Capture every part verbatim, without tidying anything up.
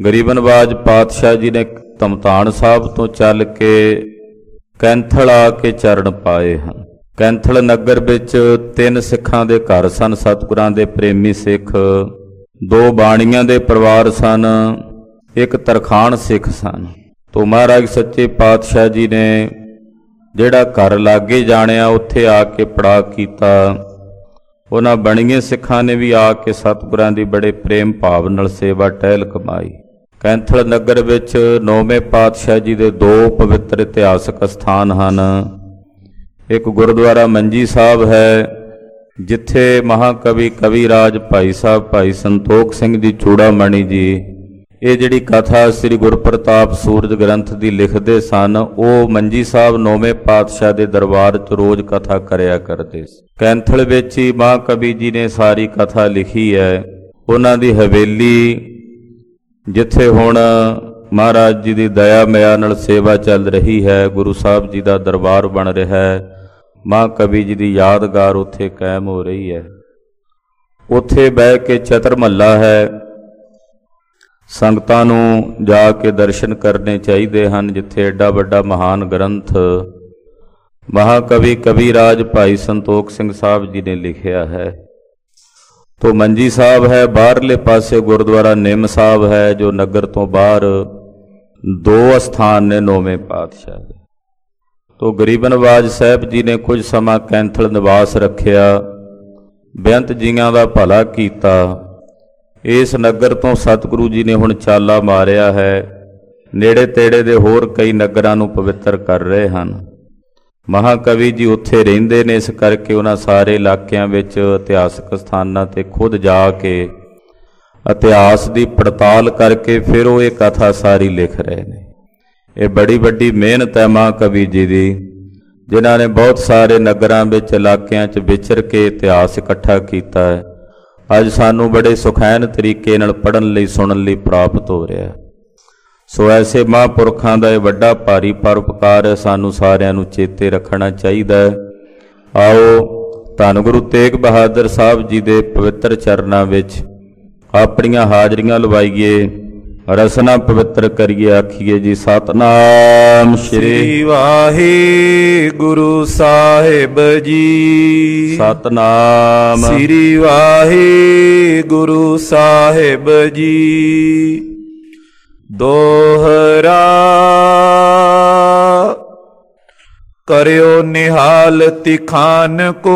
ਗਰੀਬ ਨਵਾਜ ਪਾਤਸ਼ਾਹ ਜੀ ਨੇ ਧਮਤਾਨ ਸਾਹਿਬ ਤੋਂ ਚੱਲ ਕੇ ਕੈਂਥਲ ਆ ਕੇ ਚਰਨ ਪਾਏ ਹਨ। ਕੈਂਥਲ ਨਗਰ ਵਿੱਚ ਤਿੰਨ ਸਿੱਖਾਂ ਦੇ ਘਰ ਸਨ, ਸਤਿਗੁਰਾਂ ਦੇ ਪ੍ਰੇਮੀ ਸਿੱਖ। ਦੋ ਬਾਣੀਆਂ ਦੇ ਪਰਿਵਾਰ ਸਨ, ਇੱਕ ਤਰਖਾਣ ਸਿੱਖ ਸਨ। ਤੋ ਮਹਾਰਾਜ ਸੱਚੇ ਪਾਤਸ਼ਾਹ ਜੀ ਨੇ ਜਿਹੜਾ ਘਰ ਲਾਗੇ ਜਾਣਿਆ ਉੱਥੇ ਆ ਕੇ ਪੜਾ ਕੀਤਾ। ਉਹਨਾਂ ਬਣੀਏ ਸਿੱਖਾਂ ਨੇ ਵੀ ਆ ਕੇ ਸਤਿਗੁਰਾਂ ਦੀ ਬੜੇ ਪ੍ਰੇਮ ਭਾਵ ਨਾਲ ਸੇਵਾ ਟਹਿਲ ਕਮਾਈ। ਕੈਂਥਲ ਨਗਰ ਵਿੱਚ ਨੌਵੇਂ ਪਾਤਸ਼ਾਹ ਜੀ ਦੇ ਦੋ ਪਵਿੱਤਰ ਇਤਿਹਾਸਕ ਸਥਾਨ ਹਨ। ਇੱਕ ਗੁਰਦੁਆਰਾ ਮੰਜੀ ਸਾਹਿਬ ਹੈ, ਜਿੱਥੇ ਮਹਾਕਵੀ ਕਵੀ ਰਾਜ ਭਾਈ ਸਾਹਿਬ ਭਾਈ ਸੰਤੋਖ ਸਿੰਘ ਜੀ ਚੂੜਾਮਣੀ ਜੀ ਇਹ ਜਿਹੜੀ ਕਥਾ ਸ੍ਰੀ ਗੁਰਪ੍ਰਤਾਪ ਸੂਰਜ ਗ੍ਰੰਥ ਦੀ ਲਿਖਦੇ ਸਨ, ਉਹ ਮੰਜੀ ਸਾਹਿਬ ਨੌਵੇਂ ਪਾਤਸ਼ਾਹ ਦੇ ਦਰਬਾਰ 'ਚ ਰੋਜ਼ ਕਥਾ ਕਰਿਆ ਕਰਦੇ ਸੀ। ਕੈਂਥਲ ਵਿੱਚ ਹੀ ਮਹਾਕਵੀ ਜੀ ਨੇ ਸਾਰੀ ਕਥਾ ਲਿਖੀ ਹੈ। ਉਹਨਾਂ ਦੀ ਹਵੇਲੀ, ਜਿੱਥੇ ਹੁਣ ਮਹਾਰਾਜ ਜੀ ਦੀ ਦਇਆ ਮਿਆ ਨਾਲ ਸੇਵਾ ਚੱਲ ਰਹੀ ਹੈ, ਗੁਰੂ ਸਾਹਿਬ ਜੀ ਦਾ ਦਰਬਾਰ ਬਣ ਰਿਹਾ ਹੈ, ਮਹਾਕਵੀ ਜੀ ਦੀ ਯਾਦਗਾਰ ਉੱਥੇ ਕਾਇਮ ਹੋ ਰਹੀ ਹੈ। ਉੱਥੇ ਬਹਿ ਕੇ ਚਤਰ ਮਹੱਲਾ ਹੈ, ਸੰਗਤਾਂ ਨੂੰ ਜਾ ਕੇ ਦਰਸ਼ਨ ਕਰਨੇ ਚਾਹੀਦੇ ਹਨ, ਜਿੱਥੇ ਐਡਾ ਵੱਡਾ ਮਹਾਨ ਗ੍ਰੰਥ ਮਹਾਕਵੀ ਕਵੀ ਰਾਜ ਭਾਈ ਸੰਤੋਖ ਸਿੰਘ ਸਾਹਿਬ ਜੀ ਨੇ ਲਿਖਿਆ ਹੈ। ਤੋ ਮੰਜੀ ਸਾਹਿਬ ਹੈ, ਬਾਹਰਲੇ ਪਾਸੇ ਗੁਰਦੁਆਰਾ ਨਿੰਮ ਸਾਹਿਬ ਹੈ, ਜੋ ਨਗਰ ਤੋਂ ਬਾਹਰ ਦੋ ਅਸਥਾਨ ਨੇ ਨੌਵੇਂ ਪਾਤਸ਼ਾਹ ਦੇ। ਤੋ ਗਰੀਬ ਨਵਾਜ ਸਾਹਿਬ ਜੀ ਨੇ ਕੁਝ ਸਮਾਂ ਕੈਂਥਲ ਨਿਵਾਸ ਰੱਖਿਆ, ਬੇਅੰਤ ਜੀਆਂ ਦਾ ਭਲਾ ਕੀਤਾ। ਇਸ ਨਗਰ ਤੋਂ ਸਤਿਗੁਰੂ ਜੀ ਨੇ ਹੁਣ ਚਾਲਾ ਮਾਰਿਆ ਹੈ, ਨੇੜੇ ਤੇੜੇ ਦੇ ਹੋਰ ਕਈ ਨਗਰਾਂ ਨੂੰ ਪਵਿੱਤਰ ਕਰ ਰਹੇ ਹਨ। ਮਹਾਕਵੀ ਜੀ ਉੱਥੇ ਰਹਿੰਦੇ ਨੇ, ਇਸ ਕਰਕੇ ਉਹਨਾਂ ਸਾਰੇ ਇਲਾਕਿਆਂ ਵਿੱਚ ਇਤਿਹਾਸਕ ਸਥਾਨਾਂ 'ਤੇ ਖੁਦ ਜਾ ਕੇ ਇਤਿਹਾਸ ਦੀ ਪੜਤਾਲ ਕਰਕੇ ਫਿਰ ਉਹ ਇਹ ਕਥਾ ਸਾਰੀ ਲਿਖ ਰਹੇ ਨੇ। ਇਹ ਬੜੀ ਵੱਡੀ ਮਿਹਨਤ ਹੈ ਮਹਾਕਵੀ ਜੀ ਦੀ, ਜਿਨ੍ਹਾਂ ਨੇ ਬਹੁਤ ਸਾਰੇ ਨਗਰਾਂ ਵਿੱਚ ਇਲਾਕਿਆਂ 'ਚ ਵਿਚਰ ਕੇ ਇਤਿਹਾਸ ਇਕੱਠਾ ਕੀਤਾ ਹੈ। ਅੱਜ ਸਾਨੂੰ ਬੜੇ ਸੁਖੈਨ ਤਰੀਕੇ ਨਾਲ ਪੜ੍ਹਨ ਲਈ ਸੁਣਨ ਲਈ ਪ੍ਰਾਪਤ ਹੋ ਰਿਹਾ। ਸੋ ਐਸੇ ਮਹਾਂਪੁਰਖਾਂ ਦਾ ਇਹ ਵੱਡਾ ਭਾਰੀ ਪਰਉਪਕਾਰ ਹੈ, ਸਾਨੂੰ ਸਾਰਿਆਂ ਨੂੰ ਚੇਤੇ ਰੱਖਣਾ ਚਾਹੀਦਾ ਹੈ। ਆਓ ਧੰਨ ਗੁਰੂ ਤੇਗ ਬਹਾਦਰ ਸਾਹਿਬ ਜੀ ਦੇ ਪਵਿੱਤਰ ਚਰਨਾਂ ਵਿੱਚ ਆਪਣੀਆਂ ਹਾਜ਼ਰੀਆਂ ਲਵਾਈਏ, ਰਸਨਾ ਪਵਿੱਤਰ ਕਰੀਏ। ਆਖੀਏ ਜੀ ਸਤਿਨਾਮ ਸ੍ਰੀ ਵਾਹਿਗੁਰੂ ਸਾਹਿਬ ਜੀ, ਸਤਿਨਾਮ ਸ੍ਰੀ ਵਾਹਿਗੁਰੂ ਸਾਹਿਬ ਜੀ। ਦੋਹਰਾ ਕਰਿਓ ਨਿਹਾਲ ਤਿਖਾਨ ਕੋ,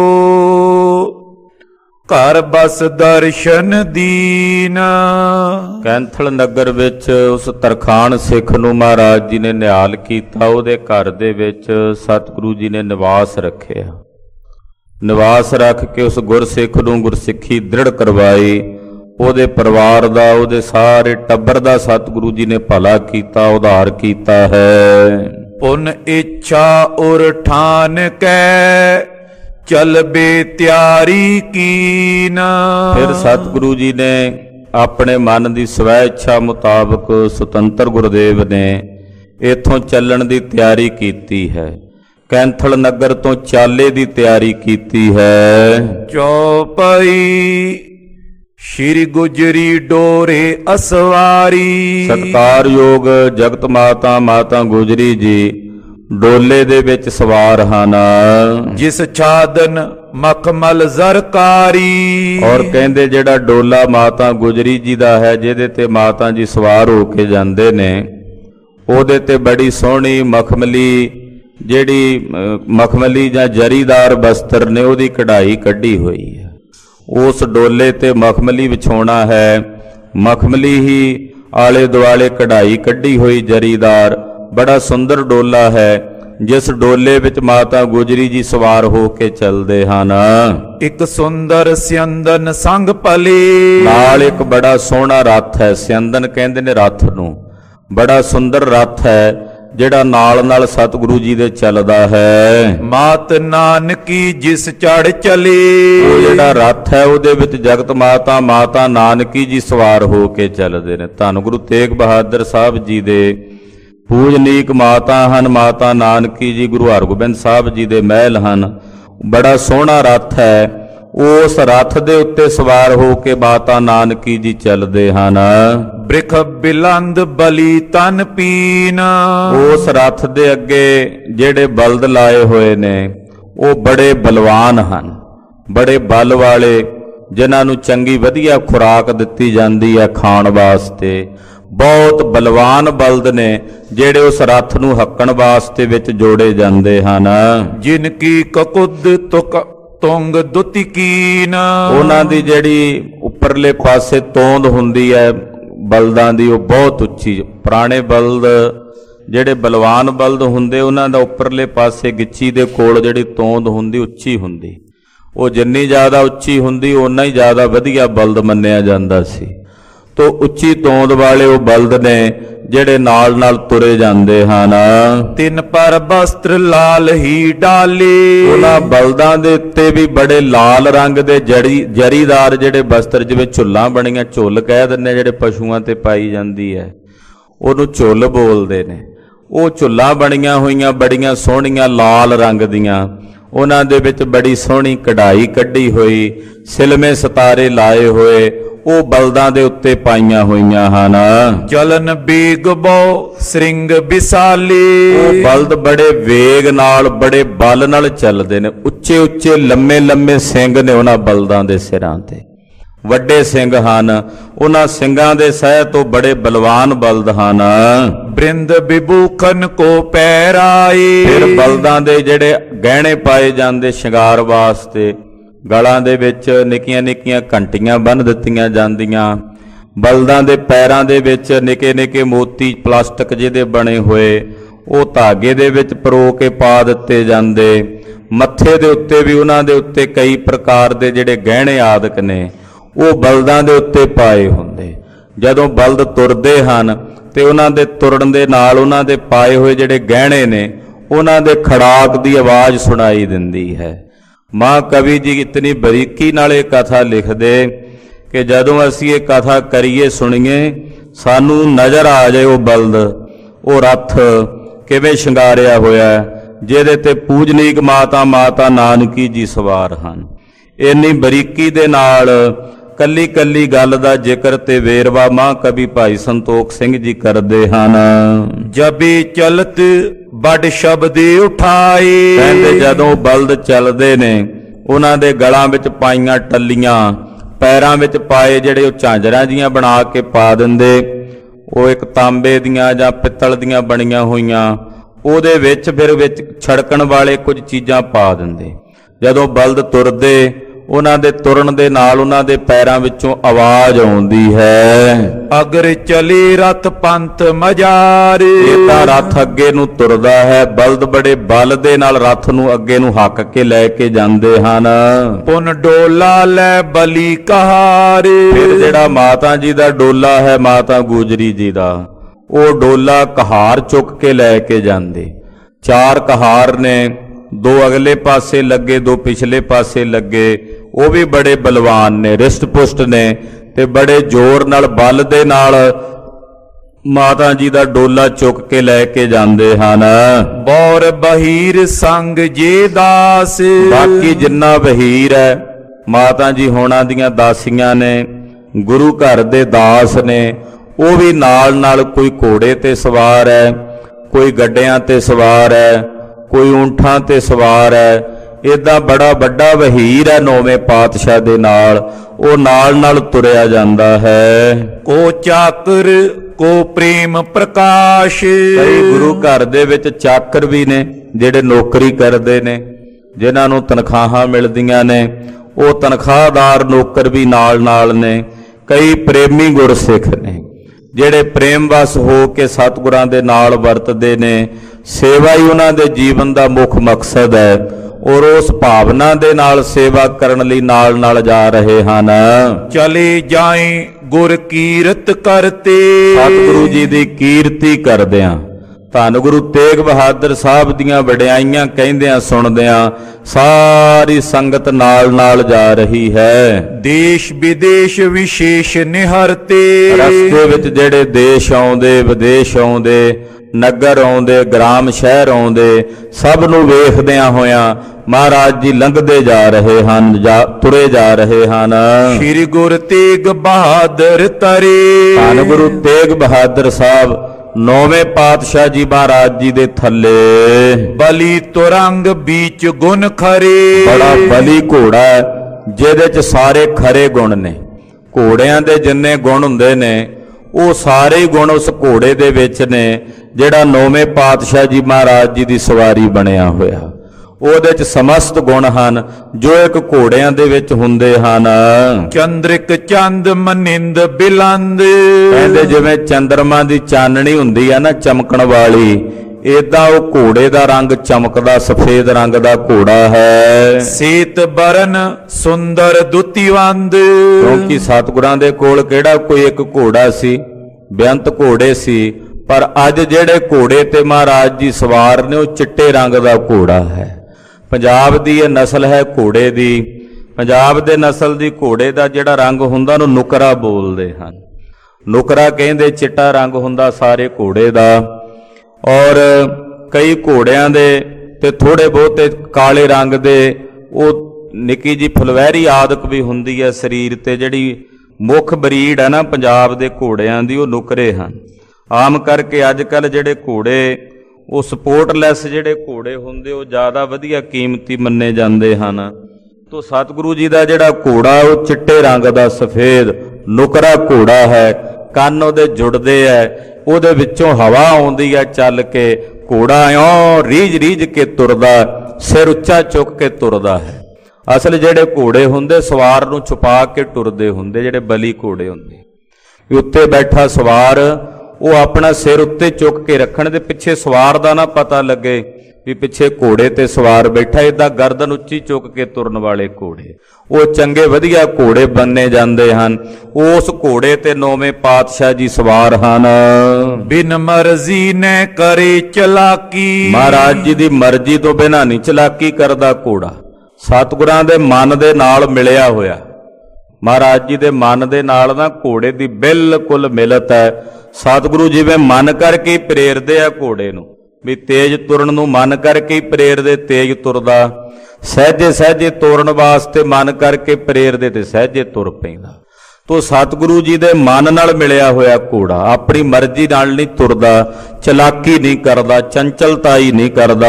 ਘਰ ਬਸ ਦਰਸ਼ਨ ਦੀਨ। ਕੈਂਥਲ ਨਗਰ ਵਿੱਚ ਉਸ ਤਰਖਾਣ ਸਿੱਖ ਨੂੰ ਮਹਾਰਾਜ ਜੀ ਨੇ ਨਿਹਾਲ ਕੀਤਾ। ਉਹਦੇ ਘਰ ਦੇ ਵਿੱਚ ਸਤਿਗੁਰੂ ਜੀ ਨੇ ਨਿਵਾਸ ਰੱਖਿਆ। ਨਿਵਾਸ ਰੱਖ ਕੇ ਉਸ ਗੁਰਸਿੱਖ ਨੂੰ ਗੁਰਸਿੱਖੀ ਦ੍ਰਿੜ ਕਰਵਾਈ। ਉਹਦੇ ਪਰਿਵਾਰ ਦਾ, ਉਹਦੇ ਸਾਰੇ ਟੱਬਰ ਦਾ ਸਤਿਗੁਰੂ ਜੀ ਨੇ ਭਲਾ ਕੀਤਾ, ਉਧਾਰ ਕੀਤਾ ਹੈ। ਪੁਨ ਇੱਛਾ ਉਰ ਠਾਨ ਕੈ ਚਲਬੇ ਤਿਆਰੀ ਕੀਨ। ਫਿਰ ਸਤਿਗੁਰੂ ਜੀ ਨੇ ਆਪਣੇ ਮਨ ਦੀ ਸਵੈ ਇੱਛਾ ਮੁਤਾਬਕ ਸੁਤੰਤਰ ਗੁਰਦੇਵ ਨੇ ਇੱਥੋਂ ਚੱਲਣ ਦੀ ਤਿਆਰੀ ਕੀਤੀ ਹੈ। ਕੈਂਥਲ ਨਗਰ ਤੋਂ ਚਾਲੇ ਦੀ ਤਿਆਰੀ ਕੀਤੀ ਹੈ। ਚੌਪਈ ਸ਼੍ਰੀ ਗੁਜਰੀ ਡੋਰੇ ਅਸਵਾਰੀ। ਸਤਿਕਾਰਯੋਗ ਜਗਤ ਮਾਤਾ ਮਾਤਾ ਗੁਜਰੀ ਜੀ ਡੋਲੇ ਦੇ ਵਿੱਚ ਸਵਾਰ ਹਨ। ਜਿਸ ਛਾਦਨ ਮਖਮਲ ਜ਼ਰਕਾਰੀ। ਔਰ ਕਹਿੰਦੇ ਜਿਹੜਾ ਡੋਲਾ ਮਾਤਾ ਗੁਜਰੀ ਜੀ ਦਾ ਹੈ, ਜਿਹਦੇ ਤੇ ਮਾਤਾ ਜੀ ਸਵਾਰ ਹੋ ਕੇ ਜਾਂਦੇ ਨੇ, ਉਹਦੇ ਤੇ ਬੜੀ ਸੋਹਣੀ ਮਖਮਲੀ, ਜਿਹੜੀ ਮਖਮਲੀ ਜਾਂ ਜਰੀਦਾਰ ਬਸਤਰ ਨੇ, ਉਹਦੀ ਕਢਾਈ ਕੱਢੀ ਹੋਈ ਹੈ। ਉਸ ਡੋਲੇ ਤੇ ਮਖਮਲੀ ਵਿਛਾਉਣਾ ਹੈ, ਮਖਮਲੀ ਹੀ ਆਲੇ ਦੁਆਲੇ ਕਢਾਈ ਕੱਢੀ ਹੋਈ ਜਰੀਦਾਰ, ਬੜਾ ਸੁੰਦਰ ਡੋਲਾ ਹੈ, ਜਿਸ ਡੋਲੇ ਵਿੱਚ ਮਾਤਾ ਗੁਜਰੀ ਜੀ ਸਵਾਰ ਹੋ ਕੇ ਚੱਲਦੇ ਹਨ। ਇੱਕ ਸੁੰਦਰ ਸਿਅੰਦਨ ਸੰਗ ਭਲੇ। ਨਾਲ ਇੱਕ ਬੜਾ ਸੋਹਣਾ ਰੱਥ ਹੈ। ਸਿਅੰਦਨ ਕਹਿੰਦੇ ਨੇ ਰੱਥ ਨੂੰ। ਬੜਾ ਸੁੰਦਰ ਰੱਥ ਹੈ, ਜਿਹੜਾ ਨਾਲ ਨਾਲ ਸਤਿਗੁਰੂ ਜੀ ਦੇ ਚੱਲਦਾ ਹੈ। ਮਾਤ ਨਾਨਕੀ ਜਿਸ ਚੜ ਚਲੇ। ਉਹ ਜਿਹੜਾ ਰੱਥ ਹੈ, ਉਹਦੇ ਵਿੱਚ ਜਗਤ ਮਾਤਾ ਮਾਤਾ ਨਾਨਕੀ ਜੀ ਸਵਾਰ ਹੋ ਕੇ ਚੱਲਦੇ ਨੇ। ਧੰਨ ਗੁਰੂ ਤੇਗ ਬਹਾਦਰ ਸਾਹਿਬ ਜੀ ਦੇ ਪੂਜਨੀਕ ਮਾਤਾ ਹਨ ਮਾਤਾ ਨਾਨਕੀ ਜੀ, ਗੁਰੂ ਹਰਗੋਬਿੰਦ ਸਾਹਿਬ ਜੀ ਦੇ ਮਹਿਲ ਹਨ। ਬੜਾ ਸੋਹਣਾ ਰੱਥ ਹੈ। ਉਸ ਰੱਥ ਦੇ ਉੱਤੇ ਸਵਾਰ ਹੋ ਕੇ ਮਾਤਾ ਨਾਨਕੀ ਜੀ ਚੱਲਦੇ ਹਨ। ਬ੍ਰਿਖ ਬਿਲੰਦ ਬਲੀ ਤਨ ਪੀਨ, ਉਸ ਰੱਥ ਦੇ ਅੱਗੇ ਜਿਹੜੇ ਬਲਦ ਲਾਏ ਹੋਏ ਨੇ ਉਹ ਬੜੇ ਬਲਵਾਨ ਹਨ, ਬੜੇ ਬਲ ਵਾਲੇ, ਜਿਨ੍ਹਾਂ ਨੂੰ ਚੰਗੀ ਵਧੀਆ ਖੁਰਾਕ ਦਿੱਤੀ ਜਾਂਦੀ ਹੈ ਖਾਣ ਵਾਸਤੇ। ਬਹੁਤ ਬਲਵਾਨ ਬਲਦ ਨੇ ਜਿਹੜੇ ਉਸ ਰੱਥ ਨੂੰ ਹੱਕਣ ਵਾਸਤੇ ਵਿੱਚ ਜੋੜੇ ਜਾਂਦੇ ਹਨ। ਜਿਨ ਕੀ ਕਕੁਦ ਤੁਕ ਤੁੰਗ ਦੁਤੀ ਕੀਨ, ਉਹਨਾਂ ਦੀ ਜਿਹੜੀ ਉੱਪਰਲੇ ਪਾਸੇ ਤੋਂਦ ਹੁੰਦੀ ਹੈ ਬਲਦਾਂ ਦੀ ਉਹ ਬਹੁਤ ਉੱਚੀ। ਪੁਰਾਣੇ ਬਲਦ ਜਿਹੜੇ ਬਲਵਾਨ ਬਲਦ ਹੁੰਦੇ ਉਹਨਾਂ ਦਾ ਉੱਪਰਲੇ ਪਾਸੇ ਗਿੱਚੀ ਦੇ ਕੋਲ ਜਿਹੜੀ ਤੋਂਦ ਹੁੰਦੀ ਉੱਚੀ ਹੁੰਦੀ, ਉਹ ਜਿੰਨੀ ਜ਼ਿਆਦਾ ਉੱਚੀ ਹੁੰਦੀ ਓਨਾ ਹੀ ਜ਼ਿਆਦਾ ਵਧੀਆ ਬਲਦ ਮੰਨਿਆ ਜਾਂਦਾ ਸੀ। ਤੋ ਉੱਚੀ ਤੋਂਦ ਵਾਲੇ ਉਹ ਬਲਦ ਨੇ ਜਿਹੜੇ ਨਾਲ ਨਾਲ ਤੁਰੇ ਜਾਂਦੇ ਹਨ। ਤਿੰਨ ਪਰ ਬਸਤਰ ਲਾਲ ਹੀ ਡਾਲੇ, ਉਹਨਾਂ ਬਲਦਾਂ ਦੇ ਉੱਤੇ ਵੀ ਬੜੇ ਲਾਲ ਰੰਗ ਦੇ ਜੜੀ ਜਰੀਦਾਰ ਜਿਹੜੇ ਬਸਤਰ, ਜਿਵੇਂ ਝੁੱਲਾਂ ਬਣੀਆਂ, ਝੁੱਲ ਕਹਿ ਦਿੰਦੇ ਜਿਹੜੇ ਪਸ਼ੂਆਂ ਤੇ ਪਾਈ ਜਾਂਦੀ ਹੈ, ਉਹਨੂੰ ਝੁੱਲ ਬੋਲਦੇ ਨੇ। ਉਹ ਝੁੱਲਾਂ ਬਣੀਆਂ ਹੋਈਆਂ ਬੜੀਆਂ ਸੋਹਣੀਆਂ ਲਾਲ ਰੰਗ ਦੀਆਂ, ਉਹਨਾਂ ਦੇ ਵਿੱਚ ਬੜੀ ਸੋਹਣੀ ਕਢਾਈ ਕੱਢੀ ਹੋਈ, ਸਿਲਮੇ ਸਿਤਾਰੇ ਲਾਏ ਹੋਏ, ਉਹ ਬਲਦਾਂ ਦੇ ਉੱਤੇ ਪਾਈਆਂ ਹੋਈਆਂ ਹਨ। ਚਲਨ ਬੇਗ ਬੋ ਸ੍ਰਿੰਗ ਵਿਸਾਲੇ, ਉਹ ਬਲਦ ਬੜੇ ਵੇਗ ਨਾਲ ਬੜੇ ਬਲ ਨਾਲ ਚੱਲਦੇ ਨੇ। ਉੱਚੇ ਉੱਚੇ ਲੰਮੇ ਲੰਮੇ ਸਿੰਗ ਨੇ ਉਹਨਾਂ ਬਲਦਾਂ ਦੇ ਸਿਰਾਂ ਤੇ, ਵੱਡੇ ਸਿੰਘ ਹਨ। ਉਹਨਾਂ ਸਿੰਘਾਂ ਦੇ ਸਹਿ ਤੋਂ ਬੜੇ ਬਲਵਾਨ ਬਲਦ ਹਨ। ਬ੍ਰਿੰਦ ਵਿਭੂਖਨ ਕੋ ਪਹਿਰਾਏ, ਫਿਰ ਬਲਦਾਂ ਦੇ ਜਿਹੜੇ ਗਹਿਣੇ ਪਾਏ ਜਾਂਦੇ ਸ਼ਿੰਗਾਰ ਵਾਸਤੇ, ਗਲਾਂ ਦੇ ਵਿੱਚ ਨਿੱਕੀਆਂ ਨਿੱਕੀਆਂ ਘੰਟੀਆਂ ਬੰਨ੍ਹ ਦਿੱਤੀਆਂ ਜਾਂਦੀਆਂ। ਬਲਦਾਂ ਦੇ ਪੈਰਾਂ ਦੇ ਵਿੱਚ ਨਿੱਕੇ ਨਿੱਕੇ ਮੋਤੀ ਪਲਾਸਟਿਕ ਜਿਹਦੇ ਬਣੇ ਹੋਏ ਉਹ ਧਾਗੇ ਦੇ ਵਿੱਚ ਪਰੋ ਕੇ ਪਾ ਦਿੱਤੇ ਜਾਂਦੇ। ਮੱਥੇ ਦੇ ਉੱਤੇ ਵੀ ਉਹਨਾਂ ਦੇ ਉੱਤੇ ਕਈ ਪ੍ਰਕਾਰ ਦੇ ਜਿਹੜੇ ਗਹਿਣੇ ਆਦਿਕ ਨੇ ਉਹ ਬਲਦਾਂ ਦੇ ਉੱਤੇ ਪਾਏ ਹੁੰਦੇ। ਜਦੋਂ ਬਲਦ ਤੁਰਦੇ ਹਨ ਤੇ ਉਹਨਾਂ ਦੇ ਤੁਰਨ ਦੇ ਨਾਲ ਉਹਨਾਂ ਦੇ ਪਾਏ ਹੋਏ ਜਿਹੜੇ ਗਹਿਣੇ ਨੇ ਉਹਨਾਂ ਦੇ ਖੜਾਕ ਦੀ ਆਵਾਜ਼ ਸੁਣਾਈ ਦਿੰਦੀ ਹੈ। ਮਾਂ ਕਵੀ ਜੀ ਇਤਨੀ ਬਰੀਕੀ ਨਾਲ ਇਹ ਕਥਾ ਲਿਖਦੇ ਕਿ ਜਦੋਂ ਅਸੀਂ ਇਹ ਕਥਾ ਕਰੀਏ ਸੁਣੀਏ ਸਾਨੂੰ ਨਜ਼ਰ ਆ ਜਾਏ ਉਹ ਬਲਦ, ਉਹ ਰੱਥ ਕਿਵੇਂ ਸ਼ਿੰਗਾਰਿਆ ਹੋਇਆ ਜਿਹਦੇ ਤੇ ਪੂਜਨੀਕ ਮਾਤਾ ਮਾਤਾ ਨਾਨਕੀ ਜੀ ਸਵਾਰ ਹਨ। ਇੰਨੀ ਬਰੀਕੀ ਦੇ ਨਾਲ ਕੱਲੀ ਕੱਲੀ ਗੱਲ ਦਾ ਜ਼ਿਕਰ ਤੇ ਵੇਰਵਾ ਮਾਂ ਕਵੀ ਭਾਈ ਸੰਤੋਖ ਸਿੰਘ ਜੀ ਕਰਦੇ ਹਨ। ਜਬੇ ਚਲਤ ਬੜ ਸ਼ਬਦ ਉਠਾਏ, ਕਹਿੰਦੇ ਜਦੋਂ ਬਲਦ ਚੱਲਦੇ ਨੇ ਉਹਨਾਂ ਦੇ ਗਲਾਂ ਵਿੱਚ ਪਾਈਆਂ ਟੱਲੀਆਂ, ਪੈਰਾਂ ਵਿੱਚ ਪਾਏ ਜਿਹੜੇ ਉਹ ਝਾਂਜਰਾਂ ਜੀਆਂ ਬਣਾ ਕੇ ਪਾ ਦਿੰਦੇ, ਉਹ ਇੱਕ ਤਾਂਬੇ ਦੀਆਂ ਜਾਂ ਪਿੱਤਲ ਦੀਆਂ ਬਣੀਆਂ ਹੋਈਆਂ, ਉਹਦੇ ਵਿੱਚ ਫਿਰ ਵਿੱਚ ਛੜਕਣ ਵਾਲੇ ਕੁਝ ਚੀਜ਼ਾਂ ਪਾ ਦਿੰਦੇ। ਜਦੋਂ ਬਲਦ ਤੁਰਦੇ ਉਹਨਾਂ ਦੇ ਤੁਰਨ ਦੇ ਨਾਲ ਉਹਨਾਂ ਦੇ ਪੈਰਾਂ ਵਿੱਚੋਂ ਆਵਾਜ਼ ਆਉਂਦੀ ਹੈ, ਅਗਰ ਚਲੇ ਰਥ ਪੰਥ ਮਜਾਰ। ਇਹ ਤਾਂ ਰੱਥ ਅੱਗੇ ਨੂੰ ਤੁਰਦਾ ਹੈ, ਬਲਦ ਬੜੇ ਬਲ ਦੇ ਨਾਲ ਰੱਥ ਨੂੰ ਅੱਗੇ ਨੂੰ ਹੱਕ ਕੇ ਲੈ ਕੇ ਜਾਂਦੇ ਹਨ। ਪੁਨ ਡੋਲਾ ਲੈ ਬਲੀ ਕਹਾਰ, ਫਿਰ ਜਿਹੜਾ ਮਾਤਾ ਜੀ ਦਾ ਡੋਲਾ ਹੈ ਮਾਤਾ ਗੁਜਰੀ ਜੀ ਦਾ, ਉਹ ਡੋਲਾ ਕਹਾਰ ਚੁੱਕ ਕੇ ਲੈ ਕੇ ਜਾਂਦੇ। ਚਾਰ ਕਹਾਰ ਨੇ, ਦੋ ਅਗਲੇ ਪਾਸੇ ਲੱਗੇ ਦੋ ਪਿਛਲੇ ਪਾਸੇ ਲੱਗੇ, ਉਹ ਵੀ ਬੜੇ ਬਲਵਾਨ ਨੇ, ਰਿਸ਼ਟ ਪੁਸ਼ਟ ਨੇ ਤੇ ਬੜੇ ਜ਼ੋਰ ਨਾਲ ਬਲ ਦੇ ਨਾਲ ਮਾਤਾ ਜੀ ਦਾ ਡੋਲਾ ਚੁੱਕ ਕੇ ਲੈ ਕੇ ਜਾਂਦੇ ਹਨ। ਬੌਰ ਬਹੀਰ ਸੰਗ ਜੇ ਦਾਸ, ਬਾਕੀ ਜਿੰਨਾ ਵਹੀਰ ਹੈ ਮਾਤਾ ਜੀ ਹੋਣਾ ਦੀਆਂ ਦਾਸੀਆਂ ਨੇ, ਗੁਰੂ ਘਰ ਦੇ ਦਾਸ ਨੇ, ਉਹ ਵੀ ਨਾਲ ਨਾਲ, ਕੋਈ ਘੋੜੇ ਤੇ ਸਵਾਰ ਹੈ, ਕੋਈ ਗੱਡਿਆਂ ਤੇ ਸਵਾਰ ਹੈ, ਕੋਈ ਊਂਠਾਂ ਤੇ ਸਵਾਰ ਹੈ। ਏਦਾਂ ਬੜਾ ਵੱਡਾ ਵਹੀਰ ਹੈ ਨੌਵੇਂ ਪਾਤਸ਼ਾਹ ਦੇ ਨਾਲ, ਉਹ ਨਾਲ ਨਾਲ ਤੁਰਿਆ ਜਾਂਦਾ ਹੈ। ਕੋ ਚਾਕਰ ਕੋ ਪ੍ਰੇਮ ਪ੍ਰਕਾਸ਼, ਕਈ ਗੁਰੂ ਘਰ ਦੇ ਵਿੱਚ ਚਾਕਰ ਵੀ ਨੇ ਜਿਹੜੇ ਨੌਕਰੀ ਕਰਦੇ ਨੇ, ਜਿਨ੍ਹਾਂ ਨੂੰ ਤਨਖਾਹਾਂ ਮਿਲਦੀਆਂ ਨੇ, ਉਹ ਤਨਖਾਹਦਾਰ ਨੌਕਰ ਵੀ ਨਾਲ ਨਾਲ ਨੇ। ਕਈ ਪ੍ਰੇਮੀ ਗੁਰਸਿੱਖ ਨੇ ਜਿਹੜੇ ਪ੍ਰੇਮ ਵਸ ਹੋ ਕੇ ਸਤਿਗੁਰਾਂ ਦੇ ਨਾਲ ਵਰਤਦੇ ਨੇ। ਸੇਵਾ ਹੀ ਉਹਨਾਂ ਦੇ ਜੀਵਨ ਦਾ ਮੁੱਖ ਮਕਸਦ ਹੈ ਔਰ ਉਸ ਭਾਵਨਾ ਦੇ ਨਾਲ ਸੇਵਾ ਕਰਨ ਲਈ ਨਾਲ ਨਾਲ ਜਾ ਰਹੇ ਹਨ। ਚਲੇ ਜਾਏ ਗੁਰ ਕੀਰਤ ਕਰਤੇ, ਸਤਿਗੁਰੂ ਜੀ ਦੀ ਕੀਰਤੀ ਕਰਦਿਆਂ ਧੰਨ ਗੁਰੂ ਤੇਗ ਬਹਾਦਰ ਸਾਹਿਬ ਦੀਆਂ ਵਡਿਆਈਆਂ ਕਹਿੰਦਿਆਂ ਸੁਣਦਿਆਂ ਸਾਰੀ ਸੰਗਤ ਨਾਲ ਨਾਲ ਜਾ ਰਹੀ ਹੈ। ਦੇਸ਼ ਵਿਦੇਸ਼ ਵਿਸ਼ੇਸ਼ ਨਿਹਰਤੇ, ਰਸਤੇ ਵਿੱਚ ਜਿਹੜੇ ਦੇਸ਼ ਆਉਂਦੇ, ਵਿਦੇਸ਼ ਆਉਂਦੇ, ਨਗਰ ਆਉਂਦੇ, ਗ੍ਰਾਮ ਸ਼ਹਿਰ ਆਉਂਦੇ, ਸਭ ਨੂੰ ਵੇਖਦਿਆਂ ਹੋਇਆਂ ਮਹਾਰਾਜ ਜੀ ਲੰਘਦੇ ਜਾ ਰਹੇ ਹਨ, ਜਾ ਤੁਰੇ ਜਾ ਰਹੇ ਹਨ। ਸ੍ਰੀ ਗੁਰੂ ਤੇਗ ਬਹਾਦਰ ਤਰੇ, ਧੰਨ ਗੁਰੂ ਤੇਗ ਬਹਾਦਰ ਸਾਹਿਬ ਨੌਵੇਂ ਪਾਤਸ਼ਾਹ ਜੀ ਮਹਾਰਾਜ ਜੀ ਦੇ ਥੱਲੇ ਬਲੀ ਤੁਰੰਗ ਵਿੱਚ ਗੁਣ ਖਰੇ, ਬੜਾ ਬਲੀ ਘੋੜਾ ਹੈ ਜਿਹਦੇ ਚ ਸਾਰੇ ਖਰੇ ਗੁਣ ਨੇ। ਘੋੜਿਆਂ ਦੇ ਜਿੰਨੇ ਗੁਣ ਹੁੰਦੇ ਨੇ ਉਹ ਸਾਰੇ ਹੀ ਗੁਣ ਉਸ ਘੋੜੇ ਦੇ ਵਿੱਚ ਨੇ ਜਿਹੜਾ ਨੌਵੇਂ ਪਾਤਸ਼ਾਹ ਜੀ ਮਹਾਰਾਜ ਜੀ ਦੀ ਸਵਾਰੀ ਬਣਿਆ ਹੋਇਆ। ਉਹਦੇ ਚ ਸਮਸਤ ਗੁਣ ਹਨ ਜੋ ਇੱਕ ਘੋੜਿਆਂ ਦੇ ਵਿੱਚ ਹੁੰਦੇ ਹਨ। ਚੰਦਰਿਕ ਚੰਦ ਮਨਿੰਦ ਬਿਲੰਦ, ਕਹਿੰਦੇ ਜਿਵੇਂ ਚੰਦਰਮਾ ਦੀ ਚਾਨਣੀ ਹੁੰਦੀ ਆ ਨਾ ਚਮਕਣ ਵਾਲੀ, ਏਦਾਂ ਉਹ ਘੋੜੇ ਦਾ ਰੰਗ ਚਮਕਦਾ, ਸਫੇਦ ਰੰਗ ਦਾ ਘੋੜਾ ਹੈ। ਸੀਤ ਬਰਨ ਸੁੰਦਰ ਦੁਤੀਵੰਦ, ਕਿਉਂਕਿ ਸਤਿਗੁਰਾਂ ਦੇ ਕੋਲ ਕਿਹੜਾ ਕੋਈ ਇੱਕ ਘੋੜਾ ਸੀ, ਬੇਅੰਤ ਘੋੜੇ ਸੀ, ਪਰ ਅੱਜ ਜਿਹੜੇ ਘੋੜੇ ਤੇ ਮਹਾਰਾਜ ਜੀ ਸਵਾਰ ਨੇ ਉਹ ਚਿੱਟੇ ਰੰਗ ਦਾ ਘੋੜਾ ਹੈ। ਪੰਜਾਬ ਦੀ ਇਹ ਨਸਲ ਹੈ ਘੋੜੇ ਦੀ। ਪੰਜਾਬ ਦੇ ਨਸਲ ਦੀ ਘੋੜੇ ਦਾ ਜਿਹੜਾ ਰੰਗ ਹੁੰਦਾ ਉਹਨੂੰ ਨੁਕਰਾ ਬੋਲਦੇ ਹਨ। ਨੁਕਰਾ ਕਹਿੰਦੇ ਚਿੱਟਾ ਰੰਗ ਹੁੰਦਾ ਸਾਰੇ ਘੋੜੇ ਦਾ। ਔਰ ਕਈ ਘੋੜਿਆਂ ਦੇ ਤੇ ਥੋੜੇ ਬਹੁਤੇ ਕਾਲੇ ਰੰਗ ਦੇ ਉਹ ਨਿੱਕੀ ਜੀ ਫੁਲਵੈਰੀ ਆਦਿਕ ਵੀ ਹੁੰਦੀ ਹੈ ਸਰੀਰ ਤੇ। ਜਿਹੜੀ ਮੁੱਖ ਬਰੀਡ ਹੈ ਨਾ ਪੰਜਾਬ ਦੇ ਘੋੜਿਆਂ ਦੀ ਉਹ ਨੁਕਰੇ ਹਨ। ਆਮ ਕਰਕੇ ਅੱਜ ਕੱਲ੍ਹ ਜਿਹੜੇ ਘੋੜੇ ਉਹ ਸਪੋਰਟਲੈਸ ਜਿਹੜੇ ਘੋੜੇ ਹੁੰਦੇ ਉਹ ਜ਼ਿਆਦਾ ਵਧੀਆ ਕੀਮਤੀ ਮੰਨੇ ਜਾਂਦੇ ਹਨ। ਤੋ ਸਤਿਗੁਰੂ ਜੀ ਦਾ ਜਿਹੜਾ ਘੋੜਾ ਉਹ ਚਿੱਟੇ ਰੰਗ ਦਾ ਸਫੇਦ ਨੁਕਰਾ ਘੋੜਾ ਹੈ। ਕੰਨ ਉਹਦੇ ਜੁੜਦੇ ਹੈ, ਉਹਦੇ ਵਿੱਚੋਂ ਹਵਾ ਆਉਂਦੀ ਹੈ ਚੱਲ ਕੇ। ਘੋੜਾ ਇਉਂ ਰੀਝ ਰੀਝ ਕੇ ਤੁਰਦਾ, ਸਿਰ ਉੱਚਾ ਚੁੱਕ ਕੇ ਤੁਰਦਾ ਹੈ। ਅਸਲ ਜਿਹੜੇ ਘੋੜੇ ਹੁੰਦੇ ਸਵਾਰ ਨੂੰ ਛੁਪਾ ਕੇ ਟੁਰਦੇ ਹੁੰਦੇ, ਜਿਹੜੇ ਬਲੀ ਘੋੜੇ ਹੁੰਦੇ। ਉੱਤੇ ਬੈਠਾ ਸਵਾਰ ਉਹ ਆਪਣਾ ਸਿਰ ਉੱਤੇ ਚੁੱਕ ਕੇ ਰੱਖਣ ਦੇ ਪਿੱਛੇ ਸਵਾਰ ਦਾ ਨਾ ਪਤਾ ਲੱਗੇ ਵੀ ਪਿੱਛੇ ਘੋੜੇ ਤੇ ਸਵਾਰ ਬੈਠਾ। ਏਦਾਂ ਗਰਦਨ ਉੱਚੀ ਚੁੱਕ ਕੇ ਤੁਰਨ ਵਾਲੇ ਘੋੜੇ ਉਹ ਚੰਗੇ ਵਧੀਆ ਘੋੜੇ ਬੰਨੇ ਜਾਂਦੇ ਹਨ। ਉਸ ਘੋੜੇ ਤੇ ਨੌਵੇਂ ਪਾਤਸ਼ਾਹ ਜੀ ਸਵਾਰ ਹਨ। ਬਿਨ ਮਰਜ਼ੀ ਨੇ ਕਰੇ ਚਲਾਕੀ, ਮਹਾਰਾਜ ਜੀ ਦੀ ਮਰਜ਼ੀ ਤੋਂ ਬਿਨਾਂ ਨਹੀਂ ਚਲਾਕੀ ਕਰਦਾ ਘੋੜਾ। ਸਤਿਗੁਰਾਂ ਦੇ ਮਨ ਦੇ ਨਾਲ ਮਿਲਿਆ ਹੋਇਆ, ਮਹਾਰਾਜ ਜੀ ਦੇ ਮਨ ਦੇ ਨਾਲ ਨਾ ਘੋੜੇ ਦੀ ਬਿਲਕੁਲ ਮਿਲਤ ਹੈ। ਸਤਿਗੁਰੂ ਜਿਵੇਂ ਮਨ ਕਰਕੇ ਹੀ ਪ੍ਰੇਰਦੇ ਆ ਘੋੜੇ ਨੂੰ, ਵੀ ਤੇਜ਼ ਤੁਰਨ ਨੂੰ ਮਨ ਕਰਕੇ ਹੀ ਪ੍ਰੇਰਦੇ, ਤੇਜ਼ ਤੁਰਦਾ। ਸਹਿਜੇ ਸਹਿਜੇ ਤੁਰਨ ਵਾਸਤੇ ਮਨ ਕਰਕੇ ਪ੍ਰੇਰਦੇ ਤੇ ਸਹਿਜੇ ਤੁਰ ਪੈਂਦਾ। ਤੋ ਸਤਿਗੁਰੂ ਜੀ ਦੇ ਮਨ ਨਾਲ ਮਿਲਿਆ ਹੋਇਆ ਘੋੜਾ ਆਪਣੀ ਮਰਜ਼ੀ ਨਾਲ ਨਹੀਂ ਤੁਰਦਾ, ਚਲਾਕੀ ਨਹੀਂ ਕਰਦਾ, ਚੰਚਲਤਾਈ ਨਹੀਂ ਕਰਦਾ।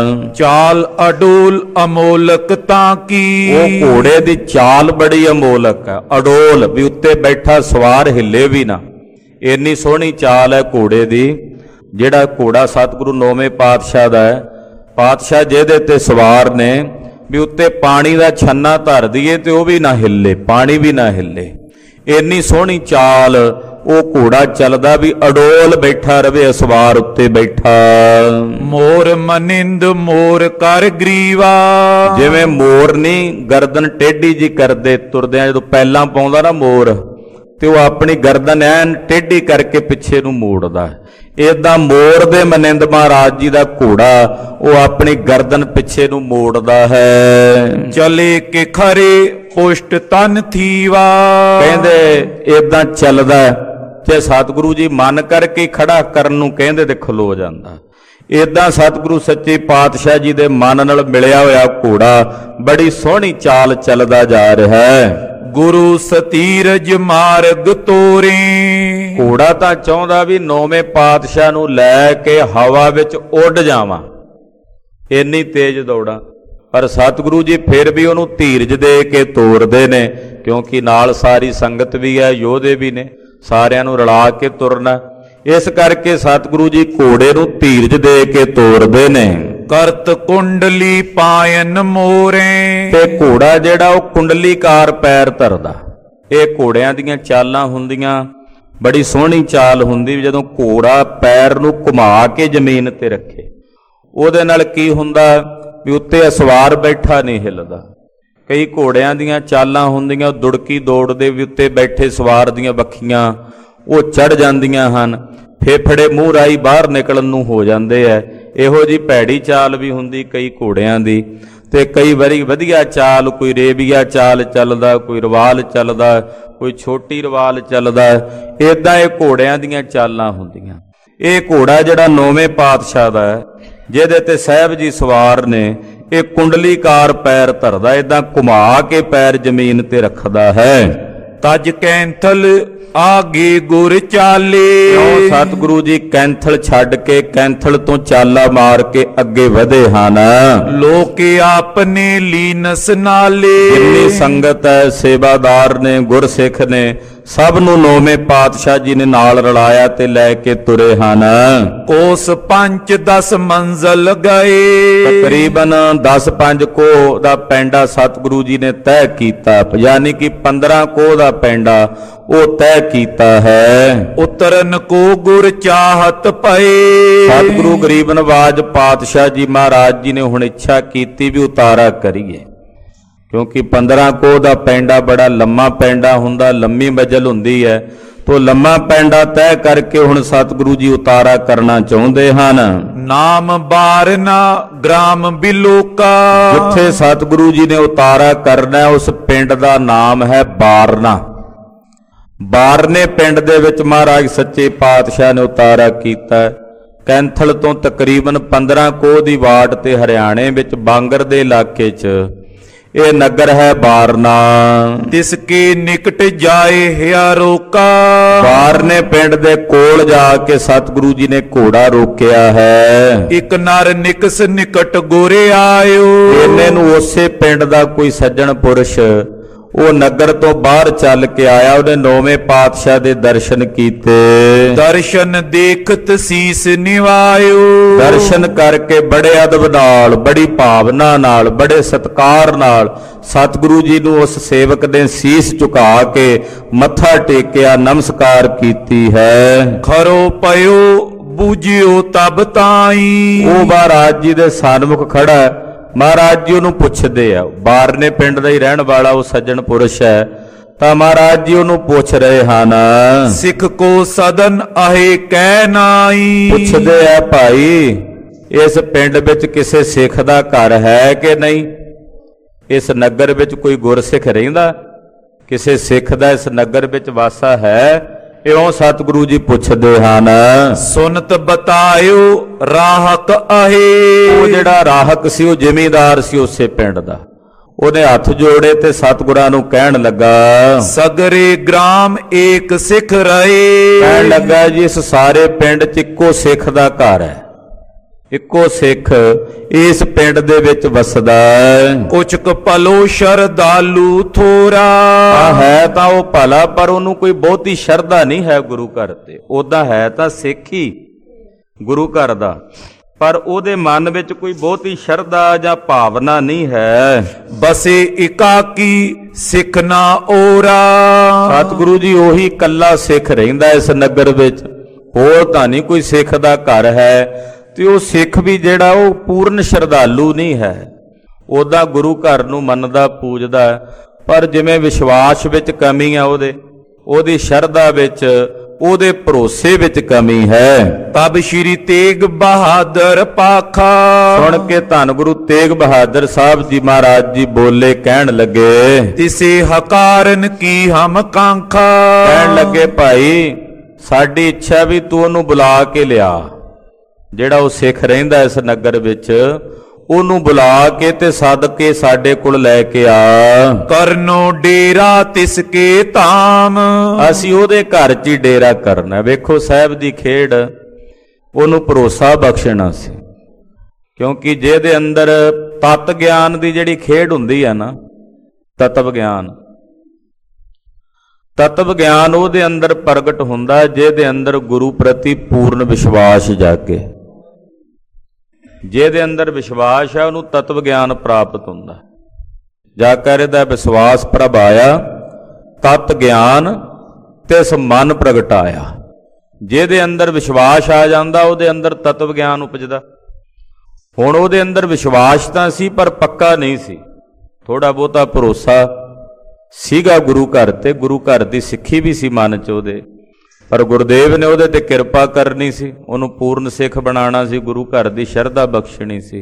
ਚਾਲ ਅਡੋਲ ਅਮੋਲਕ ਤਾਂ ਕੀ, ਉਹ ਘੋੜੇ ਦੀ ਚਾਲ ਬੜੀ ਅਮੋਲਕ ਹੈ, ਅਡੋਲ, ਵੀ ਉੱਤੇ ਬੈਠਾ ਸਵਾਰ ਹਿੱਲੇ ਵੀ ਨਾ। ਇੰਨੀ ਸੋਹਣੀ ਚਾਲ ਹੈ ਘੋੜੇ ਦੀ। ਜਿਹੜਾ ਘੋੜਾ ਸਤਿਗੁਰੂ ਨੌਵੇਂ ਪਾਤਸ਼ਾਹ ਦਾ ਹੈ, ਪਾਤਸ਼ਾਹ ਜਿਹਦੇ ਤੇ ਸਵਾਰ ਨੇ, ਵੀ ਉੱਤੇ ਪਾਣੀ ਦਾ ਛੰਨਾ ਧਰ ਦਈਏ ਤੇ ਉਹ ਵੀ ਨਾ ਹਿੱਲੇ, ਪਾਣੀ ਵੀ ਨਾ ਹਿੱਲੇ। ਇੰਨੀ ਸੋਹਣੀ ਚਾਲ ਉਹ ਘੋੜਾ ਚੱਲਦਾ ਵੀ ਅਡੋਲ ਬੈਠਾ ਰਵੇ, ਸਵਾਰ ਉੱਤੇ ਬੈਠਾ। ਮੋਰ ਮਨਿੰਦ ਮੋਰ ਕਰ ਗਰੀਵਾ, ਜਿਵੇਂ ਮੋਰ ਨਹੀਂ ਗਰਦਨ ਟੇਢੀ ਜੀ ਕਰਦੇ ਤੁਰਦਿਆਂ, ਜਦੋਂ ਪੈਲਾਂ ਪਾਉਂਦਾ ਨਾ ਮੋਰ ਤੇ ਉਹ ਆਪਣੀ ਗਰਦਨ ਐਨ ਟੇਢੀ ਕਰਕੇ ਪਿੱਛੇ ਨੂੰ ਮੋੜਦਾ। ਏਦਾਂ ਮੋਰ ਦੇ ਮਨਿੰਦ ਮਹਾਰਾਜ ਜੀ ਦਾ ਘੋੜਾ ਉਹ ਆਪਣੀ ਗਰਦਨ ਪਿੱਛੇ ਨੂੰ ਮੋੜਦਾ ਹੈ। ਚਲੇ ਕੇ ਖਰੇ ਪੁਸ਼ਟ ਤਨ ਥੀਵਾ, ਕਹਿੰਦੇ ਏਦਾਂ ਚੱਲਦਾ ਤੇ ਸਤਿਗੁਰੂ ਜੀ ਮਨ ਕਰਕੇ ਖੜਾ ਕਰਨ ਨੂੰ ਕਹਿੰਦੇ ਤੇ ਖਲੋ ਜਾਂਦਾ। ਏਦਾਂ ਸਤਿਗੁਰੂ ਸੱਚੇ ਪਾਤਸ਼ਾਹ ਜੀ ਦੇ ਮਨ ਨਾਲ ਮਿਲਿਆ ਹੋਇਆ ਘੋੜਾ ਬੜੀ ਸੋਹਣੀ ਚਾਲ ਚੱਲਦਾ ਜਾ ਰਿਹਾ ਹੈ। ਗੁਰੂ ਸਤੀਰਜ ਮਾਰਗ ਤੋਰੇ, ਘੋੜਾ ਤਾਂ ਚਾਹੁੰਦਾ ਵੀ ਨੌਵੇਂ ਪਾਤਸ਼ਾਹ ਨੂੰ ਲੈ ਕੇ ਹਵਾ ਵਿੱਚ ਉੱਡ ਜਾਵਾਂ, ਇੰਨੀ ਤੇਜ਼ ਦੌੜਾਂ। ਪਰ ਸਤਿਗੁਰੂ ਜੀ ਫਿਰ ਵੀ ਉਹਨੂੰ ਧੀਰਜ ਦੇ ਕੇ ਤੋਰਦੇ ਨੇ, ਕਿਉਂਕਿ ਨਾਲ ਸਾਰੀ ਸੰਗਤ ਵੀ ਹੈ, ਯੋਧੇ ਵੀ ਨੇ, ਸਾਰਿਆਂ ਨੂੰ ਰਲਾ ਕੇ ਤੁਰਨਾ। ਇਸ ਕਰਕੇ ਸਤਿਗੁਰੂ ਜੀ ਘੋੜੇ ਨੂੰ ਧੀਰਜ ਦੇ ਕੇ ਤੋਰਦੇ ਨੇ। ਕਰਤ ਕੁੰਡਲੀ ਪਾਇਨ ਮੋਰੇ, ਤੇ ਘੋੜਾ ਜਿਹੜਾ ਉਹ ਕੁੰਡਲੀਕਾਰ ਪੈਰ ਧਰਦਾ। ਇਹ ਘੋੜਿਆਂ ਦੀਆਂ ਚਾਲਾਂ ਹੁੰਦੀਆਂ, ਬੜੀ ਸੋਹਣੀ ਚਾਲ ਹੁੰਦੀ। ਜਦੋਂ ਘੋੜਾ ਪੈਰ ਨੂੰ ਘੁਮਾ ਕੇ ਜ਼ਮੀਨ ਤੇ ਰੱਖੇ, ਉਹਦੇ ਨਾਲ ਕੀ ਹੁੰਦਾ ਵੀ ਉੱਤੇ ਸਵਾਰ ਬੈਠਾ ਨਹੀਂ ਹਿੱਲਦਾ। ਕਈ ਘੋੜਿਆਂ ਦੀਆਂ ਚਾਲਾਂ ਹੁੰਦੀਆਂ ਦੁੜਕੀ ਦੌੜ ਦੇ ਵੀ ਉੱਤੇ ਬੈਠੇ ਸਵਾਰ ਦੀਆਂ ਬੱਖੀਆਂ ਉਹ ਚੜ ਜਾਂਦੀਆਂ ਹਨ। ਫੇਫੜੇ ਮੂੰਹ ਰਾਈ ਬਾਹਰ ਨਿਕਲਣ ਨੂੰ ਹੋ ਜਾਂਦੇ ਐ। ਇਹੋ ਜੀ ਭੈੜੀ ਚਾਲ ਵੀ ਹੁੰਦੀ ਕਈ ਘੋੜਿਆਂ ਦੀ, ਤੇ ਕਈ ਵਾਰੀ ਵਧੀਆ ਚਾਲ, ਕੋਈ ਰੇਬੀਆ ਚਾਲ ਚੱਲਦਾ, ਕੋਈ ਰਵਾਲ ਚੱਲਦਾ, ਕੋਈ ਛੋਟੀ ਰਵਾਲ ਚੱਲਦਾ। ਇੱਦਾਂ ਇਹ ਘੋੜਿਆਂ ਦੀਆਂ ਚਾਲਾਂ ਹੁੰਦੀਆਂ। ਇਹ ਘੋੜਾ ਜਿਹੜਾ ਨੌਵੇਂ ਪਾਤਸ਼ਾਹ ਦਾ ਹੈ, ਜਿਹਦੇ ਤੇ ਸਾਹਿਬ ਜੀ ਸਵਾਰ ਨੇ, ਇਹ ਕੁੰਡਲੀਕਾਰ ਪੈਰ ਧਰਦਾ, ਇੱਦਾਂ ਘੁਮਾ ਕੇ ਪੈਰ ਜ਼ਮੀਨ ਤੇ ਰੱਖਦਾ ਹੈ। ਤਜ ਕੈਂਥਲ ਆਗੇ ਗੁਰ ਚਾਲੇ। ਕਿਉਂ ਸਤਿਗੁਰੂ ਜੀ ਕੈਂਥਲ ਛੱਡ ਕੇ, ਕੈਂਥਲ ਤੋਂ ਚਾਲਾ ਮਾਰ ਕੇ ਅੱਗੇ ਵਧੇ ਹਨ। ਲੋਕੇ ਆਪਨੇ ਲੀਨਸ ਨਾਲੇ। ਜਿੰਨੀ ਸੰਗਤ ਹੈ, ਸੇਵਾਦਾਰ ਨੇ, ਗੁਰਸਿੱਖ ਨੇ, ਸਭ ਨੂੰ ਨੌਵੇਂ ਪਾਤਸ਼ਾਹ ਜੀ ਨੇ ਨਾਲ ਰਲਾਇਆ ਤੇ ਲੈ ਕੇ ਤੁਰੇ ਹਨ। ਕੋਸ ਪੰਜ ਦਸ ਮੰਜ਼ਲ ਗਏ। ਤਕਰੀਬਨ ਦਸ ਪੰਜ ਕੋਹ ਦਾ ਪੈਂਡਾ ਸਤਿਗੁਰੂ ਜੀ ਨੇ ਤੈਅ ਕੀਤਾ, ਯਾਨੀ ਕਿ ਪੰਦਰਾਂ ਕੋਹ ਦਾ ਪੈਂਡਾ ਉਹ ਤੈਅ ਕੀਤਾ ਹੈ। ਉਤਰਨ ਕੋ ਗੁਰ ਚਾਹਤ ਪਏ। ਸਤਿਗੁਰੂ ਗਰੀਬ ਨਵਾਜ ਪਾਤਸ਼ਾਹ ਜੀ ਮਹਾਰਾਜ ਜੀ ਨੇ ਹੁਣ ਇੱਛਾ ਕੀਤੀ ਵੀ ਉਤਾਰਾ ਕਰੀਏ, ਕਿਉਂਕਿ ਪੰਦਰਾਂ ਕੋਹ ਦਾ ਪੈਂਡਾ ਬੜਾ ਲੰਮਾ ਪੈਂਡਾ ਹੁੰਦਾ, ਲੰਮੀ ਮਜਲ ਹੁੰਦੀ ਹੈ। ਤੋ ਲੰਮਾ ਪੈਂਡਾ ਤੈਅ ਕਰਕੇ ਹੁਣ ਸਤਿਗੁਰੂ ਜੀ ਉਤਾਰਾ ਕਰਨਾ ਚਾਹੁੰਦੇ ਹਨ। ਨਾਮ ਬਾਰਨਾ ਗ੍ਰਾਮ ਬਿਲੋਕਾ। ਜਿੱਥੇ ਸਤਿਗੁਰੂ ਜੀ ਨੇ ਉਤਾਰਾ ਕਰਨਾ, ਉਸ ਪਿੰਡ ਦਾ ਨਾਮ ਹੈ ਬਾਰਨਾ। ਬਾਰਨੇ ਪਿੰਡ ਦੇ ਵਿੱਚ ਮਹਾਰਾਜ ਸੱਚੇ ਪਾਤਸ਼ਾਹ ਨੇ ਉਤਾਰਾ ਕੀਤਾ। ਕੈਂਥਲ ਤੋਂ ਤਕਰੀਬਨ ਪੰਦਰਾਂ ਕੋਹ ਦੀ ਵਾਟ ਤੇ ਹਰਿਆਣੇ ਵਿੱਚ ਬਾਂਗਰ ਦੇ ਇਲਾਕੇ 'ਚ ਇਹ ਨਗਰ ਹੈ ਬਾਰਨਾ। ਤਿਸ ਕੇ ਨਿਕਟ ਜਾਏ ਹਿਆ ਰੋਕਾ। ਬਾਰਨੇ ਪਿੰਡ ਦੇ ਕੋਲ ਜਾ ਕੇ ਸਤਿਗੁਰੂ ਜੀ ਨੇ ਘੋੜਾ ਰੋਕਿਆ ਹੈ। ਇੱਕ ਨਰ ਨਿਕਸ ਨਿਕਟ ਗੋਰੇ ਆਇਓ। ਇਹਨੇ ਨੂੰ ਉਸੇ ਪਿੰਡ ਦਾ ਕੋਈ ਸੱਜਣ ਪੁਰਸ਼ ਉਹ ਨਗਰ ਤੋਂ ਬਾਹਰ ਚੱਲ ਕੇ ਆਇਆ, ਉਹਨੇ ਨੌਵੇਂ ਪਾਤਸ਼ਾਹ ਦੇ ਦਰਸ਼ਨ ਕੀਤੇ। ਦਰਸ਼ਨ ਦੇਖਤ ਸੀਸ ਨਿਵਾਇਓ। ਦਰਸ਼ਨ ਕਰਕੇ ਬੜੇ ਅਦਬ ਨਾਲ, ਬੜੀ ਭਾਵਨਾ ਨਾਲ, ਬੜੇ ਸਤਿਕਾਰ ਨਾਲ ਸਤਿਗੁਰੂ ਜੀ ਨੂੰ ਉਸ ਸੇਵਕ ਨੇ ਸੀਸ ਝੁਕਾ ਕੇ ਮੱਥਾ ਟੇਕਿਆ, ਨਮਸਕਾਰ ਕੀਤੀ ਹੈ। ਖਰੋ ਪਇਓ ਬੂਝਿਓ ਤਬ ਤਾਈ। ਉਹ ਮਹਾਰਾਜ ਜੀ ਦੇ ਸਨਮੁਖ ਖੜਾ, ਮਹਾਰਾਜ ਜੀ ਉਹਨੂੰ ਪੁੱਛਦੇ ਆ। ਬਾਰਨੇ ਪਿੰਡ ਦਾ ਹੀ ਰਹਿਣ ਵਾਲਾ ਉਹ ਸੱਜਣ ਪੁਰਸ਼ ਹੈ, ਤਾਂ ਮਹਾਰਾਜ ਜੀ ਉਹਨੂੰ ਪੁੱਛ ਰਹੇ ਹਨ। ਸਿੱਖ ਕੋ ਸਦਨ ਆਹੇ ਕਹਿ ਨਾਈ। ਪੁੱਛਦੇ ਆ, ਭਾਈ ਇਸ ਪਿੰਡ ਵਿੱਚ ਕਿਸੇ ਸਿੱਖ ਦਾ ਘਰ ਹੈ ਕਿ ਨਹੀਂ? ਇਸ ਨਗਰ ਵਿੱਚ ਕੋਈ ਗੁਰਸਿੱਖ ਰਹਿੰਦਾ? ਕਿਸੇ ਸਿੱਖ ਦਾ ਇਸ ਨਗਰ ਵਿੱਚ ਵਾਸਾ ਹੈ? ਇਉਂ ਸਤਿਗੁਰੂ ਜੀ ਪੁੱਛਦੇ ਹਨ। ਸੁਨਤ ਬਤਾਇਓ ਰਾਹਕ ਆਹੇ। ਉਹ ਜਿਹੜਾ ਰਾਹਕ ਸੀ ਉਹ ਜ਼ਿਮੀਂਦਾਰ ਸੀ ਉਸੇ ਪਿੰਡ ਦਾ। ਉਹਨੇ ਹੱਥ ਜੋੜੇ ਤੇ ਸਤਿਗੁਰਾਂ ਨੂੰ ਕਹਿਣ ਲੱਗਾ, ਸਗਰੇ ਗ੍ਰਾਮ ਏਕ ਸਿੱਖ ਰਹੇ। ਕਹਿਣ ਲੱਗਾ ਜੀ ਇਸ ਸਾਰੇ ਪਿੰਡ 'ਚ ਇੱਕੋ ਸਿੱਖ ਦਾ ਘਰ ਹੈ, ਇੱਕੋ ਸਿੱਖ ਇਸ ਪਿੰਡ ਦੇ ਵਿੱਚ ਵਸਦਾ ਹੈ। ਕੁਛ ਕੁ ਭਲੋ ਸ਼ਰਧਾਲੂ ਥੋਰਾ। ਆ ਹੈ ਤਾਂ ਉਹ ਭਲਾ, ਪਰ ਉਹਨੂੰ ਕੋਈ ਬਹੁਤੀ ਸ਼ਰਧਾ ਨਹੀਂ ਹੈ ਗੁਰੂ ਘਰ ਤੇ। ਉਹਦਾ ਹੈ ਤਾਂ ਸਿੱਖ ਹੀ ਗੁਰੂ ਘਰ ਦਾ, ਪਰ ਉਹਦੇ ਮਨ ਵਿੱਚ ਕੋਈ ਬਹੁਤੀ ਸ਼ਰਧਾ ਜਾਂ ਭਾਵਨਾ ਨਹੀਂ ਹੈ। ਬਸੇ ਇਕਾਕੀ ਸਿੱਖ ਨਾ ਓਰਾ। ਸਤਿਗੁਰੂ ਜੀ ਉਹੀ ਇਕੱਲਾ ਸਿੱਖ ਰਹਿੰਦਾ ਇਸ ਨਗਰ ਵਿੱਚ, ਹੋਰ ਤਾਂ ਨਹੀਂ ਕੋਈ ਸਿੱਖ ਦਾ ਘਰ ਹੈ। ਤੇ ਉਹ ਸਿੱਖ ਵੀ ਜਿਹੜਾ ਉਹ ਪੂਰਨ ਸ਼ਰਧਾਲੂ ਨਹੀਂ ਹੈ। ਉਹਦਾ ਗੁਰੂ ਘਰ ਨੂੰ ਮੰਨਦਾ, ਪੂਜਦਾ, ਪਰ ਜਿਵੇਂ ਵਿਸ਼ਵਾਸ ਵਿੱਚ ਕਮੀ ਆ, ਉਹਦੇ ਉਹਦੀ ਸ਼ਰਧਾ ਵਿੱਚ, ਉਹਦੇ ਭਰੋਸੇ ਵਿੱਚ ਕਮੀ ਹੈ। ਤਬ ਸ਼੍ਰੀ ਤੇਗ ਬਹਾਦਰ ਪਾਖਾ। ਸੁਣ ਕੇ ਧੰਨ ਗੁਰੂ ਤੇਗ ਬਹਾਦਰ ਸਾਹਿਬ ਜੀ ਮਹਾਰਾਜ ਜੀ ਬੋਲੇ, ਕਹਿਣ ਲੱਗੇ, ਤਿਸੇ ਹਕਾਰਨ ਕੀ ਹਮ ਕਾਂਖਾ। ਕਹਿਣ ਲੱਗੇ, ਭਾਈ ਸਾਡੀ ਇੱਛਾ ਵੀ ਤੂੰ ਉਹਨੂੰ ਬੁਲਾ ਕੇ ਲਿਆ, ਜਿਹੜਾ ਉਹ ਸਿੱਖ ਰਹਿੰਦਾ ਇਸ ਨਗਰ ਵਿੱਚ, ਉਹਨੂੰ ਬੁਲਾ ਕੇ ਤੇ ਸੱਦ ਕੇ ਸਾਡੇ ਕੋਲ ਲੈ ਕੇ ਆ। ਕਰਨੋ ਡੇਰਾ ਤਿਸ ਕੇ ਧਾਮ। ਅਸੀਂ ਉਹਦੇ ਘਰ 'ਚ ਹੀ ਡੇਰਾ ਕਰਨਾ। ਵੇਖੋ ਸਾਹਿਬ ਦੀ ਖੇਡ, ਉਹਨੂੰ ਭਰੋਸਾ ਬਖਸ਼ਣਾ ਸੀ, ਕਿਉਂਕਿ ਜਿਹਦੇ ਅੰਦਰ ਤਤ ਗਿਆਨ ਦੀ ਜਿਹੜੀ ਖੇਡ ਹੁੰਦੀ ਆ ਨਾ, ਤਤਵ ਗਿਆਨ, ਤਤਵ ਗਿਆਨ ਉਹਦੇ ਅੰਦਰ ਪ੍ਰਗਟ ਹੁੰਦਾ ਜਿਹਦੇ ਅੰਦਰ ਗੁਰੂ ਪ੍ਰਤੀ ਪੂਰਨ ਵਿਸ਼ਵਾਸ ਜਾਗੇ। ਜਿਹਦੇ ਅੰਦਰ ਵਿਸ਼ਵਾਸ ਹੈ ਉਹਨੂੰ ਤਤਵ ਗਿਆਨ ਪ੍ਰਾਪਤ ਹੁੰਦਾ। ਜਾ ਕਰ ਇਹਦਾ ਵਿਸ਼ਵਾਸ ਪ੍ਰਭ ਆਇਆ, ਤਤ ਗਿਆਨ ਤਿਸ ਮਨ ਪ੍ਰਗਟਾਇਆ। ਜਿਹਦੇ ਅੰਦਰ ਵਿਸ਼ਵਾਸ ਆ ਜਾਂਦਾ ਉਹਦੇ ਅੰਦਰ ਤਤਵ ਗਿਆਨ ਉਪਜਦਾ। ਹੁਣ ਉਹਦੇ ਅੰਦਰ ਵਿਸ਼ਵਾਸ ਤਾਂ ਸੀ ਪਰ ਪੱਕਾ ਨਹੀਂ ਸੀ, ਥੋੜਾ ਬਹੁਤਾ ਭਰੋਸਾ ਸੀਗਾ ਗੁਰੂ ਘਰ ਤੇ, ਗੁਰੂ ਘਰ ਦੀ ਸਿੱਖੀ ਵੀ ਸੀ ਮਨ 'ਚ ਉਹਦੇ, ਪਰ ਗੁਰਦੇਵ ਨੇ ਉਹਦੇ ਤੇ ਕਿਰਪਾ ਕਰਨੀ ਸੀ, ਉਹਨੂੰ ਪੂਰਨ ਸਿੱਖ ਬਣਾਉਣਾ ਸੀ, ਗੁਰੂ ਘਰ ਦੀ ਸ਼ਰਧਾ ਬਖਸ਼ਣੀ ਸੀ।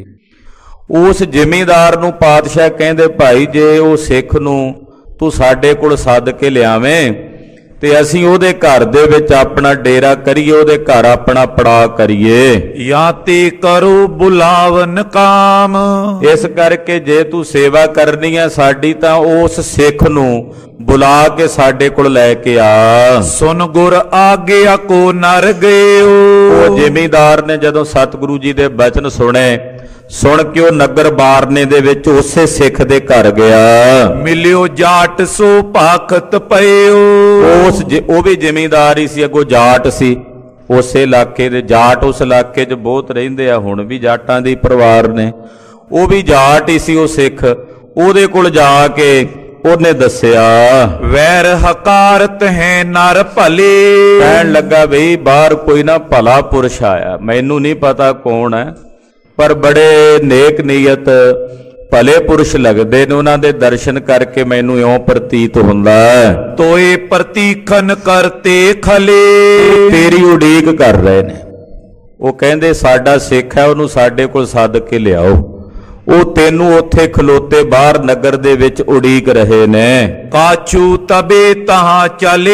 ਉਸ ਜ਼ਿਮੀਂਦਾਰ ਨੂੰ ਪਾਤਸ਼ਾਹ ਕਹਿੰਦੇ, ਭਾਈ ਜੇ ਉਹ ਸਿੱਖ ਨੂੰ ਤੂੰ ਸਾਡੇ ਕੋਲ ਸੱਦ ਕੇ ਲਿਆਵੇਂ ਤੇ ਅਸੀਂ ਉਹਦੇ ਘਰ ਦੇ ਵਿੱਚ ਆਪਣਾ ਡੇਰਾ ਕਰੀਏ, ਉਹਦੇ ਘਰ ਆਪਣਾ ਪੜਾਅ ਕਰੀਏ। ਜਾਂ ਤੇ ਕਰੋ ਬੁਲਾਵਨ ਕਾਮ, ਇਸ ਕਰਕੇ ਜੇ ਤੂੰ ਸੇਵਾ ਕਰਨੀ ਹੈ ਸਾਡੀ ਤਾਂ ਉਸ ਸਿੱਖ ਨੂੰ ਬੁਲਾ ਕੇ ਸਾਡੇ ਕੋਲ ਲੈ ਕੇ ਆ। ਸੁਨ ਗੁਰ ਆਗਿਆ ਕੋ ਨਰ ਗਇਓ। ਉਹ ਜ਼ਿਮੀਂਦਾਰ ਨੇ ਜਦੋਂ ਸਤਿਗੁਰੂ ਜੀ ਦੇ ਬਚਨ ਸੁਣੇ, ਸੁਣ ਕੇ ਉਹ ਨਗਰ ਬਾਰਨੇ ਦੇ ਵਿੱਚ ਉਸੇ ਸਿੱਖ ਦੇ ਘਰ ਗਿਆ। ਮਿਲਿਓ ਜਾਟ ਸੋ ਭਾਖਤ ਪਇਓ। ਉਸ ਉਹ ਵੀ ਜ਼ਿਮੀਂਦਾਰ ਹੀ ਸੀ, ਅੱਗੋਂ ਜਾਟ ਸੀ। ਉਸੇ ਇਲਾਕੇ ਦੇ ਜਾਟ ਉਸ ਇਲਾਕੇ 'ਚ ਬਹੁਤ ਰਹਿੰਦੇ ਆ, ਹੁਣ ਵੀ ਜਾਟਾਂ ਦੇ ਪਰਿਵਾਰ ਨੇ। ਉਹ ਵੀ ਜਾਟ ਹੀ ਸੀ ਉਹ ਸਿੱਖ। ਉਹਦੇ ਕੋਲ ਜਾ ਕੇ ਉਹਨੇ ਦੱਸਿਆ, ਵੈਰ ਹਕਾਰਤ ਹੈ ਨਰ ਭਲੇ। ਕਹਿਣ ਲੱਗਾ ਬਈ ਬਾਹਰ ਕੋਈ ਨਾ ਭਲਾ ਪੁਰਸ਼ ਆਇਆ, ਮੈਨੂੰ ਨਹੀਂ ਪਤਾ ਕੌਣ ਹੈ, ਪਰ ਬੜੇ ਨੇਕ ਨੀਅਤ ਭਲੇ ਪੁਰਸ਼ ਲੱਗਦੇ ਨੇ, ਉਹਨਾਂ ਦੇ ਦਰਸ਼ਨ ਕਰਕੇ ਮੈਨੂੰ ਇਉਂ ਪ੍ਰਤੀਤ ਹੁੰਦਾ ਹੈ। ਤੋਏ ਪ੍ਰਤੀਖਨ ਕਰਤੇ ਖਲੇ, ਤੇਰੀ ਉਡੀਕ ਕਰ ਰਹੇ ਨੇ। ਉਹ ਕਹਿੰਦੇ ਸਾਡਾ ਸਿੱਖ ਹੈ, ਉਹਨੂੰ ਸਾਡੇ ਕੋਲ ਸੱਦ ਕੇ ਲਿਆਓ। ਉਹ ਤੈਨੂੰ ਉੱਥੇ ਖਲੋਤੇ ਬਾਹਰ ਨਗਰ ਦੇ ਵਿੱਚ ਉਡੀਕ ਰਹੇ ਨੇ। ਕਾਛੂ ਤਬੇ ਤਹਾਂ ਚੱਲ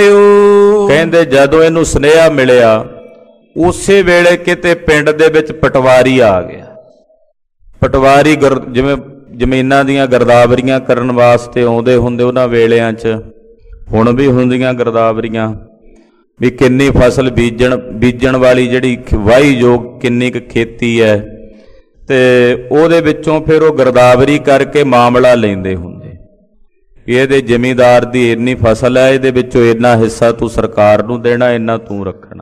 ਆਇਓ। ਕਹਿੰਦੇ ਜਦੋਂ ਇਹਨੂੰ ਸੁਨੇਹਾ ਮਿਲਿਆ ਉਸੇ ਵੇਲੇ ਕਿਤੇ ਪਿੰਡ ਦੇ ਵਿੱਚ ਪਟਵਾਰੀ ਆ ਗਿਆ। ਪਟਵਾਰੀ ਗਰ ਜਿਵੇਂ ਜ਼ਮੀਨਾਂ ਦੀਆਂ ਗਰਦਾਵਰੀਆਂ ਕਰਨ ਵਾਸਤੇ ਆਉਂਦੇ ਹੁੰਦੇ ਉਹਨਾਂ ਵੇਲਿਆਂ 'ਚ, ਹੁਣ ਵੀ ਹੁੰਦੀਆਂ ਗਰਦਾਵਰੀਆਂ, ਵੀ ਕਿੰਨੀ ਫਸਲ ਬੀਜਣ ਬੀਜਣ ਵਾਲੀ ਜਿਹੜੀ ਵਾਹੀ ਯੋਗ ਕਿੰਨੀ ਕੁ ਖੇਤੀ ਹੈ, ਤੇ ਉਹਦੇ ਵਿੱਚੋਂ ਫਿਰ ਉਹ ਗਰਦਾਵਰੀ ਕਰਕੇ ਮਾਮਲਾ ਲੈਂਦੇ ਹੁੰਦੇ ਵੀ ਇਹਦੇ ਜ਼ਿਮੀਂਦਾਰ ਦੀ ਇੰਨੀ ਫਸਲ ਹੈ, ਇਹਦੇ ਵਿੱਚੋਂ ਇੰਨਾ ਹਿੱਸਾ ਤੂੰ ਸਰਕਾਰ ਨੂੰ ਦੇਣਾ, ਇੰਨਾ ਤੂੰ ਰੱਖਣਾ।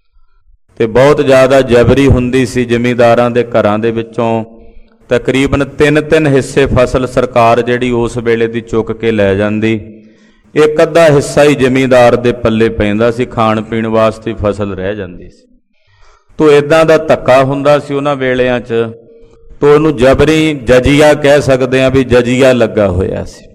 ਤੇ ਬਹੁਤ ਜ਼ਿਆਦਾ ਜਬਰੀ ਹੁੰਦੀ ਸੀ ਜ਼ਿਮੀਂਦਾਰਾਂ ਦੇ ਘਰਾਂ ਦੇ ਵਿੱਚੋਂ। ਤਕਰੀਬਨ ਤਿੰਨ ਤਿੰਨ ਹਿੱਸੇ ਫਸਲ ਸਰਕਾਰ ਜਿਹੜੀ ਉਸ ਵੇਲੇ ਦੀ ਚੁੱਕ ਕੇ ਲੈ ਜਾਂਦੀ, ਇੱਕ ਅੱਧਾ ਹਿੱਸਾ ਹੀ ਜ਼ਿਮੀਂਦਾਰ ਦੇ ਪੱਲੇ ਪੈਂਦਾ ਸੀ, ਖਾਣ ਪੀਣ ਵਾਸਤੇ ਫਸਲ ਰਹਿ ਜਾਂਦੀ ਸੀ। ਤੋ ਇਦਾਂ ਦਾ ਧੱਕਾ ਹੁੰਦਾ ਸੀ ਉਹਨਾਂ ਵੇਲਿਆਂ 'ਚ। ਤੋ ਉਹਨੂੰ ਜਬਰੀ ਜਜੀਆ ਕਹਿ ਸਕਦੇ ਹਾਂ, ਵੀ ਜਜੀਆ ਲੱਗਾ ਹੋਇਆ ਸੀ।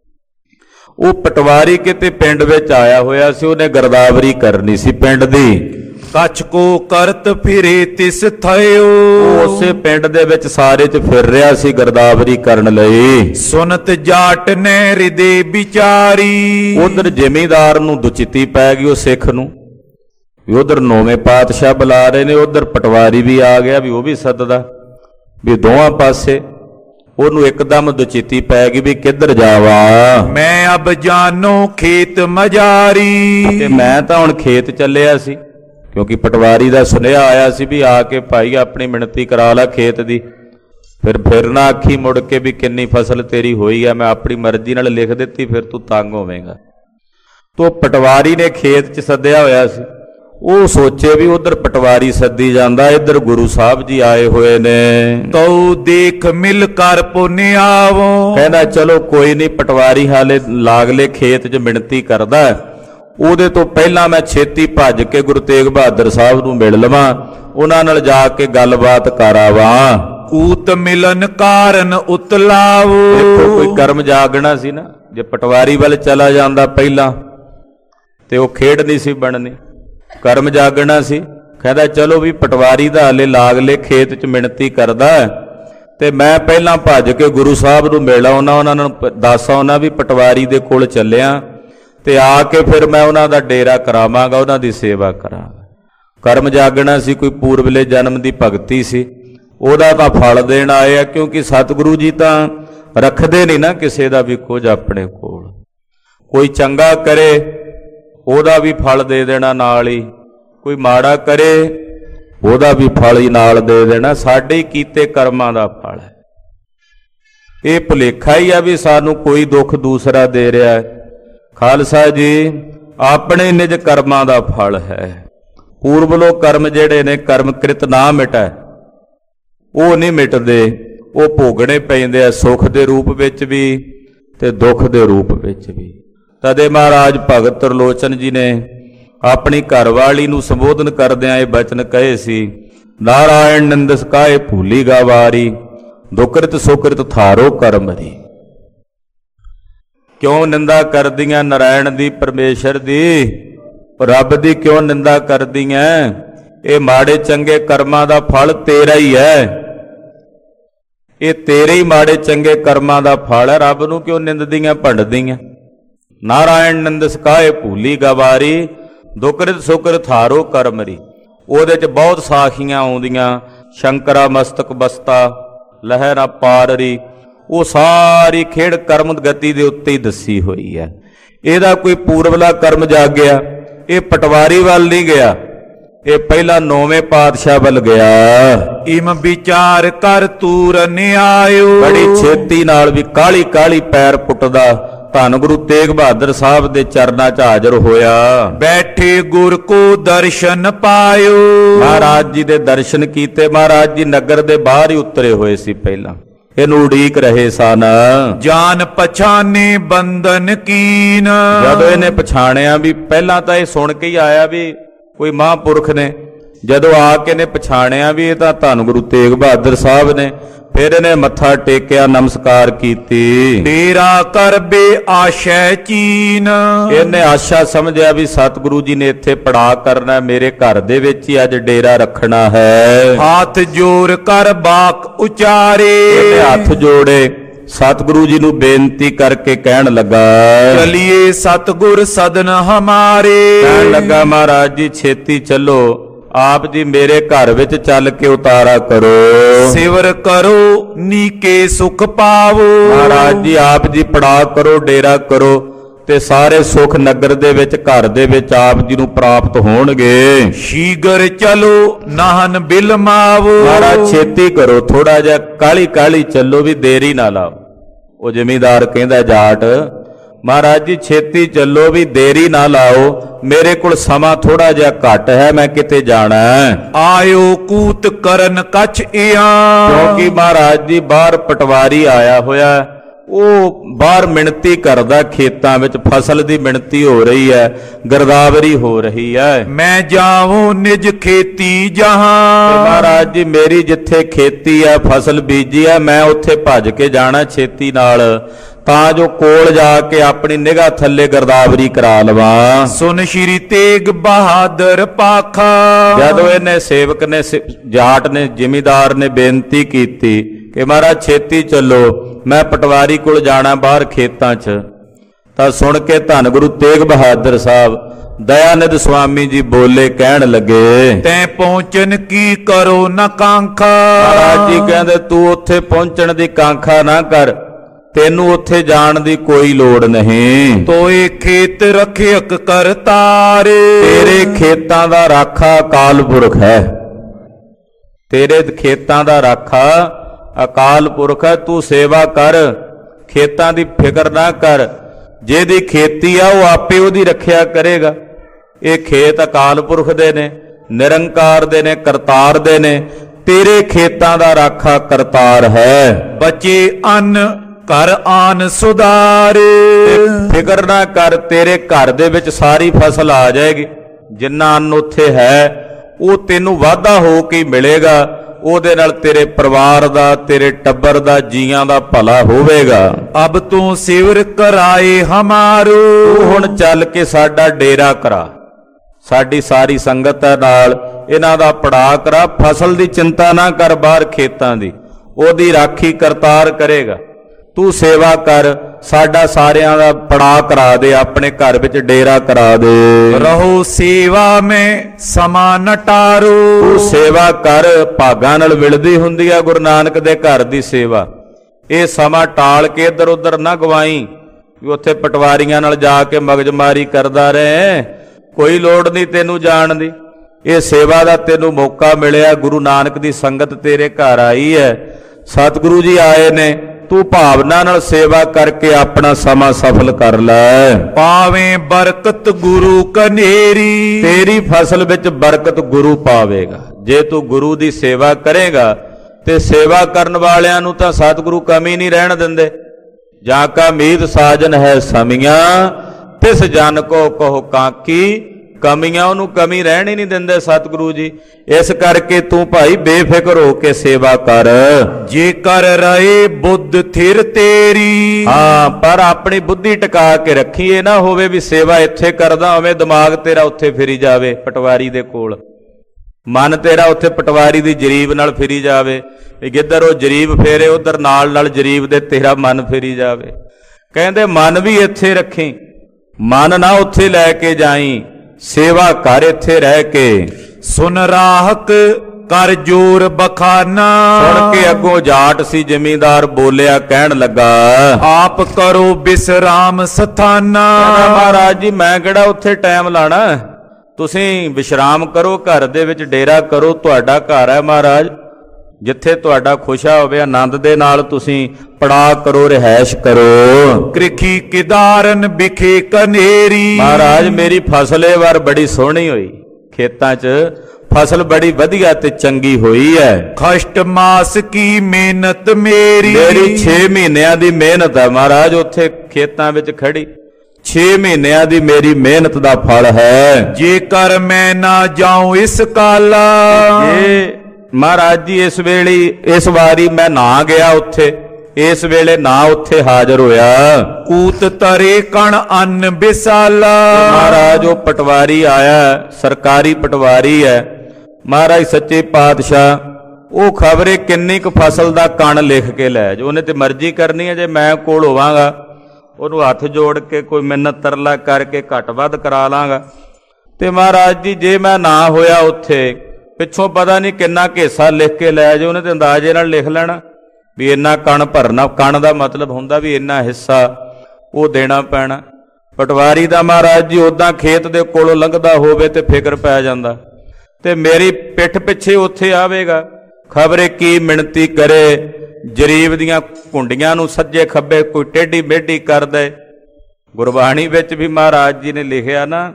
ਉਹ ਪਟਵਾਰੀ ਕਿਤੇ ਪਿੰਡ ਵਿੱਚ ਆਇਆ ਹੋਇਆ ਸੀ, ਉਹਨੇ ਗਰਦਾਵਰੀ ਕਰਨੀ ਸੀ ਪਿੰਡ ਦੀ। ਕਛ ਕੋ ਕਰਤ ਫਿਰੇ ਤਿਸ ਥਇਓ। ਉਸੇ ਪਿੰਡ ਦੇ ਵਿੱਚ ਸਾਰੇ 'ਚ ਫਿਰ ਰਿਹਾ ਸੀ ਗਰਦਾਵਰੀ ਕਰਨ ਲਈ। ਸੁਨਤ ਜਾਟ ਨੇ ਹਿਰਦੇ ਵਿਚਾਰੀ। ਉਧਰ ਜ਼ਿਮੀਂਦਾਰ ਨੂੰ ਦੁਚਿੱਤੀ ਪੈ ਗਈ ਉਹ ਸਿੱਖ ਨੂੰ, ਵੀ ਉਧਰ ਨੌਵੇਂ ਪਾਤਸ਼ਾਹ ਬੁਲਾ ਰਹੇ ਨੇ, ਉਧਰ ਪਟਵਾਰੀ ਵੀ ਆ ਗਿਆ ਵੀ ਉਹ ਵੀ ਸੱਦਦਾ, ਵੀ ਦੋਵਾਂ ਪਾਸੇ ਉਹਨੂੰ ਇੱਕਦਮ ਦੁਚਿੱਤੀ ਪੈ ਗਈ ਵੀ ਕਿੱਧਰ ਜਾਵਾਂ। ਮੈਂ ਅਬ ਜਾਨੋ ਖੇਤ ਮਜਾਰੀ। ਤੇ ਮੈਂ ਤਾਂ ਹੁਣ ਖੇਤ ਚੱਲਿਆ ਸੀ, ਕਿਉਂਕਿ ਪਟਵਾਰੀ ਦਾ ਸੁਨੇਹਾ ਆਇਆ ਸੀ ਵੀ ਆ ਕੇ ਭਾਈ ਆਪਣੀ ਮਿਣਤੀ ਕਰਾ ਲੈ ਖੇਤ ਦੀ। ਫਿਰ ਫਿਰ ਨਾ ਆਖੀ ਮੁੜ ਕੇ ਵੀ ਕਿੰਨੀ ਫਸਲ ਤੇਰੀ ਹੋਈ ਆ, ਮੈਂ ਆਪਣੀ ਮਰਜ਼ੀ ਨਾਲ ਲਿਖ ਦਿੱਤੀ, ਫਿਰ ਤੂੰ ਤੰਗ ਹੋਵੇਂਗਾ। ਤੋ ਪਟਵਾਰੀ ਨੇ ਖੇਤ 'ਚ ਸੱਦਿਆ ਹੋਇਆ ਸੀ। ਉਹ ਸੋਚੇ ਵੀ ਉਧਰ ਪਟਵਾਰੀ ਸੱਦੀ ਜਾਂਦਾ, ਇੱਧਰ ਗੁਰੂ ਸਾਹਿਬ ਜੀ ਆਏ ਹੋਏ ਨੇ। ਤਉ ਦੇਖ ਮਿਲ ਕਰ ਪੁੰਨ ਆਵੋ। ਕਹਿੰਦਾ ਚਲੋ ਕੋਈ ਨਹੀਂ, ਪਟਵਾਰੀ ਹਾਲੇ ਲਾਗਲੇ ਖੇਤ 'ਚ ਮਿਣਤੀ ਕਰਦਾ, ਉਹਦੇ ਤੋਂ ਪਹਿਲਾਂ ਮੈਂ ਛੇਤੀ ਭੱਜ ਕੇ ਗੁਰੂ ਤੇਗ ਬਹਾਦਰ ਸਾਹਿਬ ਨੂੰ ਮਿਲ ਲਵਾਂ, ਉਹਨਾਂ ਨਾਲ ਜਾ ਕੇ ਗੱਲਬਾਤ ਕਰਾਵਾਂ। ਕੂਤ ਮਿਲਨ ਕਾਰਨ ਉਤਲਾਵੋ। ਦੇਖੋ ਕੋਈ ਕਰਮ ਜਾਗਣਾ ਸੀ ਨਾ, ਜੇ ਪਟਵਾਰੀ ਵੱਲ ਚਲਾ ਜਾਂਦਾ ਪਹਿਲਾਂ ਤੇ ਉਹ ਖੇਡ ਨਹੀਂ ਸੀ ਬਣਨੀ, ਕਰਮ ਜਾਗਣਾ ਸੀ। ਕਹਿੰਦਾ ਚਲੋ ਵੀ ਪਟਵਾਰੀ ਦਾ ਹਾਲੇ ਲਾਗਲੇ ਖੇਤ 'ਚ ਮਿਣਤੀ ਕਰਦਾ ਤੇ ਮੈਂ ਪਹਿਲਾਂ ਭੱਜ ਕੇ ਗੁਰੂ ਸਾਹਿਬ ਨੂੰ ਮਿਲ ਆਉਣਾ, ਉਹਨਾਂ ਨੂੰ ਦੱਸ ਆਉਣਾ ਵੀ ਪਟਵਾਰੀ ਦੇ ਕੋਲ ਚੱਲਿਆ, ਤੇ ਆ ਕੇ ਫਿਰ ਮੈਂ ਉਹਨਾਂ ਦਾ ਡੇਰਾ ਕਰਾਵਾਂਗਾ, ਉਹਨਾਂ ਦੀ ਸੇਵਾ ਕਰਾਂਗਾ। ਕਰਮ ਜਾਗਣਾ ਸੀ, ਕੋਈ ਪੂਰਬਲੇ ਜਨਮ ਦੀ ਭਗਤੀ ਸੀ, ਉਹਦਾ ਤਾਂ ਫਲ ਦੇਣ ਆਏ ਆ, ਕਿਉਂਕਿ ਸਤਿਗੁਰੂ ਜੀ ਤਾਂ ਰੱਖਦੇ ਨਹੀਂ ਨਾ ਕਿਸੇ ਦਾ ਵੀ ਕੁਝ ਆਪਣੇ ਕੋਲ। ਕੋਈ ਚੰਗਾ ਕਰੇ ਉਹਦਾ ਵੀ ਫਲ ਦੇ ਦੇਣਾ ਨਾਲ ਹੀ, ਕੋਈ ਮਾੜਾ ਕਰੇ ਉਹਦਾ ਵੀ ਫਲ ਹੀ ਨਾਲ ਦੇ ਦੇਣਾ। ਸਾਡੇ ਹੀ ਕੀਤੇ ਕਰਮਾਂ ਦਾ ਫਲ ਹੈ। ਇਹ ਭੁਲੇਖਾ ਹੀ ਆ ਵੀ ਸਾਨੂੰ ਕੋਈ ਦੁੱਖ ਦੂਸਰਾ ਦੇ ਰਿਹਾ ਹੈ। ਖਾਲਸਾ ਜੀ ਆਪਣੇ ਨਿਜ ਕਰਮਾਂ ਦਾ ਫਲ ਹੈ। ਪੂਰਬਲੋ ਕਰਮ ਜਿਹੜੇ ਨੇ ਕਰਮ ਕ੍ਰਿਤ ਨਾ ਮਿਟੈ, ਉਹ ਨਹੀਂ ਮਿਟਦੇ, ਉਹ ਭੋਗਣੇ ਪੈਂਦੇ ਆ, ਸੁੱਖ ਦੇ ਰੂਪ ਵਿੱਚ ਵੀ ਤੇ ਦੁੱਖ ਦੇ ਰੂਪ ਵਿੱਚ ਵੀ। ਤਦੇ ਮਹਾਰਾਜ ਭਗਤ ਤਰਲੋਚਨ ਜੀ ਨੇ ਆਪਣੀ ਘਰਵਾਲੀ ਨੂੰ ਸੰਬੋਧਨ ਕਰਦਿਆਂ ਇਹ ਬਚਨ ਕਹੇ ਸੀ, ਨਾਰਾਇਣ ਨਿੰਦਸ ਕਾਏ ਭੂਲੀ ਗਾਵਾਰੀ, ਦੁਕ੍ਰਿਤ ਸੁਕ੍ਰਿਤ ਥਾਰੋ ਕਰਮਰੀ। ਕਿਉਂ ਨਿੰਦਾ ਕਰਦੀਆਂ ਨਾਰਾਇਣ ਦੀ, ਪਰਮੇਸ਼ਰ ਦੀ? ਰੱਬ ਦੀ ਕਿਉਂ ਨਿੰਦਾ ਕਰਦੀ ਐ? ਇਹ ਮਾੜੇ ਚੰਗੇ ਕਰਮਾਂ ਦਾ ਫਲ ਤੇਰਾ ਹੀ ਹੈ। ਇਹ ਤੇਰੇ ਹੀ ਮਾੜੇ ਚੰਗੇ ਕਰਮਾਂ ਦਾ ਫਲ ਹੈ। ਰੱਬ ਨੂੰ ਕਿਉਂ ਨਿੰਦਦੀਆਂ ਭੰਡਦੀਆਂ? ਨਾਰਾਇਣ ਨਿੰਦਸ ਕਾਹੇ ਭੂਲੀ ਗਵਾਰੀ, ਦੁਕਰਿਤ ਸੁਕਰਿਤ ਥਾਰੋ ਕਰਮਰੀ। ਉਹਦੇ 'ਚ ਬਹੁਤ ਸਾਖੀਆਂ ਆਉਂਦੀਆਂ, ਸ਼ੰਕਰਾ ਮਸਤਕ ਬਸਤਾ ਲਹਿ ਨਾ ਪਾਰਰੀ। ਉਹ ਸਾਰੀ ਖੇਡ ਕਰਮ ਗਤੀ ਦੇ ਉੱਤੇ ਹੀ ਦੱਸੀ ਹੋਈ ਹੈ। ਇਹਦਾ ਕੋਈ ਪੂਰਬਲਾ ਕਰਮ ਜਾਗਿਆ, ਇਹ ਪਟਵਾਰੀ ਵੱਲ ਨਹੀਂ ਗਿਆ, ਇਹ ਪਹਿਲਾਂ ਨੌਵੇਂ ਪਾਤਸ਼ਾਹ ਵੱਲ ਗਿਆ। ਇਮ ਵਿਚਾਰ ਕਰ ਤੂਰ ਨਿਆਇਓ। ਬੜੀ ਛੇਤੀ ਨਾਲ ਵੀ ਕਾਲੀ ਕਾਲੀ ਪੈਰ ਪੁੱਟਦਾ ਧੰਨ ਗੁਰੂ ਤੇਗ ਬਹਾਦਰ ਸਾਹਿਬ ਦੇ ਚਰਨਾਂ 'ਚ ਹਾਜ਼ਰ ਹੋਇਆ। ਬੈਠੇ ਗੁਰ ਕੋ ਦਰਸ਼ਨ ਪਾਇਓ। ਮਹਾਰਾਜ ਜੀ ਦੇ ਦਰਸ਼ਨ ਕੀਤੇ। ਮਹਾਰਾਜ ਜੀ ਨਗਰ ਦੇ ਬਾਹਰ ਹੀ ਉਤਰੇ ਹੋਏ ਸੀ, ਪਹਿਲਾਂ ਇਹਨੂੰ ਉਡੀਕ ਰਹੇ ਸਨ। ਜਾਨ ਪਛਾਨੇ ਬੰਧਨ ਕੀਨ। ਜਦੋਂ ਇਹਨੇ ਪਛਾਣਿਆ ਵੀ ਪਹਿਲਾਂ ਤਾਂ ਇਹ ਸੁਣ ਕੇ ਹੀ ਆਇਆ ਵੀ ਕੋਈ ਮਹਾਂਪੁਰਖ ਨੇ, ਜਦੋਂ ਆ ਕੇ ਨੇ ਪਛਾਣਿਆ ਵੀ ਇਹ ਤਾਂ ਧੰਨ ਗੁਰੂ ਤੇਗ ਬਹਾਦਰ ਸਾਹਿਬ ਨੇ, ਫਿਰ ਇਹਨੇ ਮੱਥਾ ਟੇਕਿਆ, ਨਮਸਕਾਰ ਕੀਤੀ। ਤੇਰਾ ਕਰਬੇ ਆਸ਼ੈ ਚੀਨ। ਇਹਨੇ ਆਸ਼ਾ ਸਮਝਿਆ ਵੀ ਸਤਿਗੁਰੂ ਜੀ ਨੇ ਇੱਥੇ ਪੜਾ ਕਰਨਾ, ਮੇਰੇ ਘਰ ਦੇ ਵਿੱਚ ਹੀ ਅੱਜ ਡੇਰਾ ਰੱਖਣਾ ਹੈ। ਹੱਥ ਜੋੜ ਕਰ ਬਾਕ ਉਚਾਰੇ। ਇਹਨੇ ਹੱਥ ਜੋੜੇ, ਸਤਿਗੁਰੂ ਜੀ ਨੂੰ ਬੇਨਤੀ ਕਰਕੇ ਕਹਿਣ ਲੱਗਾ, ਚਲੀਏ ਸਤਿਗੁਰ ਸਦਨ ਹਮਾਰੇ। ਕਹਿਣ ਲੱਗਾ ਮਹਾਰਾਜ ਜੀ ਛੇਤੀ ਚੱਲੋ, ਆਪ ਜੀ ਮੇਰੇ ਘਰ ਵਿੱਚ ਚੱਲ ਕੇ ਉਤਾਰਾ ਕਰੋ। ਸਿਵਰ ਕਰੋ ਨੀਕੇ ਸੁਖ ਪਾਵੋ। ਮਹਾਰਾਜ ਜੀ ਆਪ ਜੀ ਪੜਾ ਕਰੋ, ਡੇਰਾ ਕਰੋ, ਤੇ ਸਾਰੇ ਸੁਖ ਨਗਰ ਦੇ ਵਿੱਚ ਘਰ ਦੇ ਵਿੱਚ ਆਪ ਜੀ ਨੂੰ ਪ੍ਰਾਪਤ ਹੋਣਗੇ। ਸ਼ੀਗਰ ਚਲੋ ਨਾਹਨ ਬਿਲਮਾਵੋ। ਮਹਾਰਾਜ ਛੇਤੀ ਕਰੋ, ਥੋੜਾ ਜਿਹਾ ਕਾਲੀ ਕਾਲੀ ਚੱਲੋ, ਵੀ ਦੇਰੀ ਨਾ ਲਾਓ। ਉਹ ਜ਼ਿਮੀਂਦਾਰ ਕਹਿੰਦਾ ਜਾਟ, ਮਹਾਰਾਜ ਜੀ ਛੇਤੀ ਚੱਲੋ, ਵੀ ਦੇਰੀ ਨਾ ਲਾਓ, ਮੇਰੇ ਕੋਲ ਸਮਾਂ ਥੋੜਾ ਜਿਹਾ ਘੱਟ ਹੈ, ਮੈਂ ਕਿਤੇ ਜਾਣਾ ਹੈ। ਆਇਓ ਕੂਤ ਕਰਨ ਕਛ ਇਆਂ। ਕਿਉਂਕਿ ਮਹਾਰਾਜ ਜੀ ਬਾਹਰ ਪਟਵਾਰੀ ਆਇਆ ਹੋਇਆ, ਉਹ ਬਾਹਰ ਮਿਣਤੀ ਕਰਦਾ, ਖੇਤਾਂ ਵਿੱਚ ਫਸਲ ਦੀ ਮਿਣਤੀ ਹੋ ਰਹੀ ਹੈ, ਗਿਰਦਾਵਰੀ ਹੋ ਰਹੀ ਹੈ। ਮੈਂ ਜਾਵਾਂ ਨਿਜ ਖੇਤੀ ਜਹਾਂ। ਮਹਾਰਾਜ ਜੀ ਮੇਰੀ ਜਿੱਥੇ ਖੇਤੀ ਹੈ, ਫਸਲ ਬੀਜੀ ਹੈ, ਮੈਂ ਉੱਥੇ ਭੱਜ ਕੇ ਜਾਣਾ ਛੇਤੀ ਨਾਲ, ਤਾਂ ਜੋ ਕੋਲ ਜਾ ਕੇ ਆਪਣੀ ਨਿਗਾਹ ਥੱਲੇ ਗਿਰਦਾਵਰੀ ਕਰਾ ਲਵਾਂ। ਸੁਨ ਸ਼੍ਰੀ ਤੇਗ ਬਹਾਦਰ ਪਾਖਾ। ਜਦੋਂ ਇਹਨੇ ਸੇਵਕ ਨੇ, ਜਾਟ ਨੇ, ਜ਼ਿਮੀਂਦਾਰ ਨੇ ਬੇਨਤੀ ਕੀਤੀ ਕਿ ਮਹਾਰਾਜ ਛੇਤੀ ਚੱਲੋ, ਮੈਂ ਪਟਵਾਰੀ ਕੋਲ ਜਾਣਾ ਬਾਹਰ ਖੇਤਾਂ 'ਚ, ਤਾਂ ਸੁਣ ਕੇ ਧੰਨ ਗੁਰੂ ਤੇਗ ਬਹਾਦਰ ਸਾਹਿਬ ਦਇਆਨੰਦ ਸੁਆਮੀ ਜੀ ਬੋਲੇ, ਕਹਿਣ ਲੱਗੇ, ਤੈਂ ਪਹੁੰਚਣ ਕੀ ਕਰੋ ਨਾ ਕਾਂਖਾ। ਮਹਾਰਾਜ ਜੀ ਕਹਿੰਦੇ ਤੂੰ ਉੱਥੇ ਪਹੁੰਚਣ ਦੀ ਕਾਂਖਾ ਨਾ ਕਰ, ਤੈਨੂੰ ਉੱਥੇ ਜਾਣ ਦੀ ਕੋਈ ਲੋੜ ਨਹੀਂ। ਤੋਏ ਖੇਤ ਰਖਿਅਕ ਕਰਤਾਰੇ। ਤੇਰੇ ਖੇਤਾਂ ਦਾ ਰਾਖਾ ਅਕਾਲ ਪੁਰਖ ਹੈ, ਤੇਰੇ ਖੇਤਾਂ ਦਾ ਰਾਖਾ ਅਕਾਲ ਪੁਰਖ ਹੈ। ਤੂੰ ਸੇਵਾ ਕਰ, ਖੇਤਾਂ ਦੀ ਫਿਕਰ ਨਾ ਕਰ, ਜਿਹਦੀ ਖੇਤੀ ਆ ਉਹ ਆਪੇ ਉਹਦੀ ਰੱਖਿਆ ਕਰੇਗਾ। ਇਹ ਖੇਤ ਅਕਾਲ ਪੁਰਖ ਦੇ ਨੇ, ਨਿਰੰਕਾਰ ਦੇ ਨੇ, ਕਰਤਾਰ ਦੇ ਨੇ। ਤੇਰੇ ਖੇਤਾਂ ਦਾ ਰਾਖਾ ਕਰਤਾਰ ਹੈ। ਬਚੇ ਅੰਨ ਘਰ ਆਨ ਸੁਧਾਰੇ। ਫਿਕਰ ਨਾ ਕਰ, ਤੇਰੇ ਘਰ ਦੇ ਵਿੱਚ ਸਾਰੀ ਫਸਲ ਆ ਜਾਏਗੀ, ਜਿੰਨਾ ਅੰਨ ਉੱਥੇ ਹੈ ਉਹ ਤੈਨੂੰ ਵਾਧਾ ਹੋ ਕੇ ਮਿਲੇਗਾ। ਉਹਦੇ ਨਾਲ ਤੇਰੇ ਪਰਿਵਾਰ ਦਾ, ਤੇਰੇ ਟੱਬਰ ਦਾ, ਜੀਆਂ ਦਾ ਭਲਾ ਹੋਵੇਗਾ। ਅਬ ਤੂੰ ਸਿਵਰ ਕਰਾਏ ਹਮਾਰੋ। ਤੂੰ ਹੁਣ ਚੱਲ ਕੇ ਸਾਡਾ ਡੇਰਾ ਕਰਾ, ਸਾਡੀ ਸਾਰੀ ਸੰਗਤ ਨਾਲ ਇਹਨਾਂ ਦਾ ਪੜਾ ਕਰਾ। ਫਸਲ ਦੀ ਚਿੰਤਾ ਨਾ ਕਰ, ਬਾਹਰ ਖੇਤਾਂ ਦੀ, ਉਹਦੀ ਰਾਖੀ ਕਰਤਾਰ ਕਰੇਗਾ। ਤੂੰ ਸੇਵਾ ਕਰ, ਸਾਡਾ ਸਾਰਿਆਂ ਦਾ ਪੜਾ ਕਰਾ ਦੇ, ਆਪਣੇ ਘਰ ਵਿੱਚ ਡੇਰਾ ਕਰਾ ਦੇ। ਰਹੋ ਸੇਵਾ ਮੈਂ ਸਮਾਂ ਨਟਾਰੋ। ਤੂੰ ਸੇਵਾ ਕਰ, ਭਾਗਾਂ ਨਾਲ ਮਿਲਦੀ ਹੁੰਦੀ ਆ ਗੁਰੂ ਨਾਨਕ ਦੇ ਘਰ ਦੀ ਸੇਵਾ। ਇਹ ਸਮਾਂ ਟਾਲ ਕੇ ਇੱਧਰ ਉੱਧਰ ਨਾ ਗਵਾਈ ਵੀ ਉੱਥੇ ਪਟਵਾਰੀਆਂ ਨਾਲ ਜਾ ਕੇ ਮਗਜਮਾਰੀ ਕਰਦਾ ਰਹੇ। ਕੋਈ ਲੋੜ ਨਹੀਂ ਤੈਨੂੰ ਜਾਣ ਦੀ, ਇਹ ਸੇਵਾ ਦਾ ਤੈਨੂੰ ਮੌਕਾ ਮਿਲਿਆ। ਗੁਰੂ ਨਾਨਕ ਦੀ ਸੰਗਤ ਤੇਰੇ ਘਰ ਆਈ ਹੈ, ਸਤਿਗੁਰੂ ਜੀ ਆਏ ਨੇ, ਤੂੰ ਭਾਵਨਾ ਨਾਲ ਸੇਵਾ ਕਰਕੇ ਆਪਣਾ ਸਮਾਂ ਸਫਲ ਕਰ ਲੈ। ਪਾਵੇਂ ਬਰਕਤ ਗੁਰੂ ਕਨੇਰੀ। ਤੇਰੀ ਫਸਲ ਵਿੱਚ ਬਰਕਤ ਗੁਰੂ ਪਾਵੇਗਾ। ਜੇ ਤੂੰ ਗੁਰੂ ਦੀ ਸੇਵਾ ਕਰੇਗਾ ਤੇ ਸੇਵਾ ਕਰਨ ਵਾਲਿਆਂ ਨੂੰ ਤਾਂ ਸਤਿਗੁਰੂ ਕਮੀ ਨਹੀਂ ਰਹਿਣ ਦਿੰਦੇ। ਜਾਂ ਕਾ ਮੀਤ ਸਾਜਨ ਹੈ ਸਮੀਆਂ, ਤਿਸ ਜਨ ਕੋ ਕਹੋ ਕਾਕੀ, ਕਮੀਆਂ ਉਹਨੂੰ ਕਮੀ ਰਹਿਣ ਹੀ ਨਹੀਂ ਦਿੰਦੇ ਸਤਿਗੁਰੂ ਜੀ। ਇਸ ਕਰਕੇ ਤੂੰ ਭਾਈ ਬੇਫਿਕਰ ਹੋ ਕੇ ਸੇਵਾ ਕਰ। ਜੇ ਕਰ ਰਹੇ ਬੁੱਧ ਥਿਰ ਤੇਰੀ। ਹਾਂ, ਪਰ ਆਪਣੀ ਬੁੱਧੀ ਟਿਕਾ ਕੇ ਰੱਖੀ। ਇਹ ਨਾ ਹੋਵੇ ਵੀ ਸੇਵਾ ਇੱਥੇ ਕਰਦਾ ਹੋਵੇ ਦਿਮਾਗ ਤੇਰਾ ਉੱਥੇ ਫਿਰੀ ਜਾਵੇ ਪਟਵਾਰੀ ਦੇ ਕੋਲ, ਮਨ ਤੇਰਾ ਉੱਥੇ ਪਟਵਾਰੀ ਦੀ ਜਰੀਬ ਨਾਲ ਫਿਰੀ ਜਾਵੇ, ਜਿੱਧਰ ਉਹ ਜਰੀਬ ਫੇਰੇ ਉਧਰ ਨਾਲ ਨਾਲ ਜਰੀਬ ਦੇ ਤੇਰਾ ਮਨ ਫਿਰੀ ਜਾਵੇ। ਕਹਿੰਦੇ ਮਨ ਵੀ ਇੱਥੇ ਰੱਖੀ, ਮਨ ਨਾ ਉੱਥੇ ਲੈ ਕੇ ਜਾਈ, ਸੇਵਾ ਕਰ ਇੱਥੇ ਰਹਿ ਕੇ। ਸੁਨ ਰਾਹਕ ਕਰ ਜੋਰ ਬਖਾਨਾ। ਸੁਣ ਕੇ ਅੱਗੋਂ ਜਾਟ ਸੀ ਜ਼ਿਮੀਂਦਾਰ ਬੋਲਿਆ, ਕਹਿਣ ਲੱਗਾ ਆਪ ਕਰੋ ਬਿਸਰਾਮ ਸਥਾਨਾ। ਮਹਾਰਾਜ ਜੀ ਮੈਂ ਕਿਹੜਾ ਉੱਥੇ ਟਾਈਮ ਲਾਣਾ, ਤੁਸੀਂ ਵਿਸ਼ਰਾਮ ਕਰੋ, ਘਰ ਦੇ ਵਿੱਚ ਡੇਰਾ ਕਰੋ, ਤੁਹਾਡਾ ਘਰ ਹੈ ਮਹਾਰਾਜ, ਜਿੱਥੇ ਤੁਹਾਡਾ ਖੁਸ਼ਾ ਹੋਵੇ ਆਨੰਦ ਦੇ ਨਾਲ ਤੁਸੀਂ ਪੜਾ ਕਰੋ, ਰਿਹਾਇਸ਼ ਕਰੋ। ਕ੍ਰਿਖੀ ਕਿਦਾਰਨ ਵਿਖੇ ਕਨੇਰੀ। ਮਹਾਰਾਜ ਮੇਰੀ ਫਸਲ ਇਹ ਵਾਰ ਬੜੀ ਸੋਹਣੀ ਹੋਈ, ਖੇਤਾਂ 'ਚ ਫਸਲ ਬੜੀ ਵਧੀਆ ਤੇ ਚੰਗੀ ਹੋਈ ਹੈ। ਖਸ਼ਟ ਮਾਸ ਕੀ ਮਿਹਨਤ ਮੇਰੀ। ਮੇਰੀ ਛੇ ਮਹੀਨਿਆਂ ਦੀ ਮਿਹਨਤ ਹੈ ਮਹਾਰਾਜ, ਉੱਥੇ ਖੇਤਾਂ ਵਿੱਚ ਖੜੀ ਛੇ ਮਹੀਨਿਆਂ ਦੀ ਮੇਰੀ ਮਿਹਨਤ ਦਾ ਫਲ ਹੈ। ਜੇਕਰ ਮੈਂ ਨਾ ਜਾਉਂ ਇਸ ਕਾਲਾ। ਜੇ ਮਹਾਰਾਜ ਜੀ ਇਸ ਵੇਲੇ ਇਸ ਵਾਰੀ ਮੈਂ ਨਾ ਗਿਆ ਉੱਥੇ, ਇਸ ਵੇਲੇ ਨਾ ਉੱਥੇ ਹਾਜ਼ਰ ਹੋਇਆ। ਕੂਤ ਤਰੇ ਕਣ ਅੰਨ ਬਿਸਾਲਾ। ਮਹਾਰਾਜ ਉਹ ਪਟਵਾਰੀ ਆਇਆ, ਸਰਕਾਰੀ ਪਟਵਾਰੀ ਹੈ ਮਹਾਰਾਜ ਸੱਚੇ ਪਾਤਸ਼ਾਹ, ਉਹ ਖਬਰੇ ਕਿੰਨੀ ਕੁ ਫਸਲ ਦਾ ਕਣ ਲਿਖ ਕੇ ਲੈ ਜੋ। ਉਹਨੇ ਤੇ ਮਰਜ਼ੀ ਕਰਨੀ ਹੈ, ਜੇ ਮੈਂ ਕੋਲ ਹੋਵਾਂਗਾ ਉਹਨੂੰ ਹੱਥ ਜੋੜ ਕੇ ਕੋਈ ਮਿੰਨਤ ਤਰਲਾ ਕਰਕੇ ਘੱਟ ਵੱਧ ਕਰਾ ਲਾਂਗਾ। ਤੇ ਮਹਾਰਾਜ ਜੀ ਜੇ ਮੈਂ ਨਾ ਹੋਇਆ ਉੱਥੇ, ਪਿੱਛੋਂ ਪਤਾ ਨਹੀਂ ਕਿੰਨਾ ਘੇਸਾ ਲਿਖ ਕੇ ਲੈ ਜਾਓ। ਉਹਨੇ ਤੇ ਅੰਦਾਜ਼ੇ ਨਾਲ ਲਿਖ ਲੈਣਾ ਵੀ ਇੰਨਾ ਕਣ ਭਰਨਾ, ਕਣ ਦਾ ਮਤਲਬ ਹੁੰਦਾ ਵੀ ਇੰਨਾ ਹਿੱਸਾ ਉਹ ਦੇਣਾ ਪੈਣਾ। ਪਟਵਾਰੀ ਦਾ ਮਹਾਰਾਜ ਜੀ ਉੱਦਾਂ ਖੇਤ ਦੇ ਕੋਲੋਂ ਲੰਘਦਾ ਹੋਵੇ ਤੇ ਫਿਕਰ ਪੈ ਜਾਂਦਾ, ਤੇ ਮੇਰੀ ਪਿੱਠ ਪਿੱਛੇ ਉੱਥੇ ਆਵੇਗਾ, ਖਬਰੇ ਕੀ ਮਿਣਤੀ ਕਰੇ, ਜਰੀਬ ਦੀਆਂ ਕੁੰਡੀਆਂ ਨੂੰ ਸੱਜੇ ਖੱਬੇ ਕੋਈ ਟੇਢੀ ਮੇਢੀ ਕਰ ਦੇ। ਗੁਰਬਾਣੀ ਵਿੱਚ ਵੀ ਮਹਾਰਾਜ ਜੀ ਨੇ ਲਿਖਿਆ ਨਾ,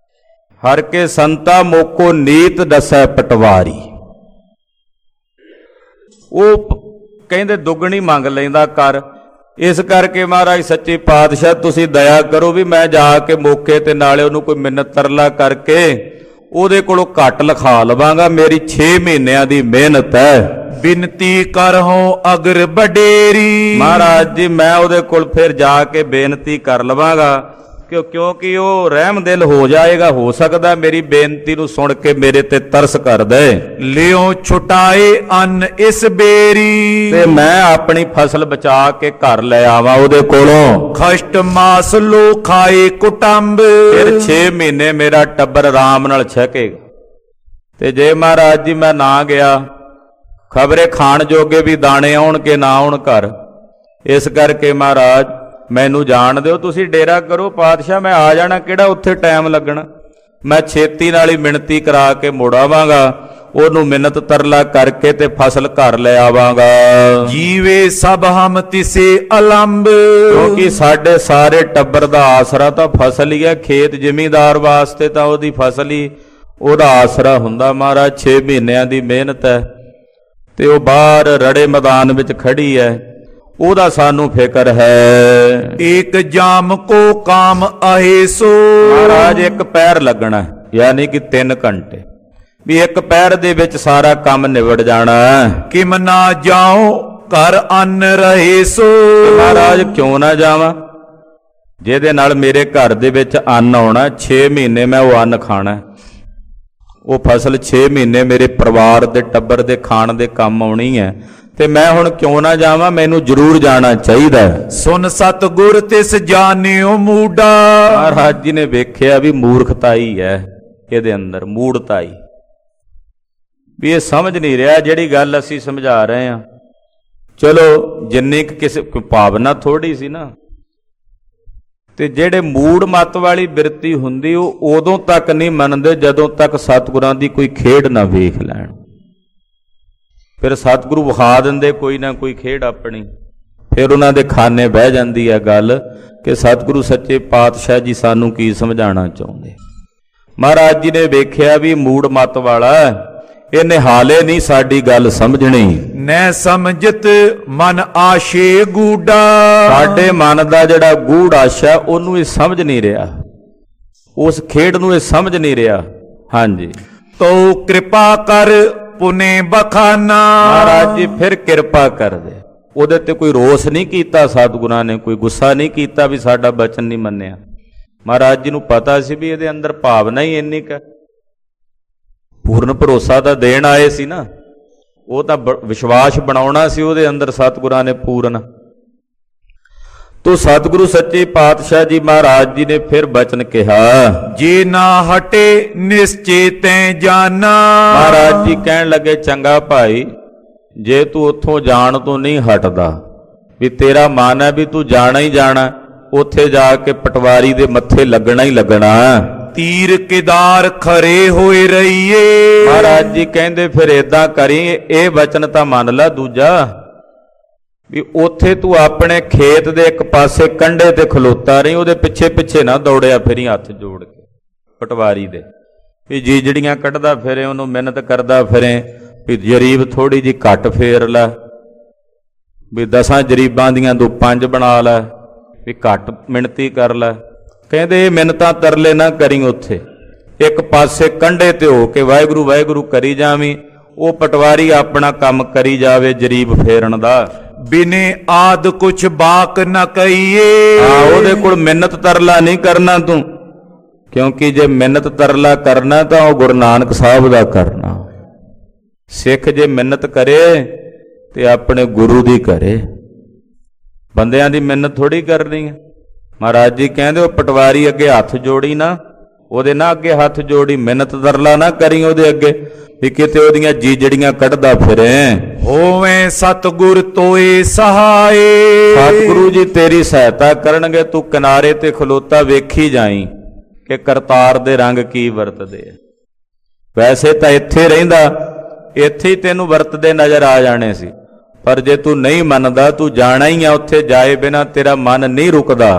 ਹਰ ਕੇ ਸੰਤਾ ਮੋਕੋ ਨੀਤ ਦੱਸੈ ਪਟਵਾਰੀ। ਉਹ ਕਹਿੰਦੇ ਦੁੱਗਣੀ ਮੰਗ ਲੈਂਦਾ ਕਰ। ਇਸ ਕਰਕੇ ਮਹਾਰਾਜ ਸੱਚੇ ਪਾਤਸ਼ਾਹ ਤੁਸੀਂ ਦਇਆ ਕਰੋ ਵੀ ਮੈਂ ਜਾ ਕੇ ਮੌਕੇ ਤੇ ਨਾਲੇ ਉਹਨੂੰ ਕੋਈ ਮਿੰਨਤ ਤਰਲਾ ਕਰਕੇ ਉਹਦੇ ਕੋਲੋਂ ਘੱਟ ਲਿਖਾ ਲਵਾਂਗਾ। ਮੇਰੀ ਛੇ ਮਹੀਨਿਆਂ ਦੀ ਮਿਹਨਤ ਹੈ। ਬਿਨਤੀ ਕਰਹੁ ਅਗਰ ਬਡੇਰੀ। ਮਹਾਰਾਜ ਜੀ ਮੈਂ ਉਹਦੇ ਕੋਲ ਫਿਰ ਜਾ ਕੇ ਬੇਨਤੀ ਕਰ ਲਵਾਂਗਾ, ਕਿਉਂ ਕਿਉਂਕਿ ਉਹ ਰਹਿਮ ਦਿਲ ਹੋ ਜਾਏਗਾ। ਹੋ ਸਕਦਾ ਮੇਰੀ ਬੇਨਤੀ ਨੂੰ ਸੁਣ ਕੇ ਮੇਰੇ ਤੇ ਤਰਸ ਕਰ ਦੇ। ਲਿਓ ਛੁਟਾਏ ਅੰਨ ਇਸ ਬੇਰੀ। ਤੇ ਮੈਂ ਆਪਣੀ ਫਸਲ ਬਚਾ ਕੇ ਘਰ ਲੈ ਆਵਾਂ ਉਹਦੇ ਕੋਲੋਂ। ਖਸ਼ਟ ਮਾਸ ਲੋ ਖਾਏ ਕੁਟੰਬ। ਫਿਰ ਛੇ ਮਹੀਨੇ ਮੇਰਾ ਟੱਬਰ ਆਰਾਮ ਨਾਲ ਛਕੇਗਾ। ਤੇ ਜੇ ਮਹਾਰਾਜ ਜੀ ਮੈਂ ਨਾ ਗਿਆ, ਖਬਰੇ ਖਾਣ ਜੋਗੇ ਵੀ ਦਾਣੇ ਆਉਣ ਕੇ ਨਾ ਆਉਣ ਘਰ। ਇਸ ਕਰਕੇ ਮਹਾਰਾਜ ਮੈਨੂੰ ਜਾਣ ਦਿਓ, ਤੁਸੀਂ ਡੇਰਾ ਕਰੋ ਪਾਤਸ਼ਾਹ, ਮੈਂ ਆ ਜਾਣਾ, ਕਿਹੜਾ ਉੱਥੇ ਟਾਈਮ ਲੱਗਣਾ। ਮੈਂ ਛੇਤੀ ਨਾਲ ਹੀ ਮਿਣਤੀ ਕਰਾ ਕੇ ਮੁੜ ਆਵਾਂਗਾ, ਉਹਨੂੰ ਮਿੰਨਤ ਤਰਲਾ ਕਰਕੇ ਤੇ ਫਸਲ ਘਰ ਲੈ ਆਵਾਂਗਾ। ਜੀਵੇ ਸਭ ਹਮ ਤਿਸੇ ਅਲੰਬ। ਕਿਉਂਕਿ ਸਾਡੇ ਸਾਰੇ ਟੱਬਰ ਦਾ ਆਸਰਾ ਤਾਂ ਫਸਲ ਹੀ ਹੈ। ਖੇਤ ਜ਼ਿਮੀਂਦਾਰ ਵਾਸਤੇ ਤਾਂ ਉਹਦੀ ਫਸਲ ਹੀ ਉਹਦਾ ਆਸਰਾ ਹੁੰਦਾ। ਮਹਾਰਾਜ ਛੇ ਮਹੀਨਿਆਂ ਦੀ ਮਿਹਨਤ ਹੈ ਤੇ ਉਹ ਬਾਹਰ ਰੜੇ ਮੈਦਾਨ ਵਿੱਚ ਖੜੀ ਹੈ, ਉਹਦਾ ਸਾਨੂੰ ਫਿਕਰ ਹੈ। ਇੱਕ ਜਾਮ ਕੋ ਕਾਮ ਆਹੇ ਸੋ। ਮਹਾਰਾਜ ਇੱਕ ਪੈਰ ਲੱਗਣਾ, ਯਾਨੀ ਕਿ ਤਿੰਨ ਘੰਟੇ ਵੀ ਇੱਕ ਪੈਰ ਦੇ ਵਿੱਚ ਸਾਰਾ ਕੰਮ ਨਿਬੜ ਜਾਣਾ। ਕਿਮ ਨਾ ਜਾਓ ਘਰ ਅੰਨ ਰਹੇ ਸੋ। ਮਹਾਰਾਜ ਕਿਉਂ ਨਾ ਜਾਵਾਂ, ਜਿਹਦੇ ਨਾਲ ਮੇਰੇ ਘਰ ਦੇ ਵਿੱਚ ਅੰਨ ਆਉਣਾ। ਛੇ ਮਹੀਨੇ ਮੈਂ ਉਹ ਅੰਨ ਖਾਣਾ, ਉਹ ਫਸਲ ਛੇ ਮਹੀਨੇ ਮੇਰੇ ਪਰਿਵਾਰ ਦੇ ਟੱਬਰ ਦੇ ਖਾਣ ਦੇ ਕੰਮ ਆਉਣੀ ਹੈ। ਤੇ ਮੈਂ ਹੁਣ ਕਿਉਂ ਨਾ ਜਾਵਾਂ, ਮੈਨੂੰ ਜ਼ਰੂਰ ਜਾਣਾ ਚਾਹੀਦਾ। ਸੁਨ ਸਤਿਗੁਰ ਤਿਸ ਜਾਣਿਓ ਮੂਡਾ। ਮਹਾਰਾਜ ਜੀ ਨੇ ਵੇਖਿਆ ਵੀ ਮੂਰਖਤਾਈ ਹੈ ਇਹਦੇ ਅੰਦਰ, ਮੂੜਤਾਈ, ਵੀ ਇਹ ਸਮਝ ਨਹੀਂ ਰਿਹਾ ਜਿਹੜੀ ਗੱਲ ਅਸੀਂ ਸਮਝਾ ਰਹੇ ਹਾਂ। ਚਲੋ ਜਿੰਨੀ ਕੁ ਕਿਸੇ ਭਾਵਨਾ ਥੋੜੀ ਸੀ ਨਾ, ਤੇ ਜਿਹੜੇ ਮੂੜ ਮੱਤ ਵਾਲੀ ਬਿਰਤੀ ਹੁੰਦੀ ਉਹ ਉਦੋਂ ਤੱਕ ਨਹੀਂ ਮੰਨਦੇ ਜਦੋਂ ਤੱਕ ਸਤਿਗੁਰਾਂ ਦੀ ਕੋਈ ਖੇਡ ਨਾ ਵੇਖ ਲੈਣ। ਫਿਰ ਸਤਿਗੁਰੂ ਵਿਖਾ ਦਿੰਦੇ ਕੋਈ ਨਾ ਕੋਈ ਖੇਡ ਆਪਣੀ, ਫਿਰ ਉਹਨਾਂ ਦੇ ਖਾਨੇ ਬਹਿ ਜਾਂਦੀ ਹੈ ਗੱਲ ਕਿ ਸਤਿਗੁਰੂ ਸੱਚੇ ਪਾਤਸ਼ਾਹ ਜੀ ਸਾਨੂੰ ਕੀ ਸਮਝਾਉਣਾ ਚਾਹੁੰਦੇ। ਮਹਾਰਾਜ ਜੀ ਨੇ ਵੇਖਿਆ ਵੀ ਮੂੜ ਮੱਤ ਵਾਲਾ, ਇਹਨੇ ਹਾਲੇ ਨਹੀਂ ਸਾਡੀ ਗੱਲ ਸਮਝਣੀ। ਨੈ ਸਮਝਤ ਮਨ ਆਸ਼ੇ ਗੂੜਾ। ਸਾਡੇ ਮਨ ਦਾ ਜਿਹੜਾ ਗੂੜ ਆਸ਼ਾ ਉਹਨੂੰ ਇਹ ਸਮਝ ਨਹੀਂ ਰਿਹਾ, ਉਸ ਖੇਡ ਨੂੰ ਇਹ ਸਮਝ ਨਹੀਂ ਰਿਹਾ। ਹਾਂਜੀ, ਤੋ ਕਿਰਪਾ ਕਰ ਪੁਨੇ ਬਖਾਨਾ। ਮਹਾਰਾਜ ਜੀ ਫਿਰ ਕਿਰਪਾ ਕਰ ਦੇ। ਉਹਦੇ ਤੇ ਕੋਈ ਰੋਸ ਨਹੀਂ ਕੀਤਾ ਸਤਿਗੁਰਾਂ ਨੇ, ਕੋਈ ਗੁੱਸਾ ਨਹੀਂ ਕੀਤਾ ਵੀ ਸਾਡਾ ਬਚਨ ਨਹੀਂ ਮੰਨਿਆ। ਮਹਾਰਾਜ ਜੀ ਨੂੰ ਪਤਾ ਸੀ ਵੀ ਇਹਦੇ ਅੰਦਰ ਭਾਵਨਾ ਹੀ ਇੰਨੀ ਕੁ, ਪੂਰਨ ਭਰੋਸਾ ਤਾਂ ਦੇਣ ਆਏ ਸੀ ਨਾ, ਉਹ ਤਾਂ ਵਿਸ਼ਵਾਸ ਬਣਾਉਣਾ ਸੀ ਉਹਦੇ ਅੰਦਰ ਸਤਿਗੁਰਾਂ ਨੇ ਪੂਰਨ। ਤੋ ਸਤਿਗੁਰੂ ਸੱਚੇ ਪਾਤਸ਼ਾਹ ਜੀ ਮਹਾਰਾਜ ਜੀ ਨੇ ਫਿਰ ਬਚਨ ਕਿਹਾ, ਜੇ ਨਾ ਹਟੇ ਨਿਸ਼ਚੇ ਤੈਂ ਜਾਨਾ। ਮਹਾਰਾਜ ਜੀ ਕਹਿਣ ਲੱਗੇ, ਚੰਗਾ ਭਾਈ, ਜੇ ਤੂੰ ਉੱਥੋਂ ਜਾਣ ਤੋਂ ਨਹੀਂ ਹਟਦਾ, ਵੀ ਤੇਰਾ ਮਨ ਹੈ ਵੀ ਤੂੰ ਜਾਣਾ ਹੀ ਜਾਣਾ, ਉੱਥੇ ਜਾ ਕੇ ਪਟਵਾਰੀ ਦੇ ਮੱਥੇ ਲੱਗਣਾ ਹੀ ਲੱਗਣਾ। ਤੀਰ ਕਿਦਾਰ ਖਰੇ ਹੋਏ ਰਹੀਏ। ਮਹਾਰਾਜ ਜੀ ਕਹਿੰਦੇ ਫਿਰ ਏਦਾਂ ਕਰੀ, ਇਹ ਵਚਨ ਤਾਂ ਮੰਨ ਲੈ ਦੂਜਾ, ਵੀ ਉੱਥੇ ਤੂੰ ਆਪਣੇ ਖੇਤ ਦੇ ਇੱਕ ਪਾਸੇ ਕੰਢੇ ਤੇ ਖਲੋਤਾ ਰਹੀ, ਉਹਦੇ ਪਿੱਛੇ ਪਿੱਛੇ ਨਾ ਦੌੜਿਆ ਫਿਰੀ ਹੱਥ ਜੋੜ ਕੇ ਪਟਵਾਰੀ ਦੇ, ਵੀ ਜੀਜੜੀਆਂ ਕੱਢਦਾ ਫਿਰੇ, ਉਹਨੂੰ ਮਿਹਨਤ ਕਰਦਾ ਫਿਰੇ, ਵੀ ਜਰੀਬ ਥੋੜੀ ਜਿਹੀ ਘੱਟ ਫੇਰ ਲੈ, ਵੀ ਦਸਾਂ ਜਰੀਬਾਂ ਦੀਆਂ ਤੂੰ ਪੰਜ ਬਣਾ ਲੈ, ਵੀ ਘੱਟ ਮਿਹਨਤੀ ਕਰ ਲੈ। ਕਹਿੰਦੇ ਇਹ ਮਿਹਨਤਾਂ ਤਰਲੇ ਨਾ ਕਰੀ, ਉੱਥੇ ਇੱਕ ਪਾਸੇ ਕੰਢੇ ਤੇ ਹੋ ਕੇ ਵਾਹਿਗੁਰੂ ਵਾਹਿਗੁਰੂ ਕਰੀ ਜਾਵੀਂ, ਉਹ ਪਟਵਾਰੀ ਆਪਣਾ ਕੰਮ ਕਰੀ ਜਾਵੇ ਜਰੀਬ ਫੇਰਨ ਦਾ। ਬਿਨੇ ਆਦ ਕੁਛ ਬਾਕ ਨਾ ਕਹੀਏ। ਹਾਂ, ਉਹਦੇ ਕੋਲ ਮਿਹਨਤ ਤਰਲਾ ਨਹੀਂ ਕਰਨਾ ਤੂੰ, ਕਿਉਂਕਿ ਜੇ ਮਿਹਨਤ ਤਰਲਾ ਕਰਨਾ ਤਾਂ ਉਹ ਗੁਰੂ ਨਾਨਕ ਸਾਹਿਬ ਦਾ ਕਰਨਾ। ਸਿੱਖ ਜੇ ਮਿਹਨਤ ਕਰੇ ਤੇ ਆਪਣੇ ਗੁਰੂ ਦੀ ਕਰੇ, ਬੰਦਿਆਂ ਦੀ ਮਿਹਨਤ ਥੋੜੀ ਕਰਨੀ ਹੈ। ਮਹਾਰਾਜ ਜੀ ਕਹਿੰਦੇ ਉਹ ਪਟਵਾਰੀ ਅੱਗੇ ਹੱਥ ਜੋੜੀ ਨਾ, ਉਹਦੇ ਨਾ ਅੱਗੇ ਹੱਥ ਜੋੜੀ, ਮਿਹਨਤ ਤਰਲਾ ਨਾ ਕਰੀ ਉਹਦੇ ਅੱਗੇ, ਵੀ ਕਿਤੇ ਉਹਦੀਆਂ ਜੀਜੜੀਆਂ ਕੱਢਦਾ ਫਿਰੇ। ਹੋਵੇਂ ਸਤਿਗੁਰ ਤੋਏ ਸਹਾਏ। ਸਤਿਗੁਰੂ ਜੀ ਤੇਰੀ ਸਹਾਇਤਾ ਕਰਨਗੇ, ਤੂੰ ਕਿਨਾਰੇ ਤੇ ਖਲੋਤਾ ਵੇਖੀ ਜਾਈ ਕਿ ਕਰਤਾਰ ਦੇ ਰੰਗ ਕੀ ਵਰਤਦੇ ਆ। ਵੈਸੇ ਤਾਂ ਇੱਥੇ ਰਹਿੰਦਾ, ਇੱਥੇ ਹੀ ਤੈਨੂੰ ਵਰਤਦੇ ਨਜ਼ਰ ਆ ਜਾਣੇ ਸੀ, ਪਰ ਜੇ ਤੂੰ ਨਹੀਂ ਮੰਨਦਾ, ਤੂੰ ਜਾਣਾ ਹੀ ਆ, ਉੱਥੇ ਜਾਏ ਬਿਨਾਂ ਤੇਰਾ ਮਨ ਨਹੀਂ ਰੁਕਦਾ,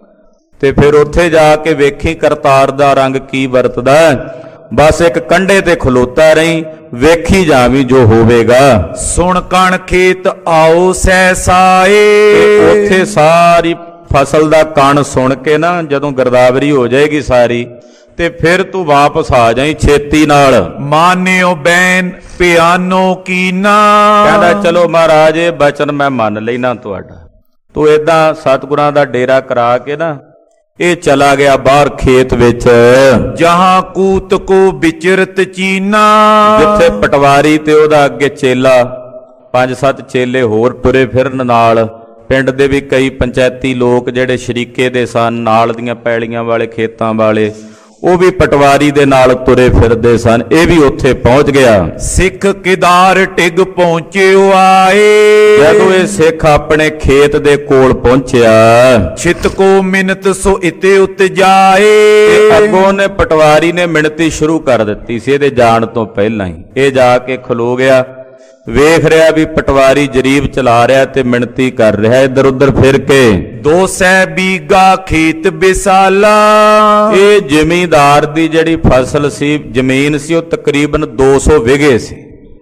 ਤੇ ਫਿਰ ਉੱਥੇ ਜਾ ਕੇ ਵੇਖੀ ਕਰਤਾਰ ਦਾ ਰੰਗ ਕੀ ਵਰਤਦਾ। ਬਸ ਇੱਕ ਕੰਢੇ ਤੇ ਖਲੋਤਾ ਰਹੀਂ, ਵੇਖੀ ਜਾਵੀਂ ਜੋ ਹੋਵੇਗਾ। ਸੁਣ ਕਣ ਖੇਤ ਆਓ ਸਹਿਸਾਏ। ਉੱਥੇ ਸਾਰੀ ਫਸਲ ਦਾ ਕਣ ਸੁਣ ਕੇ ਨਾ, ਜਦੋਂ ਗਿਰਦਾਵਰੀ ਹੋ ਜਾਏਗੀ ਸਾਰੀ, ਤੇ ਫਿਰ ਤੂੰ ਵਾਪਸ ਆ ਜਾਈਂ ਛੇਤੀ ਨਾਲ। ਮਾਨਿਓ ਬੈਨ ਪਿਆਨੋ ਕੀਨਾ। ਕਹਿੰਦਾ ਚਲੋ ਮਹਾਰਾਜ ਇਹ ਬਚਨ ਮੈਂ ਮੰਨ ਲੈਣਾ ਤੁਹਾਡਾ। ਤੂੰ ਏਦਾਂ ਸਤਿਗੁਰਾਂ ਦਾ ਡੇਰਾ ਕਰਾ ਕੇ ਨਾ ਇਹ ਚਲਾ ਗਿਆ ਬਾਹਰ ਖੇਤ ਵਿੱਚ, ਜਹਾਂ ਕੂਤ ਕੋ ਵਿਚਰਤ ਚੀਨਾ। ਜਿੱਥੇ ਪਟਵਾਰੀ ਤੇ ਉਹਦਾ ਅੱਗੇ ਚੇਲਾ, ਪੰਜ ਸੱਤ ਚੇਲੇ ਹੋਰ ਤੁਰੇ ਫਿਰਨ ਨਾਲ। ਪਿੰਡ ਦੇ ਵੀ ਕਈ ਪੰਚਾਇਤੀ ਲੋਕ ਜਿਹੜੇ ਸ਼ਰੀਕੇ ਦੇ ਸਨ, ਨਾਲ ਦੀਆਂ ਪੈਲੀਆਂ ਵਾਲੇ ਖੇਤਾਂ ਵਾਲੇ, ਉਹ ਵੀ ਪਟਵਾਰੀ ਦੇ ਨਾਲ ਤੁਰੇ ਫਿਰਦੇ ਸਨ। ਇਹ ਵੀ ਉੱਥੇ ਪਹੁੰਚ ਗਿਆ। ਸਿੱਖ ਕਿਦਾਰ ਟਿਗ ਪਹੁੰਚਿਓ ਆਏ। ਜਦੋਂ ਇਹ ਸਿੱਖ ਆਪਣੇ ਖੇਤ ਦੇ ਕੋਲ ਪਹੁੰਚਿਆ, ਛਿਤ ਕੋ ਮਿਨਤ ਸੋ ਇਤੇ ਉਤ ਜਾਏ। ਅੱਗੋਂ ਨੇ ਪਟਵਾਰੀ ਨੇ ਮਿਣਤੀ ਸ਼ੁਰੂ ਕਰ ਦਿੱਤੀ ਸੀ ਇਹਦੇ ਜਾਣ ਤੋਂ ਪਹਿਲਾਂ ਹੀ। ਇਹ ਜਾ ਕੇ ਖਲੋ ਗਿਆ, ਵੇਖ ਰਿਹਾ ਵੀ ਪਟਵਾਰੀ ਜਰੀਬ ਚਲਾ ਰਿਹਾ ਤੇ ਮਿਣਤੀ ਕਰ ਰਿਹਾ ਇੱਧਰ ਉੱਧਰ ਫਿਰ ਕੇ। ਦੋ ਸੈ ਬੀਗਾ ਖੇਤ ਬਿਸਾਲਾ। ਇਹ ਜ਼ਮੀਂਦਾਰ ਦੀ ਜਿਹੜੀ ਫਸਲ ਸੀ, ਜ਼ਮੀਨ ਸੀ, ਉਹ ਤਕਰੀਬਨ ਦੋ ਸੌ ਵਿਗੇ ਸੀ।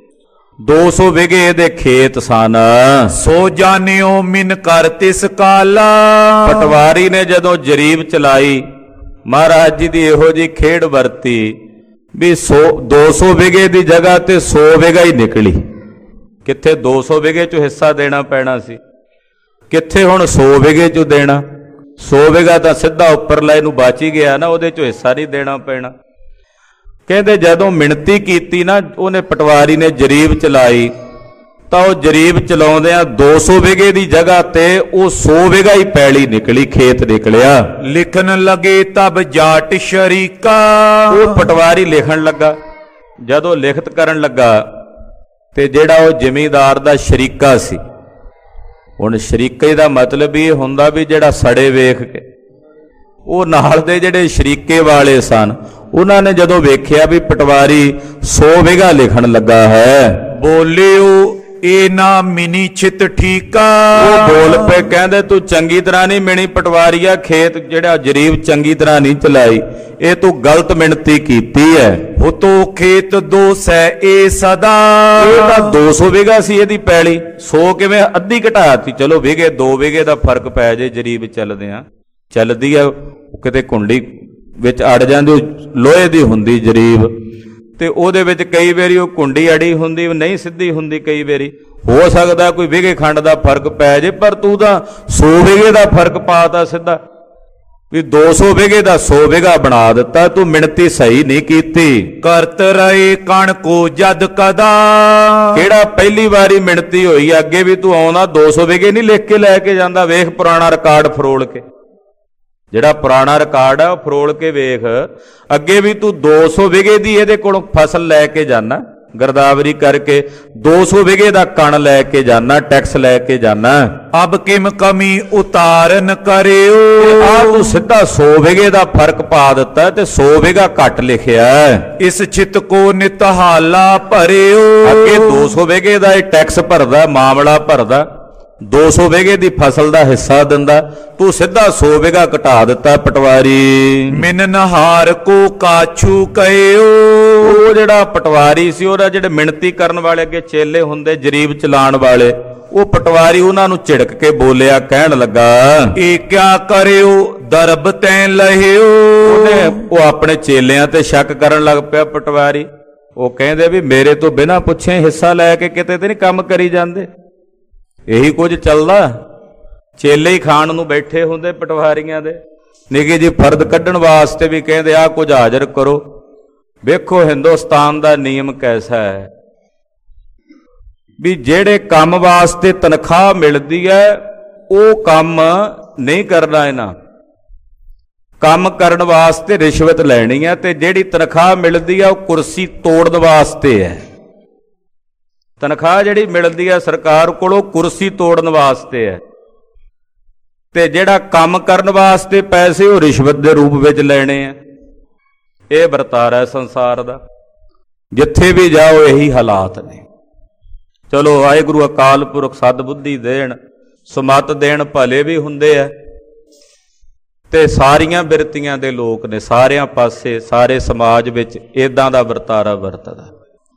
ਦੋ ਸੌ ਵਿਗੇ ਇਹਦੇ ਖੇਤ ਸਨ। ਸੋ ਜਾਣਿਓ ਮਿਨ ਕਰ ਤਿਸ ਕਾਲਾ। ਪਟਵਾਰੀ ਨੇ ਜਦੋਂ ਜਰੀਬ ਚਲਾਈ, ਮਹਾਰਾਜ ਜੀ ਦੀ ਇਹੋ ਜਿਹੀ ਖੇਡ ਵਰਤੀ ਵੀ ਸੌ ਦੋ ਸੌ ਵਿਗੇ ਦੀ ਜਗ੍ਹਾ ਤੇ ਸੌ ਵਿਗਾ ਹੀ ਨਿਕਲੀ। ਕਿੱਥੇ ਦੋ ਸੌ ਵਿਗੇ ਚੋਂ ਹਿੱਸਾ ਦੇਣਾ ਪੈਣਾ ਸੀ, ਕਿੱਥੇ ਹੁਣ ਸੌ ਵਿਗੇ ਚੋਂ ਦੇਣਾ। ਸੌ ਵਿਗਾ ਤਾਂ ਸਿੱਧਾ ਉੱਪਰਲਾ ਇਹਨੂੰ ਬਚ ਹੀ ਗਿਆ ਨਾ, ਉਹਦੇ ਚੋਂ ਹਿੱਸਾ ਨਹੀਂ ਦੇਣਾ ਪੈਣਾ। ਕਹਿੰਦੇ ਜਦੋਂ ਮਿਣਤੀ ਕੀਤੀ ਨਾ ਉਹਨੇ, ਪਟਵਾਰੀ ਨੇ ਜਰੀਬ ਚਲਾਈ, ਤਾਂ ਉਹ ਜਰੀਬ ਚਲਾਉਂਦਿਆਂ ਦੋ ਸੌ ਵਿਗੇ ਦੀ ਜਗ੍ਹਾ ਤੇ ਉਹ ਸੌ ਵਿਗਾ ਹੀ ਪੈਲੀ ਨਿਕਲੀ, ਖੇਤ ਨਿਕਲਿਆ। ਲਿਖਣ ਲਗੇ ਤਬ ਜਾਟ ਸ਼ਰੀਕਾ। ਉਹ ਪਟਵਾਰੀ ਲਿਖਣ ਲੱਗਾ, ਜਦੋਂ ਲਿਖਤ ਕਰਨ ਲੱਗਾ ਤੇ ਜਿਹੜਾ ਉਹ ਜ਼ਿਮੀਂਦਾਰ ਦਾ ਸ਼ਰੀਕਾ ਸੀ, ਹੁਣ ਸ਼ਰੀਕੇ ਦਾ ਮਤਲਬ ਇਹ ਹੁੰਦਾ ਵੀ ਜਿਹੜਾ ਸੜੇ ਵੇਖ ਕੇ, ਉਹ ਨਾਲ ਦੇ ਜਿਹੜੇ ਸ਼ਰੀਕੇ ਵਾਲੇ ਸਨ, ਉਹਨਾਂ ਨੇ ਜਦੋਂ ਵੇਖਿਆ ਵੀ ਪਟਵਾਰੀ ਸੌ ਵਿਗਾ ਲਿਖਣ ਲੱਗਾ ਹੈ, ਬੋਲਿਓ ਇਹ ਨਾ ਮਿਨੀ ਛਿਤ ਠੀਕਾ। ਉਹ ਬੋਲ ਪਏ, ਕਹਿੰਦੇ ਤੂੰ ਚੰਗੀ ਤਰ੍ਹਾਂ ਨਹੀਂ ਮਿਣੀ ਪਟਵਾਰੀਆ, ਖੇਤ ਜਿਹੜਾ ਜਰੀਬ ਚੰਗੀ ਤਰ੍ਹਾਂ ਨਹੀਂ ਚਲਾਈ, ਇਹ ਤੂੰ ਗਲਤ ਮਿਣਤੀ ਕੀਤੀ ਹੈ। ਹੁਤੋ ਖੇਤ ਦੋ ਸੈ ਏ ਸਦਾ। ਇਹ ਤਾਂ ਦੋ ਸੌ ਵਿਗਾ ਸੀ ਇਹਦੀ ਪੈਲੀ, ਸੌ ਕਿਵੇਂ ਅੱਧੀ ਘਟਾਤੀ। ਚਲੋ ਵਿਗੇ ਦੋ ਵਿਗੇ ਦਾ ਫਰਕ ਪੈ ਜੇ, ਜਰੀਬ ਚੱਲਦੇ ਆ ਚੱਲਦੀ ਆ, ਕਿਤੇ ਕੁੰਡੀ ਵਿੱਚ ਅੜ ਜਾਂਦੀ, ਉਹ ਲੋਹੇ ਦੀ ਹੁੰਦੀ ਜਰੀਬ, ਤੇ ਉਹਦੇ ਵਿੱਚ ਕਈ ਵਾਰੀ ਉਹ ਕੁੰਡੀ ਅੜੀ ਹੁੰਦੀ, ਨਹੀਂ ਸਿੱਧੀ ਹੁੰਦੀ। ਕਈ ਵਾਰੀ ਹੋ ਸਕਦਾ ਕੋਈ ਵਿਗੇ ਖੰਡ ਦਾ ਫਰਕ ਪੈ ਜੇ, ਪਰ ਤੂੰ ਤਾਂ ਸੌ ਵਿਗੇ ਦਾ ਫਰਕ ਪਾਤਾ ਸਿੱਧਾ, ਵੀ ਦੋ ਸੌ ਵਿਗੇ ਦਾ ਸੌ ਵਿਗਾ ਬਣਾ ਦਿੱਤਾ। ਤੂੰ ਮਿਣਤੀ ਸਹੀ ਨਹੀਂ ਕੀਤੀ। ਕਰਤ ਰਹੇ ਕਣ ਕੋ ਜਦ ਕਦਾ, ਕਿਹੜਾ ਪਹਿਲੀ ਵਾਰੀ ਮਿਣਤੀ ਹੋਈ, ਅੱਗੇ ਵੀ ਤੂੰ ਆਉਂਦਾ ਦੋ ਸੌ ਵਿਗੇ ਨਹੀਂ ਲਿਖ ਕੇ ਲੈ ਕੇ ਜਾਂਦਾ। ਵੇਖ ਪੁਰਾਣਾ ਰਿਕਾਰਡ ਫਰੋਲ ਕੇ, ਜਿਹੜਾ ਪੁਰਾਣਾ ਰਿਕਾਰਡ ਆ ਉਹ ਫਰੋਲ ਕੇ ਵੇਖ, ਅੱਗੇ ਵੀ ਤੂੰ ਦੋ ਸੌ ਵਿਗੇ ਦੀ ਇਹਦੇ ਕੋਲੋਂ ਫਸਲ ਲੈ ਕੇ ਜਾਣਾ, ਗਰਦਾਵਰੀ ਕਰਕੇ ਦੋ ਸੌ ਵਿਗੇ ਦਾ ਕਣ ਲੈ ਕੇ ਜਾਣਾ, ਟੈਕਸ ਲੈ ਕੇ ਜਾਣਾ। ਅਬ ਕਿਮ ਕਮੀ ਉਤਾਰਨ ਕਰਿਓ, ਆ ਤੂੰ ਸਿੱਧਾ ਸੌ ਵਿਗੇ ਦਾ ਫਰਕ ਪਾ ਦਿੱਤਾ ਤੇ ਸੌ ਵਿਗਾ ਘੱਟ ਲਿਖਿਆ। ਇਸ ਚਿਤ ਕੋ ਨਿਤਹਾਲਾ ਭਰਿਓ, ਅੱਗੇ ਦੋ ਸੌ ਵਿਗੇ ਦਾ ਇਹ ਟੈਕਸ ਭਰਦਾ, ਮਾਮਲਾ ਭਰਦਾ, ਦੋ ਸੌ ਵਿਗੇ ਦੀ ਫਸਲ ਦਾ ਹਿੱਸਾ ਦਿੰਦਾ, ਤੂੰ ਸਿੱਧਾ ਸੌ ਵਿਗਾ ਘਟਾ ਦਿੱਤਾ ਪਟਵਾਰੀ। ਮਿਨ ਨਹਾਰ ਕੋ ਕਾਛੂ ਕਹਿਓ, ਉਹ ਜਿਹੜਾ ਪਟਵਾਰੀ ਸੀ, ਉਹਦਾ ਜਿਹੜੇ ਮਿਣਤੀ ਕਰਨ ਵਾਲੇ ਅੱਗੇ ਚੇਲੇ ਹੁੰਦੇ, ਜਰੀਬ ਚਲਾਉਣ ਵਾਲੇ, ਉਹ ਪਟਵਾਰੀ ਉਹਨਾਂ ਨੂੰ ਝਿੜਕ ਕੇ ਬੋਲਿਆ, ਕਹਿਣ ਲੱਗਾ, ਇਹ ਕਿਆ ਕਰਿਓ ਦਰਬ ਤੈਂ ਲਹਿਓ। ਉਹਨੇ ਉਹ ਆਪਣੇ ਚੇਲਿਆਂ ਤੇ ਸ਼ੱਕ ਕਰਨ ਲੱਗ ਪਿਆ ਪਟਵਾਰੀ। ਉਹ ਕਹਿੰਦੇ ਵੀ ਮੇਰੇ ਤੋਂ ਬਿਨਾਂ ਪੁੱਛੇ ਹਿੱਸਾ ਲੈ ਕੇ ਕਿਤੇ ਤੇ ਨਹੀਂ ਕੰਮ ਕਰੀ ਜਾਂਦੇ, ਇਹੀ ਕੁਝ ਚੱਲਦਾ। ਚੇਲੇ ਹੀ ਖਾਣ ਨੂੰ ਬੈਠੇ ਹੁੰਦੇ ਪਟਵਾਰੀਆਂ ਦੇ, ਨਿੱਕੀ ਜੀ ਫਰਦ ਕੱਢਣ ਵਾਸਤੇ ਵੀ ਕਹਿੰਦੇ ਆਹ ਕੁਝ ਹਾਜ਼ਰ ਕਰੋ। ਵੇਖੋ ਹਿੰਦੁਸਤਾਨ ਦਾ ਨਿਯਮ ਕੈਸਾ ਹੈ ਵੀ ਜਿਹੜੇ ਕੰਮ ਵਾਸਤੇ ਤਨਖਾਹ ਮਿਲਦੀ ਹੈ ਉਹ ਕੰਮ ਨਹੀਂ ਕਰਨਾ, ਇਹਨਾਂ ਕੰਮ ਕਰਨ ਵਾਸਤੇ ਰਿਸ਼ਵਤ ਲੈਣੀ ਹੈ, ਤੇ ਜਿਹੜੀ ਤਨਖਾਹ ਮਿਲਦੀ ਹੈ ਉਹ ਕੁਰਸੀ ਤੋੜਨ ਵਾਸਤੇ ਹੈ। ਤਨਖਾਹ ਜਿਹੜੀ ਮਿਲਦੀ ਹੈ ਸਰਕਾਰ ਕੋਲੋਂ ਕੁਰਸੀ ਤੋੜਨ ਵਾਸਤੇ ਹੈ, ਤੇ ਜਿਹੜਾ ਕੰਮ ਕਰਨ ਵਾਸਤੇ ਪੈਸੇ ਉਹ ਰਿਸ਼ਵਤ ਦੇ ਰੂਪ ਵਿੱਚ ਲੈਣੇ ਆ। ਇਹ ਵਰਤਾਰਾ ਹੈ ਸੰਸਾਰ ਦਾ, ਜਿੱਥੇ ਵੀ ਜਾਓ ਇਹੀ ਹਾਲਾਤ ਨੇ। ਚਲੋ ਵਾਹਿਗੁਰੂ ਅਕਾਲ ਪੁਰਖ ਸਤਿਬੁੱਧੀ ਦੇਣ, ਸੁਮਤ ਦੇਣ, ਭਲੇ ਵੀ ਹੁੰਦੇ ਆ ਤੇ ਸਾਰੀਆਂ ਬਿਰਤੀਆਂ ਦੇ ਲੋਕ ਨੇ, ਸਾਰਿਆਂ ਪਾਸੇ ਸਾਰੇ ਸਮਾਜ ਵਿੱਚ ਇਦਾਂ ਦਾ ਵਰਤਾਰਾ ਵਰਤਦਾ।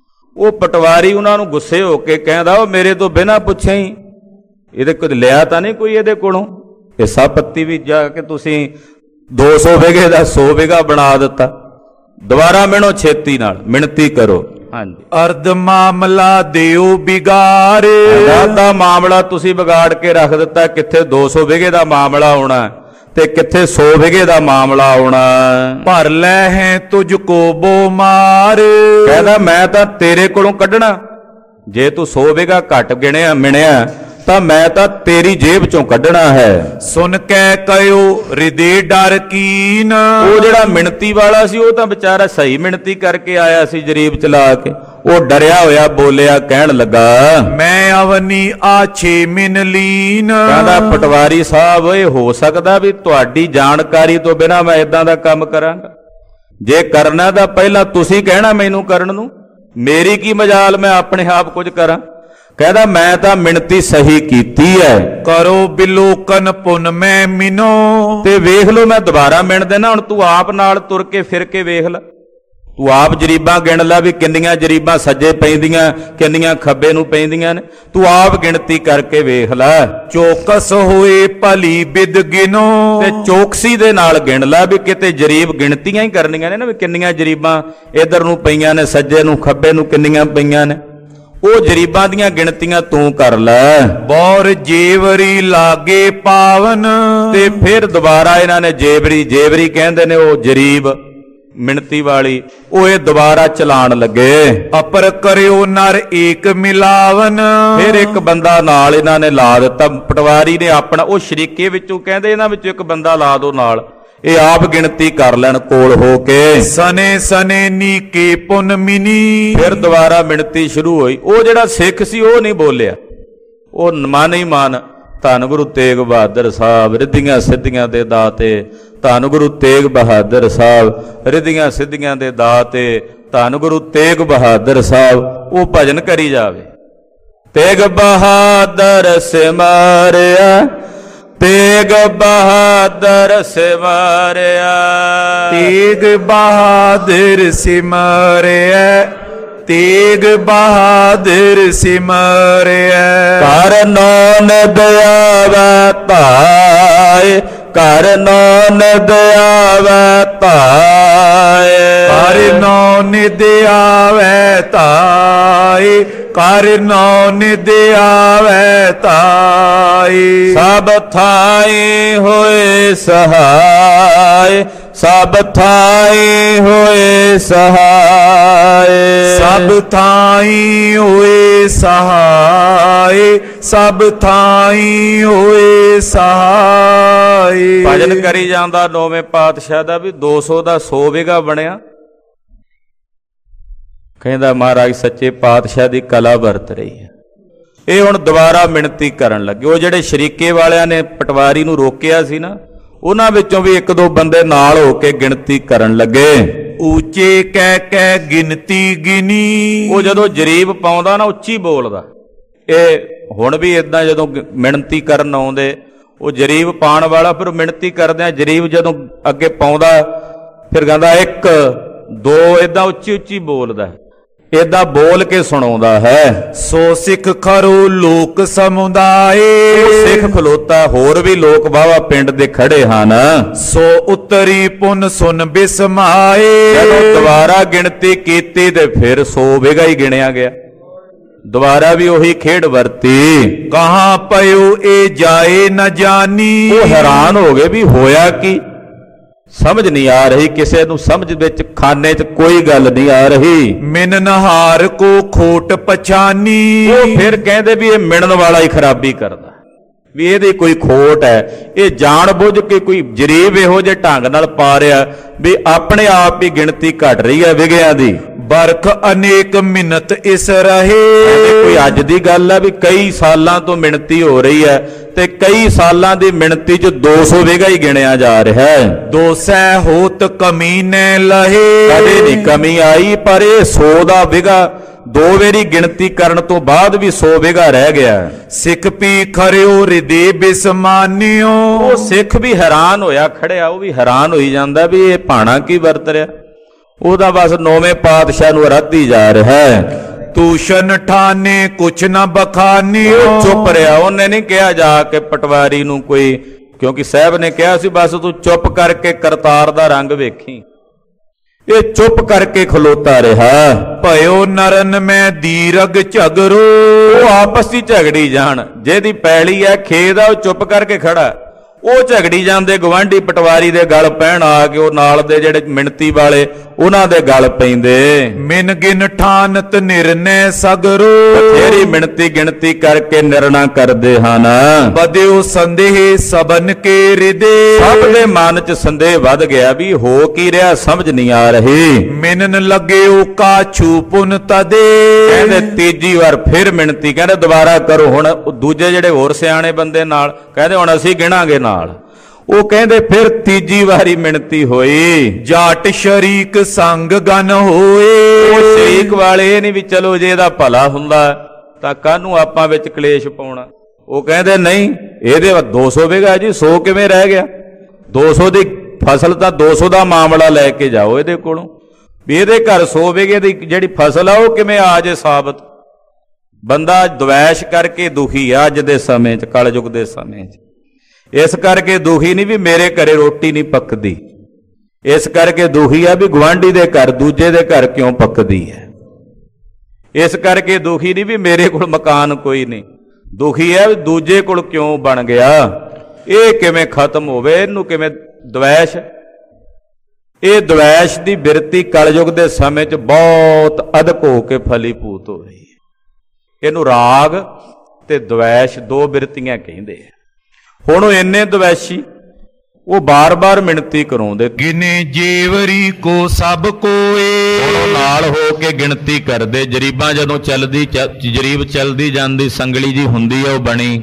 ਉਹ ਪਟਵਾਰੀ ਉਹਨਾਂ ਨੂੰ ਗੁੱਸੇ ਹੋ ਕੇ ਕਹਿੰਦਾ, ਉਹ ਮੇਰੇ ਤੋਂ ਬਿਨਾਂ ਪੁੱਛਿਆ ਹੀ ਇਹਦੇ ਕੁਝ ਲਿਆ ਤਾਂ ਨਹੀਂ ਕੋਈ ਇਹਦੇ ਕੋਲੋਂ, ਹਿੱਸਾ ਪੱਤੀ ਵੀ ਜਾ ਕੇ ਤੁਸੀਂ ਦੋ ਸੌ ਵਿਗੇ ਦਾ ਸੌ ਵਿਗਾ ਬਣਾ ਦਿੱਤਾ। ਦੁਬਾਰਾ ਮਿਣੋ ਛੇਤੀ ਨਾਲ, ਮਿਣਤੀ ਕਰੋ। ਹਾਂਜੀ, ਅਰਧ ਮਾਮਲਾ ਦਿਓ ਬਿਗਾਰੇ, ਦਾ ਮਾਮਲਾ ਤੁਸੀਂ ਵਿਗਾੜ ਕੇ ਰੱਖ ਦਿੱਤਾ। ਕਿੱਥੇ ਦੋ ਸੌ ਵਿਗੇ ਦਾ ਮਾਮਲਾ ਆਉਣਾ ਤੇ ਕਿੱਥੇ ਸੌ ਵਿਗੇ ਦਾ ਮਾਮਲਾ ਆਉਣਾ। ਭਰ ਲੈ ਹੈ ਤੁਝ ਕੋ ਬੋ ਮਾਰ, ਕਹਿੰਦਾ ਮੈਂ ਤਾਂ ਤੇਰੇ ਕੋਲੋਂ ਕੱਢਣਾ, ਜੇ ਤੂੰ ਸੌ ਵਿਗਾ ਘੱਟ ਗਿਣਿਆ ਮਿਣਿਆ ਤਾਂ ਮੈਂ ਤਾਂ ਤੇਰੀ ਜੇਬ ਚੋਂ ਕੱਢਣਾ ਹੈ। ਸੁਣ ਕੇ ਕਹਿਓ ਹਿਰਦੇ ਡਰ ਕੀਨ, ਉਹ ਜਿਹੜਾ ਮਿਣਤੀ ਵਾਲਾ ਸੀ ਉਹ ਤਾਂ ਵਿਚਾਰਾ ਸਹੀ ਮਿਣਤੀ ਕਰਕੇ ਆਇਆ ਸੀ ਜਰੀਬ ਚਲਾ ਕੇ, ਉਹ ਡਰਿਆ ਹੋਇਆ ਬੋਲਿਆ, ਕਹਿਣ ਲੱਗਾ, ਮੈਂ ਅਵਨੀ ਆਛੇ ਮਿਨ ਲੀਨ। ਕਹਿੰਦਾ ਪਟਵਾਰੀ ਸਾਹਿਬ, ਇਹ ਹੋ ਸਕਦਾ ਵੀ ਤੁਹਾਡੀ ਜਾਣਕਾਰੀ ਤੋਂ ਬਿਨਾਂ ਮੈਂ ਇਦਾਂ ਦਾ ਕੰਮ ਕਰਾਂਗਾ? ਜੇ ਕਰਨਾ ਤਾਂ ਪਹਿਲਾਂ ਤੁਸੀਂ ਕਹਿਣਾ ਮੈਨੂੰ ਕਰਨ ਨੂੰ, ਮੇਰੀ ਕੀ ਮਜਾਲ ਮੈਂ ਆਪਣੇ ਆਪ ਕੁਝ ਕਰਾਂ। ਕਹਿੰਦਾ ਮੈਂ ਤਾਂ ਮਿਣਤੀ ਸਹੀ ਕੀਤੀ ਹੈ। ਕਰੋ ਬਿਲੋਕਨ ਪੁਨ ਮੈਂ ਮਿਨੋ, ਤੇ ਵੇਖ ਲਓ ਮੈਂ ਦੁਬਾਰਾ ਮਿਣ ਦੇਣਾ। ਹੁਣ ਤੂੰ ਆਪ ਨਾਲ ਤੁਰ ਕੇ ਫਿਰ ਕੇ ਵੇਖ ਲੈ, ਤੂੰ ਆਪ ਜਰੀਬਾਂ ਗਿਣ ਲੈ ਵੀ ਕਿੰਨੀਆਂ ਜਰੀਬਾਂ ਸੱਜੇ ਪੈਂਦੀਆਂ, ਕਿੰਨੀਆਂ ਖੱਬੇ ਨੂੰ ਪੈਂਦੀਆਂ ਨੇ, ਤੂੰ ਆਪ ਗਿਣਤੀ ਕਰਕੇ ਵੇਖ ਲੈ। ਚੌਕਸ ਹੋਏ ਭਲੀ ਬਿਦ ਗਿਨੋ, ਤੇ ਚੌਕਸੀ ਦੇ ਨਾਲ ਗਿਣ ਲੈ ਵੀ ਕਿਤੇ ਜਰੀਬ ਗਿਣਤੀਆਂ ਹੀ ਕਰਨੀਆਂ ਨੇ ਨਾ, ਵੀ ਕਿੰਨੀਆਂ ਜਰੀਬਾਂ ਇਧਰ ਨੂੰ ਪਈਆਂ ਨੇ, ਸੱਜੇ ਨੂੰ ਖੱਬੇ ਨੂੰ ਕਿੰਨੀਆਂ ਪਈਆਂ ਨੇ, ਉਹ ਜਰੀਬਾਂ ਦੀਆਂ ਗਿਣਤੀਆਂ ਤੂੰ ਕਰ ਲੈ। ਬੌਰ ਜੇਵਰੀ ਲਾਗੇ ਪਾਵਨ, ਤੇ ਫਿਰ ਦੁਬਾਰਾ ਇਹਨਾਂ ਨੇ ਜੇਵਰੀ, ਜੇਵਰੀ ਕਹਿੰਦੇ ਨੇ ਉਹ ਜਰੀਬ ਮਿਣਤੀ ਵਾਲੀ, ਉਹ ਇਹ ਦੁਬਾਰਾ ਚਲਾਣ ਲੱਗੇ। ਅਪਰ ਕਰਿਓ ਨਰ ਏਕ ਮਿਲਾਵਨ, ਫਿਰ ਇੱਕ ਬੰਦਾ ਨਾਲ ਇਹਨਾਂ ਨੇ ਲਾ ਦਿੱਤਾ। ਪਟਵਾਰੀ ਨੇ ਆਪਣਾ ਉਹ ਸ਼ਰੀਕੇ ਵਿੱਚੋਂ ਕਹਿੰਦੇ ਇਹਨਾਂ ਵਿੱਚੋਂ ਇੱਕ ਬੰਦਾ ਲਾ ਦੋ ਨਾਲ, ਇਹ ਆਪ ਗਿਣਤੀ ਕਰ ਲੈਣ ਕੋਲ ਹੋ ਕੇ। ਸਨੇ ਸਨੇ ਨੀਕੇ ਪੁਨ ਮਿਨੀ, ਫਿਰ ਦੁਬਾਰਾ ਮਿਣਤੀ ਸ਼ੁਰੂ ਹੋਈ। ਉਹ ਜਿਹੜਾ ਸਿੱਖ ਸੀ ਉਹ ਨਹੀਂ ਬੋਲਿਆ, ਉਹ ਮਨ ਹੀ ਮਨ, ਧੰਨ ਗੁਰੂ ਤੇਗ ਬਹਾਦਰ ਸਾਹਿਬ ਰਿੱਧੀਆਂ ਸਿੱਧੀਆਂ ਦੇ ਦਾਤੇ, ਧੰਨ ਗੁਰੂ ਤੇਗ ਬਹਾਦਰ ਸਾਹਿਬ ਰਿੱਧੀਆਂ ਸਿੱਧੀਆਂ ਦੇ ਦਾਤੇ, ਧੰਨ ਗੁਰੂ ਤੇਗ ਬਹਾਦਰ ਸਾਹਿਬ, ਉਹ ਭਜਨ ਕਰੀ ਜਾਵੇ। ਤੇਗ ਬਹਾਦਰ ਸਿਮਰਿਆ, ਤੇਗ ਬਹਾਦਰ ਸਿਮਰਿਆ, ਤੇਗ ਬਹਾਦਰ ਸਿਮਰਿਆ, ਤੇਗ ਬਹਾਦਰ ਸਿਮਰਿਆ। ਕਰ ਨਾਨਕ ਆਵੈ ਧਾਇ, ਘਰ ਨੌ ਨਿਦ ਆਵੈ ਧਾਇ। ਘਰ ਨੌ ਨਿਦ ਆਵੈ ਧਾਇ। ਘਰ ਨੌ ਨਿਦ ਆਵੈ ਧਾਇ। ਸਭ ਥਾਈ ਹੋਏ ਸਹਾਇ। ਸਭ ਥਾਈ ਹੋਏ ਸਹਾਇ। ਸਭ ਥਾਈ ਹੋਏ ਸਹਾਇ। ਸਭ ਥਾਈ ਹੋਏ ਸਹਾਇ। ਭਜਨ ਕਰੀ ਜਾਂਦਾ ਨੌਵੇਂ ਪਾਤਸ਼ਾਹ ਦਾ ਵੀ ਦੋ ਸੌ ਦਾ ਸੌ ਵਿਗਾ ਬਣਿਆ। ਕਹਿੰਦਾ ਮਹਾਰਾਜ ਸੱਚੇ ਪਾਤਸ਼ਾਹ ਦੀ ਕਲਾ ਵਰਤ ਰਹੀ ਹੈ। ਇਹ ਹੁਣ ਦੁਬਾਰਾ ਮਿਣਤੀ ਕਰਨ ਲੱਗੇ। ਉਹ ਜਿਹੜੇ ਸ਼ਰੀਕੇ ਵਾਲਿਆਂ ਨੇ ਪਟਵਾਰੀ ਨੂੰ ਰੋਕਿਆ ਸੀ ਨਾ, ਉਹਨਾਂ ਵਿੱਚੋਂ ਵੀ ਇੱਕ ਦੋ ਬੰਦੇ ਨਾਲ ਹੋ ਕੇ ਗਿਣਤੀ ਕਰਨ ਲੱਗੇ। ਉੱਚੇ ਕਹਿ ਕਹਿ ਗਿਣਤੀ ਗਿਣੀ। ਉਹ ਜਦੋਂ ਜਰੀਬ ਪਾਉਂਦਾ ਨਾ ਉੱਚੀ ਬੋਲਦਾ। ਇਹ ਹੁਣ ਵੀ ਇਦਾਂ ਜਦੋਂ ਮਿਣਤੀ ਕਰਨ ਆਉਂਦੇ, ਉਹ ਜਰੀਬ ਪਾਉਣ ਵਾਲਾ ਫਿਰ ਮਿਣਤੀ ਕਰਦਿਆਂ ਜਰੀਬ ਜਦੋਂ ਅੱਗੇ ਪਾਉਂਦਾ ਫਿਰ ਕਹਿੰਦਾ ਇੱਕ ਦੋ, ਏਦਾਂ ਉੱਚੀ ਉੱਚੀ ਬੋਲਦਾ, ਏਦਾਂ ਬੋਲ ਕੇ ਸੁਣਾਉਂਦਾ ਹੈ। ਸੋ ਸਿੱਖ ਖਰੋ ਲੋਕ ਸਮੁਦਾਏ। ਸਿੱਖ ਖਲੋਤਾ, ਹੋਰ ਵੀ ਲੋਕ ਵਾਵਾ ਪਿੰਡ ਦੇ ਖੜੇ ਹਨ। ਸੋ ਉਤਰੀ ਪੁਨ ਸੁਨ ਬਿਸਮਾਏ। ਜਦੋਂ ਦੁਬਾਰਾ ਗਿਣਤੀ ਕੀਤੀ ਤੇ ਫਿਰ ਸੌ ਵਿਗਾ ਹੀ ਗਿਣਿਆ ਗਿਆ। ਦੁਬਾਰਾ ਵੀ ਉਹੀ ਖੇਡ ਵਰਤੀ। ਕਹਾਂ ਪਇਓ ਇਹ ਜਾਏ ਨ ਜਾਨੀ। ਉਹ ਹੈਰਾਨ ਹੋ ਗਏ ਵੀ ਹੋਇਆ ਕੀ, ਸਮਝ ਨਹੀਂ ਆ ਰਹੀ। ਕਿਸੇ ਨੂੰ ਸਮਝ ਵਿੱਚ ਖਾਨੇ 'ਚ ਕੋਈ ਗੱਲ ਨਹੀਂ ਆ ਰਹੀ। ਮਿਨ ਨਹਾਰ ਕੋ ਖੋਟ ਪਛਾਨੀ। ਉਹ ਫਿਰ ਕਹਿੰਦੇ ਵੀ ਇਹ ਮਿਣਨ ਵਾਲਾ ਹੀ ਖਰਾਬੀ ਕਰਦਾ, ਵੀ ਇਹਦੀ ਕੋਈ ਖੋਟ ਹੈ। ਇਹ ਜਾਣ ਬੁੱਝ ਕੇ ਕੋਈ ਜਰੀਬ ਇਹੋ ਜਿਹੇ ਢੰਗ ਨਾਲ ਪਾ ਰਿਹਾ ਵੀ ਆਪਣੇ ਆਪ ਹੀ ਗਿਣਤੀ ਘਟ ਰਹੀ ਹੈ ਵਿਗਿਆਂ ਦੀ। ਬਰਖ ਅਨੇਕ ਮਿੰਨਤ ਇਸ ਰਹੇ। ਕੋਈ ਅੱਜ ਦੀ ਗੱਲ ਹੈ ਵੀ ਕਈ ਸਾਲਾਂ ਤੋਂ ਮਿਣਤੀ ਹੋ ਰਹੀ ਹੈ ਤੇ ਕਈ ਸਾਲਾਂ ਦੀ ਮਿਣਤੀ 'ਚ ਦੋ ਸੌ ਵਿਗਾ ਹੀ ਗਿਣਿਆ ਜਾ ਰਿਹਾ ਹੈ। ਦੋ ਸੈ ਹੋਤ ਕਮੀ ਨੇ ਲਹੇ। ਕਦੇ ਨਹੀਂ ਕਮੀ ਆਈ, ਪਰ ਇਹ ਸੌ ਦਾ ਵਿਗਾ ਦੋ ਵੇਰੀ ਗਿਣਤੀ ਕਰਨ ਤੋਂ ਬਾਅਦ ਵੀ ਸੌ ਵਿਗਾ ਰਹਿ ਗਿਆ। ਸਿੱਖ ਪੀ ਖਰਿਓ ਹਿਰਦੇ ਬਿਸਮਾਨਿਓ। ਉਹ ਸਿੱਖ ਵੀ ਹੈਰਾਨ ਹੋਇਆ ਖੜਿਆ, ਉਹ ਵੀ ਹੈਰਾਨ ਹੋਈ ਜਾਂਦਾ ਵੀ ਇਹ ਭਾਣਾ ਕੀ ਵਰਤ ਰਿਹਾ। ਉਹਦਾ ਬਸ ਨੌਵੇਂ ਪਾਤਸ਼ਾਹ ਨੂੰ ਅਰਾਧੀ ਜਾ ਰਿਹਾ ਹੈ। ਤੂਸ਼ਨ ਠਾਨੇ ਕੁਛ ਨਾ ਬਖਾਨਿਓ। ਚੁੱਪ ਰਿਹਾ, ਉਹਨੇ ਨਹੀਂ ਕਿਹਾ ਜਾ ਕੇ ਪਟਵਾਰੀ ਨੂੰ ਕੋਈ, ਕਿਉਂਕਿ ਸਾਹਿਬ ਨੇ ਕਿਹਾ ਸੀ ਬਸ ਤੂੰ ਚੁੱਪ ਕਰਕੇ ਕਰਤਾਰ ਦਾ ਰੰਗ ਵੇਖੀ। ਇਹ ਚੁੱਪ ਕਰਕੇ ਖਲੋਤਾ ਰਿਹਾ। ਭਇਓ ਨਰਨ ਮੈਂ ਦੀਰਗ ਝਗਰੋ। ਉਹ ਆਪਸ ਵਿੱਚ ਝਗੜੀ ਜਾਣ, ਜਿਹਦੀ ਪੈਲੀ ਹੈ ਖੇਤ ਆ ਉਹ ਚੁੱਪ ਕਰਕੇ ਖੜਾ। ਉਹ ਝਗੜੀ ਜਾਂਦੇ, ਗਵਾਂਢੀ ਪਟਵਾਰੀ ਦੇ ਗਲ ਪੈਣ ਆ ਕੇ ਉਹ ਨਾਲ ਦੇ ਜਿਹੜੇ ਮਿਣਤੀ ਵਾਲੇ ਉਹਨਾਂ ਦੇ ਗਲ ਪੈਂਦੇ। ਮਿਨ ਗਿਨ ਠਾਨਤ ਨਿਰਨੈ ਸਗਰੋ। ਬਥੇਰੀ ਮਿਣਤੀ ਗਿਣਤੀ ਕਰਕੇ ਨਿਰਣਾ ਕਰਦੇ ਹਨ। ਬਦਿਓ ਸੰਦੇਹ ਸਬਨ ਕੇ ਹਿਰਦੇ। ਸਭ ਦੇ ਮਨ 'ਚ ਸੰਦੇਹ ਵੱਧ ਗਿਆ ਵੀ ਹੋ ਕੀ ਰਿਹਾ, ਸਮਝ ਨਹੀਂ ਆ ਰਹੀ। ਮਿਨਨ ਲੱਗਿਓ ਕਾਛੂ ਪੁਨ ਤਦੇ। ਕਹਿੰਦੇ ਤੀਜੀ ਵਾਰ ਫਿਰ ਮਿਣਤੀ, ਕਹਿੰਦੇ ਦੁਬਾਰਾ ਕਰੋ। ਹੁਣ ਦੂਜੇ ਜਿਹੜੇ ਹੋਰ ਸਿਆਣੇ ਬੰਦੇ ਨਾਲ ਕਹਿੰਦੇ ਹੁਣ ਅਸੀਂ ਗਿਣਾਂਗੇ ਨਾਲ। ਉਹ ਕਹਿੰਦੇ ਫਿਰ ਤੀਜੀ ਵਾਰੀ ਮਿਣਤੀ ਹੋਈ। ਜਾਟ ਸ਼ਰੀਕ ਸੰਗ ਗਨ ਹੋਏ। ਉਹ ਸ਼ਰੀਕ ਵਾਲੇ ਇਹ ਨਹੀਂ ਵੀ ਚਲੋ ਜੇ ਇਹਦਾ ਭਲਾ ਹੁੰਦਾ ਤਾਂ ਕਾਹਨੂੰ ਆਪਾਂ ਵਿੱਚ ਕਲੇਸ਼ ਪਾਉਣਾ। ਉਹ ਕਹਿੰਦੇ ਨਹੀਂ, ਇਹਦੇ ਦੋ ਸੌ ਵਿਗਾ ਜੀ, ਸੌ ਕਿਵੇਂ ਰਹਿ ਗਿਆ। ਦੋ ਸੌ ਦੀ ਫਸਲ ਤਾਂ ਦੋ ਸੌ ਦਾ ਮਾਮਲਾ ਲੈ ਕੇ ਜਾਓ ਇਹਦੇ ਕੋਲੋਂ, ਵੀ ਇਹਦੇ ਘਰ ਸੌ ਵਿਗੇ ਦੀ ਜਿਹੜੀ ਫਸਲ ਆ ਉਹ ਕਿਵੇਂ ਆ ਜੇ ਸਾਬਤ। ਬੰਦਾ ਦਵੈਸ਼ ਕਰਕੇ ਦੁਖੀ ਆ ਅੱਜ ਦੇ ਸਮੇਂ 'ਚ, ਕਲਯੁਗ ਦੇ ਸਮੇਂ 'ਚ। ਇਸ ਕਰਕੇ ਦੁਖੀ ਨਹੀਂ ਵੀ ਮੇਰੇ ਘਰੇ ਰੋਟੀ ਨਹੀਂ ਪੱਕਦੀ, ਇਸ ਕਰਕੇ ਦੁਖੀ ਆ ਵੀ ਗੁਆਂਢੀ ਦੇ ਘਰ ਦੂਜੇ ਦੇ ਘਰ ਕਿਉਂ ਪੱਕਦੀ ਹੈ। ਇਸ ਕਰਕੇ ਦੁਖੀ ਨਹੀਂ ਵੀ ਮੇਰੇ ਕੋਲ ਮਕਾਨ ਕੋਈ ਨਹੀਂ, ਦੁਖੀ ਹੈ ਵੀ ਦੂਜੇ ਕੋਲ ਕਿਉਂ ਬਣ ਗਿਆ। ਇਹ ਕਿਵੇਂ ਖਤਮ ਹੋਵੇ, ਇਹਨੂੰ ਕਿਵੇਂ ਦਵੈਸ਼। ਇਹ ਦਵੈਸ਼ ਦੀ ਬਿਰਤੀ ਕਲਯੁਗ ਦੇ ਸਮੇਂ 'ਚ ਬਹੁਤ ਅਧਿਕ ਹੋ ਕੇ ਫਲੀਭੂਤ ਹੋ ਰਹੀ ਹੈ। ਇਹਨੂੰ ਰਾਗ ਤੇ ਦਵੈਸ਼ ਦੋ ਬਿਰਤੀਆਂ ਕਹਿੰਦੇ ਆ। ਹੁਣ ਉਹ ਇੰਨੇ ਦਵੈਸ਼ੀ, ਉਹ ਬਾਰ-ਬਾਰ ਮਿਣਤੀ ਕਰਾਉਂਦੇ। ਗਿਨੇ ਜੇਵਰੀ ਕੋ ਸਭ ਕੋਏ। ਨਾਲ ਹੋ ਕੇ ਗਿਣਤੀ ਕਰਦੇ। ਜਰੀਬਾਂ ਜਦੋਂ ਚੱਲਦੀ ਜਰੀਬ ਚੱਲਦੀ ਜਾਂਦੀ, ਸੰਗਲੀ ਜੀ ਹੁੰਦੀ ਆ ਉਹ ਬਣੀ,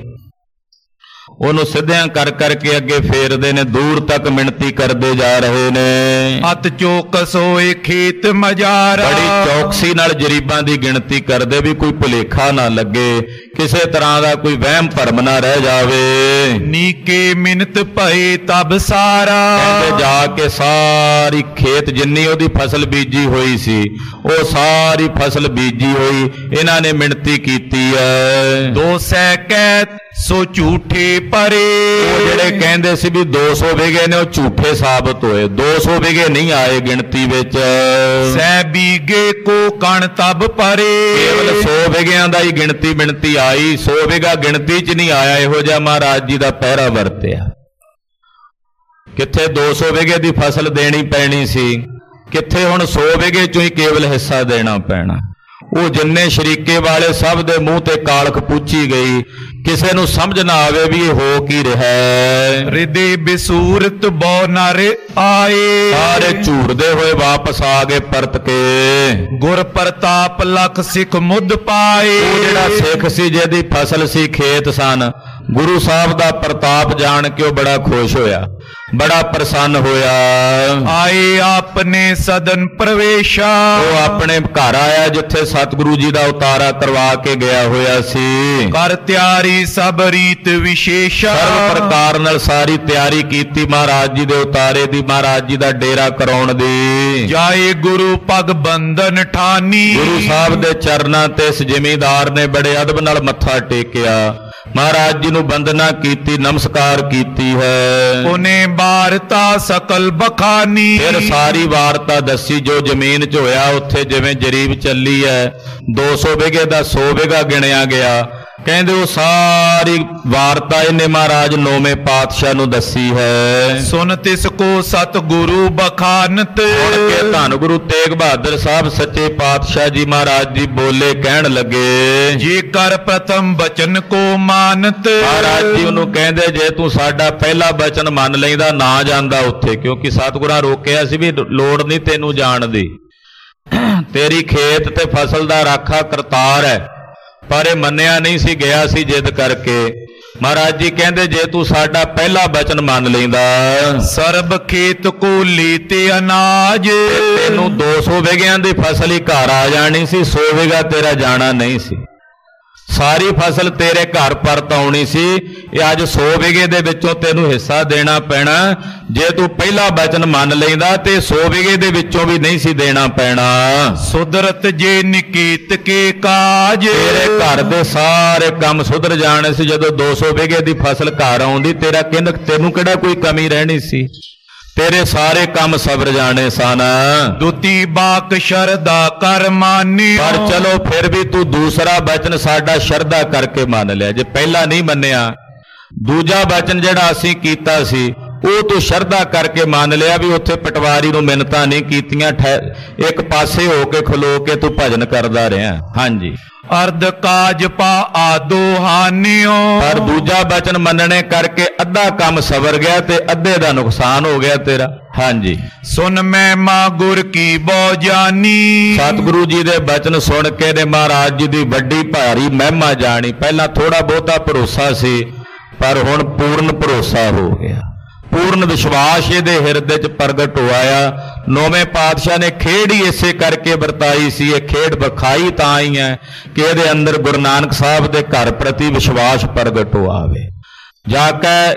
ਉਹਨੂੰ ਸਿੱਧਿਆਂ ਕਰ ਕਰਕੇ ਅੱਗੇ ਫੇਰਦੇ ਨੇ, ਦੂਰ ਤੱਕ ਮਿਣਤੀ ਕਰਦੇ ਜਾ ਰਹੇ ਨੇ। ਅਤ ਚੌਕਸ ਹੋਏ ਖੇਤ ਮਜਾਰਾ। ਬੜੀ ਚੌਕਸੀ ਨਾਲ ਜਰੀਬਾਂ ਦੀ ਗਿਣਤੀ ਕਰਦੇ ਵੀ ਕੋਈ ਭੁਲੇਖਾ ਨਾ ਲੱਗੇ, ਕਿਸੇ ਤਰ੍ਹਾਂ ਦਾ ਕੋਈ ਵਹਿਮ ਭਰਮ ਨਾ ਰਹਿ ਜਾਵੇ। ਨੀਕੇ ਮਿੰਨਤ ਭਏ ਤਬ ਸਾਰਾ। ਕਹਿੰਦੇ ਜਾ ਕੇ ਸਾਰੀ ਖੇਤ ਜਿੰਨੀ ਉਹਦੀ ਫਸਲ ਬੀਜੀ ਹੋਈ ਸੀ ਉਹ ਸਾਰੀ ਫਸਲ ਬੀਜੀ ਹੋਈ ਇਹਨਾਂ ਨੇ ਮਿਣਤੀ ਕੀਤੀ ਹੈ। ਦੋ ਸੈ ਕੈ ਸੋ ਝੂਠੇ ਪਰੇ। ਉਹ ਜਿਹੜੇ ਕਹਿੰਦੇ ਸੀ ਵੀ ਦੋ ਸੌ ਵਿਗੇ ਨੇ ਉਹ ਝੂਠੇ ਸਾਬਤ ਹੋਏ। ਦੋ ਸੌ ਵਿਗੇ ਨਹੀਂ ਆਏ ਗਿਣਤੀ ਵਿੱਚ। ਸੈ ਬੀਗੇ ਕੋ ਕਣ ਤਬ ਪਰੇ। ਕੇਵਲ ਸੌ ਵਿਗਿਆਂ ਦਾ ਹੀ ਗਿਣਤੀ ਬਿਣਤੀ ਆਈ, ਸੌ ਵਿਗਾ ਗਿਣਤੀ ਚ ਨਹੀਂ ਆਇਆ। ਇਹੋ ਜਿਹਾ ਮਹਾਰਾਜ ਜੀ ਦਾ ਪਹਿਰਾ ਵਰਤਿਆ। ਕਿੱਥੇ ਦੋ ਸੌ ਵਿਗੇ ਦੀ ਫਸਲ ਦੇਣੀ ਪੈਣੀ ਸੀ, ਕਿੱਥੇ ਹੁਣ ਸੌ ਵਿਗੇ ਚੋਂ ਹੀ ਕੇਵਲ ਹਿੱਸਾ ਦੇਣਾ ਪੈਣਾ। ਉਹ ਜਿੰਨੇ ਸ਼ਰੀਕੇ ਵਾਲੇ ਸਭ ਦੇ ਮੂੰਹ ਤੇ ਕਾਲਖ ਪੁੱਛੀ ਗਈ, ਕਿਸੇ ਨੂੰ ਸਮਝ ਨਾ ਆਵੇ ਵੀ ਇਹ ਹੋ ਕੀ ਰਿਹਾ ਹੈ। ਹਿਰਦੇ ਬਿਸੂਰਤ ਬਹੁ ਨਰ ਆਏ। ਸਾਰੇ ਝੂਰਦੇ ਹੋਏ ਵਾਪਸ ਆ ਗਏ ਪਰਤ ਕੇ। ਗੁਰ ਪ੍ਰਤਾਪ ਲਖ ਸਿੱਖ ਮੁੱਦ ਪਾਏ। ਉਹ ਜਿਹੜਾ ਸਿੱਖ ਸੀ ਜਿਹਦੀ ਫਸਲ ਸੀ, ਖੇਤ ਸਨ, ਗੁਰੂ ਸਾਹਿਬ ਦਾ ਪ੍ਰਤਾਪ ਜਾਣ ਕੇ ਉਹ ਬੜਾ ਖੁਸ਼ ਹੋਇਆ, ਬੜਾ ਪ੍ਰਸੰਨ ਹੋਇਆ। ਆਏ ਆਪਨੇ ਸਦਨ ਪ੍ਰਵੇਸ਼ਾ। ਉਹ ਆਪਣੇ ਘਰ ਆਇਆ ਜਿੱਥੇ ਸਤਿਗੁਰੂ ਜੀ ਦਾ ਉਤਾਰਾ ਕਰਵਾ ਕੇ ਗਿਆ ਹੋਇਆ ਸੀ। ਕਰ ਤਿਆਰੀ ਸਭ ਰੀਤ ਵਿਸ਼ੇਸ਼ਾ। ਸਰਵ ਪ੍ਰਕਾਰ ਨਾਲ ਸਾਰੀ ਤਿਆਰੀ ਕੀਤੀ ਮਹਾਰਾਜ ਜੀ ਦੇ ਉਤਾਰੇ ਦੀ, ਮਹਾਰਾਜ ਜੀ ਦਾ ਡੇਰਾ ਕਰਾਉਣ ਦੀ। ਜਾਏ ਗੁਰੂ ਪਗ ਬੰਧਨ ਠਾਨੀ। ਗੁਰੂ ਸਾਹਿਬ ਦੇ ਚਰਨਾਂ ਤੇ ਇਸ ਜ਼ਿਮੀਂਦਾਰ ਨੇ ਬੜੇ ਅਦਬ ਨਾਲ ਮੱਥਾ ਟੇਕਿਆ, ਮਹਾਰਾਜ ਜੀ ਨੂੰ ਬੰਦਨਾ ਕੀਤੀ, ਨਮਸਕਾਰ ਕੀਤੀ ਹੈ। ਉਹਨੇ ਵਾਰਤਾ ਸਕਲ ਬਖਾਨੀ। ਫਿਰ ਸਾਰੀ ਵਾਰਤਾ ਦੱਸੀ ਜੋ ਜ਼ਮੀਨ 'ਚ ਹੋਇਆ। ਉੱਥੇ ਜਿਵੇਂ ਜਰੀਬ ਚੱਲੀ ਹੈ, ਦੋ ਸੌ ਵਿਗੇ ਦਾ ਸੌ ਵਿਗਾ ਗਿਣਿਆ ਗਿਆ। ਕਹਿੰਦੇ ਉਹ ਸਾਰੀ ਵਾਰਤਾ ਇਹਨੇ ਮਹਾਰਾਜ ਨੌਵੇਂ ਪਾਤਸ਼ਾਹ ਨੂੰ ਦੱਸੀ ਹੈ। ਸੁਨ ਤਿਸ ਕੋ ਸਤਿਗੁਰੂ ਬਖਾਨਤ। ਸੁਣ ਕੇ ਧੰਨ ਗੁਰੂ ਤੇਗ ਬਹਾਦਰ ਸਾਹਿਬ ਸੱਚੇ ਪਾਤਸ਼ਾਹ ਜੀ ਮਹਾਰਾਜ ਜੀ ਬੋਲੇ, ਕਹਿਣ ਲੱਗੇ, ਜੇ ਕਰ ਪ੍ਰਥਮ ਬਚਨ ਕੋ ਮਾਨਤ। ਮਹਾਰਾਜ ਜੀ ਉਹਨੂੰ ਕਹਿੰਦੇ, ਜੇ ਤੂੰ ਸਾਡਾ ਪਹਿਲਾ ਬਚਨ ਮੰਨ ਲੈਂਦਾ ਨਾ ਜਾਂਦਾ ਉੱਥੇ, ਕਿਉਂਕਿ ਸਤਿਗੁਰਾਂ ਰੋਕਿਆ ਸੀ ਵੀ ਲੋੜ ਨਹੀਂ ਤੈਨੂੰ ਜਾਣ ਦੀ, ਤੇਰੀ ਖੇਤ ਤੇ ਫਸਲ ਦਾ ਰਾਖਾ ਕਰਤਾਰ ਹੈ। ਪਰ ਇਹ ਮੰਨਿਆ ਨਹੀਂ ਸੀ, ਗਿਆ ਸੀ ਜਿੱਦ ਕਰਕੇ। ਮਹਾਰਾਜ ਜੀ ਕਹਿੰਦੇ, ਜੇ ਤੂੰ ਸਾਡਾ ਪਹਿਲਾ ਬਚਨ ਮੰਨ ਲੈਂਦਾ, ਸਰਬ ਖੇਤ ਕੋ ਲੀਤੇ ਅਨਾਜ। ਤੈਨੂੰ ਦੋ ਸੌ ਵਿਗਿਆਂ ਦੀ ਫਸਲ ਹੀ ਘਰ ਆ ਜਾਣੀ ਸੀ, ਸੌ ਵਿਗਾ ਤੇਰਾ ਜਾਣਾ ਨਹੀਂ ਸੀ। ਸਾਰੀ ਫਸਲ ਤੇਰੇ ਘਰ ਪਰਤ ਆਉਣੀ ਸੀ। ਇਹ ਅੱਜ ਸੌ ਵਿਗੇ ਦੇ ਵਿੱਚੋਂ ਤੈਨੂੰ ਹਿੱਸਾ ਦੇਣਾ ਪੈਣਾ। ਜੇ ਤੂੰ ਪਹਿਲਾ ਬਚਨ ਮੰਨ ਲੈਂਦਾ ਤੇ ਸੌ ਵਿਗੇ ਦੇ ਵਿੱਚੋਂ ਵੀ ਨਹੀਂ ਸੀ ਦੇਣਾ ਪੈਣਾ। ਸੁਧਰਤ ਜੇ ਨਿਕੀਤ ਕੇ ਕਾਜ। ਤੇਰੇ ਘਰ ਦੇ ਸਾਰੇ ਕੰਮ ਸੁਧਰ ਜਾਣੇ ਸੀ। ਜਦੋਂ ਦੋ ਸੌ ਵਿਗੇ ਦੀ ਫਸਲ ਘਰ ਆਉਂਦੀ, ਤੇਰਾ ਕਿੰਨ ਤੈਨੂੰ ਕਿਹੜਾ ਕੋਈ ਕਮੀ ਰਹਿਣੀ ਸੀ, ਤੇਰੇ ਸਾਰੇ ਕੰਮ ਸਬਰ ਜਾਣੇ ਸਨ। ਦੁਤੀ ਬਾਕ ਸ਼ਰਦਾ ਕਰ ਮਾਨਿਓ। ਪਰ ਚਲੋ ਫਿਰ ਵੀ ਤੂੰ ਦੂਸਰਾ ਬਚਨ ਸਾਡਾ ਸ਼ਰਧਾ ਕਰਕੇ ਮੰਨ ਲਿਆ। ਜੇ ਪਹਿਲਾ ਨਹੀਂ ਮੰਨਿਆ, ਦੂਜਾ ਬਚਨ ਜਿਹੜਾ ਅਸੀਂ ਕੀਤਾ ਸੀ ਉਹ ਤੂੰ ਸ਼ਰਧਾ ਕਰਕੇ ਮੰਨ ਲਿਆ ਵੀ ਉੱਥੇ ਪਟਵਾਰੀ ਨੂੰ ਮਿੰਨਤਾਂ ਨਹੀਂ ਕੀਤੀਆਂ, ਇੱਕ ਪਾਸੇ ਹੋ ਕੇ ਖਲੋ ਕੇ ਤੂੰ ਭਜਨ ਕਰਦਾ ਰਿਹਾ। ਹਾਂਜੀ, ਅਰਧ ਕਾਜ ਪਾ ਆਦੋ ਹਾਨਿਓ। ਪਰ ਦੂਜਾ ਬਚਨ ਮੰਨਣੇ ਕਰਕੇ ਅੱਧਾ ਕੰਮ ਸਵਰ ਗਿਆ ਤੇ ਅੱਧੇ ਦਾ ਨੁਕਸਾਨ ਹੋ ਗਿਆ ਤੇਰਾ। ਹਾਂਜੀ, ਸੁਨ ਮੈਂ ਮਾ ਗੁਰ ਕੀ ਬੋ ਜਾਨੀ। ਸਤਿਗੁਰੂ ਜੀ ਦੇ ਬਚਨ ਸੁਣ ਕੇ ਨੇ ਮਹਾਰਾਜ ਜੀ ਦੀ ਵੱਡੀ ਭਾਰੀ ਮਹਿਮਾ ਜਾਣੀ। ਪਹਿਲਾਂ ਥੋੜਾ ਬਹੁਤਾ ਭਰੋਸਾ ਸੀ, ਪਰ ਹੁਣ ਪੂਰਨ ਭਰੋਸਾ ਹੋ ਗਿਆ। ਪੂਰਨ ਵਿਸ਼ਵਾਸ ਇਹਦੇ ਹਿਰਦੇ 'ਚ ਪ੍ਰਗਟ ਹੋਇਆ। ਨੌਵੇਂ ਪਾਤਸ਼ਾਹ ਨੇ ਖੇਡ ਹੀ ਇਸੇ ਕਰਕੇ ਵਰਤਾਈ ਸੀ। ਇਹ ਖੇਡ ਵਿਖਾਈ ਤਾਂ ਹੀ ਹੈ ਕਿ ਇਹਦੇ ਅੰਦਰ ਗੁਰੂ ਨਾਨਕ ਸਾਹਿਬ ਦੇ ਘਰ ਪ੍ਰਤੀ ਵਿਸ਼ਵਾਸ ਪ੍ਰਗਟ ਹੋ ਆਵੇ। ਜਾ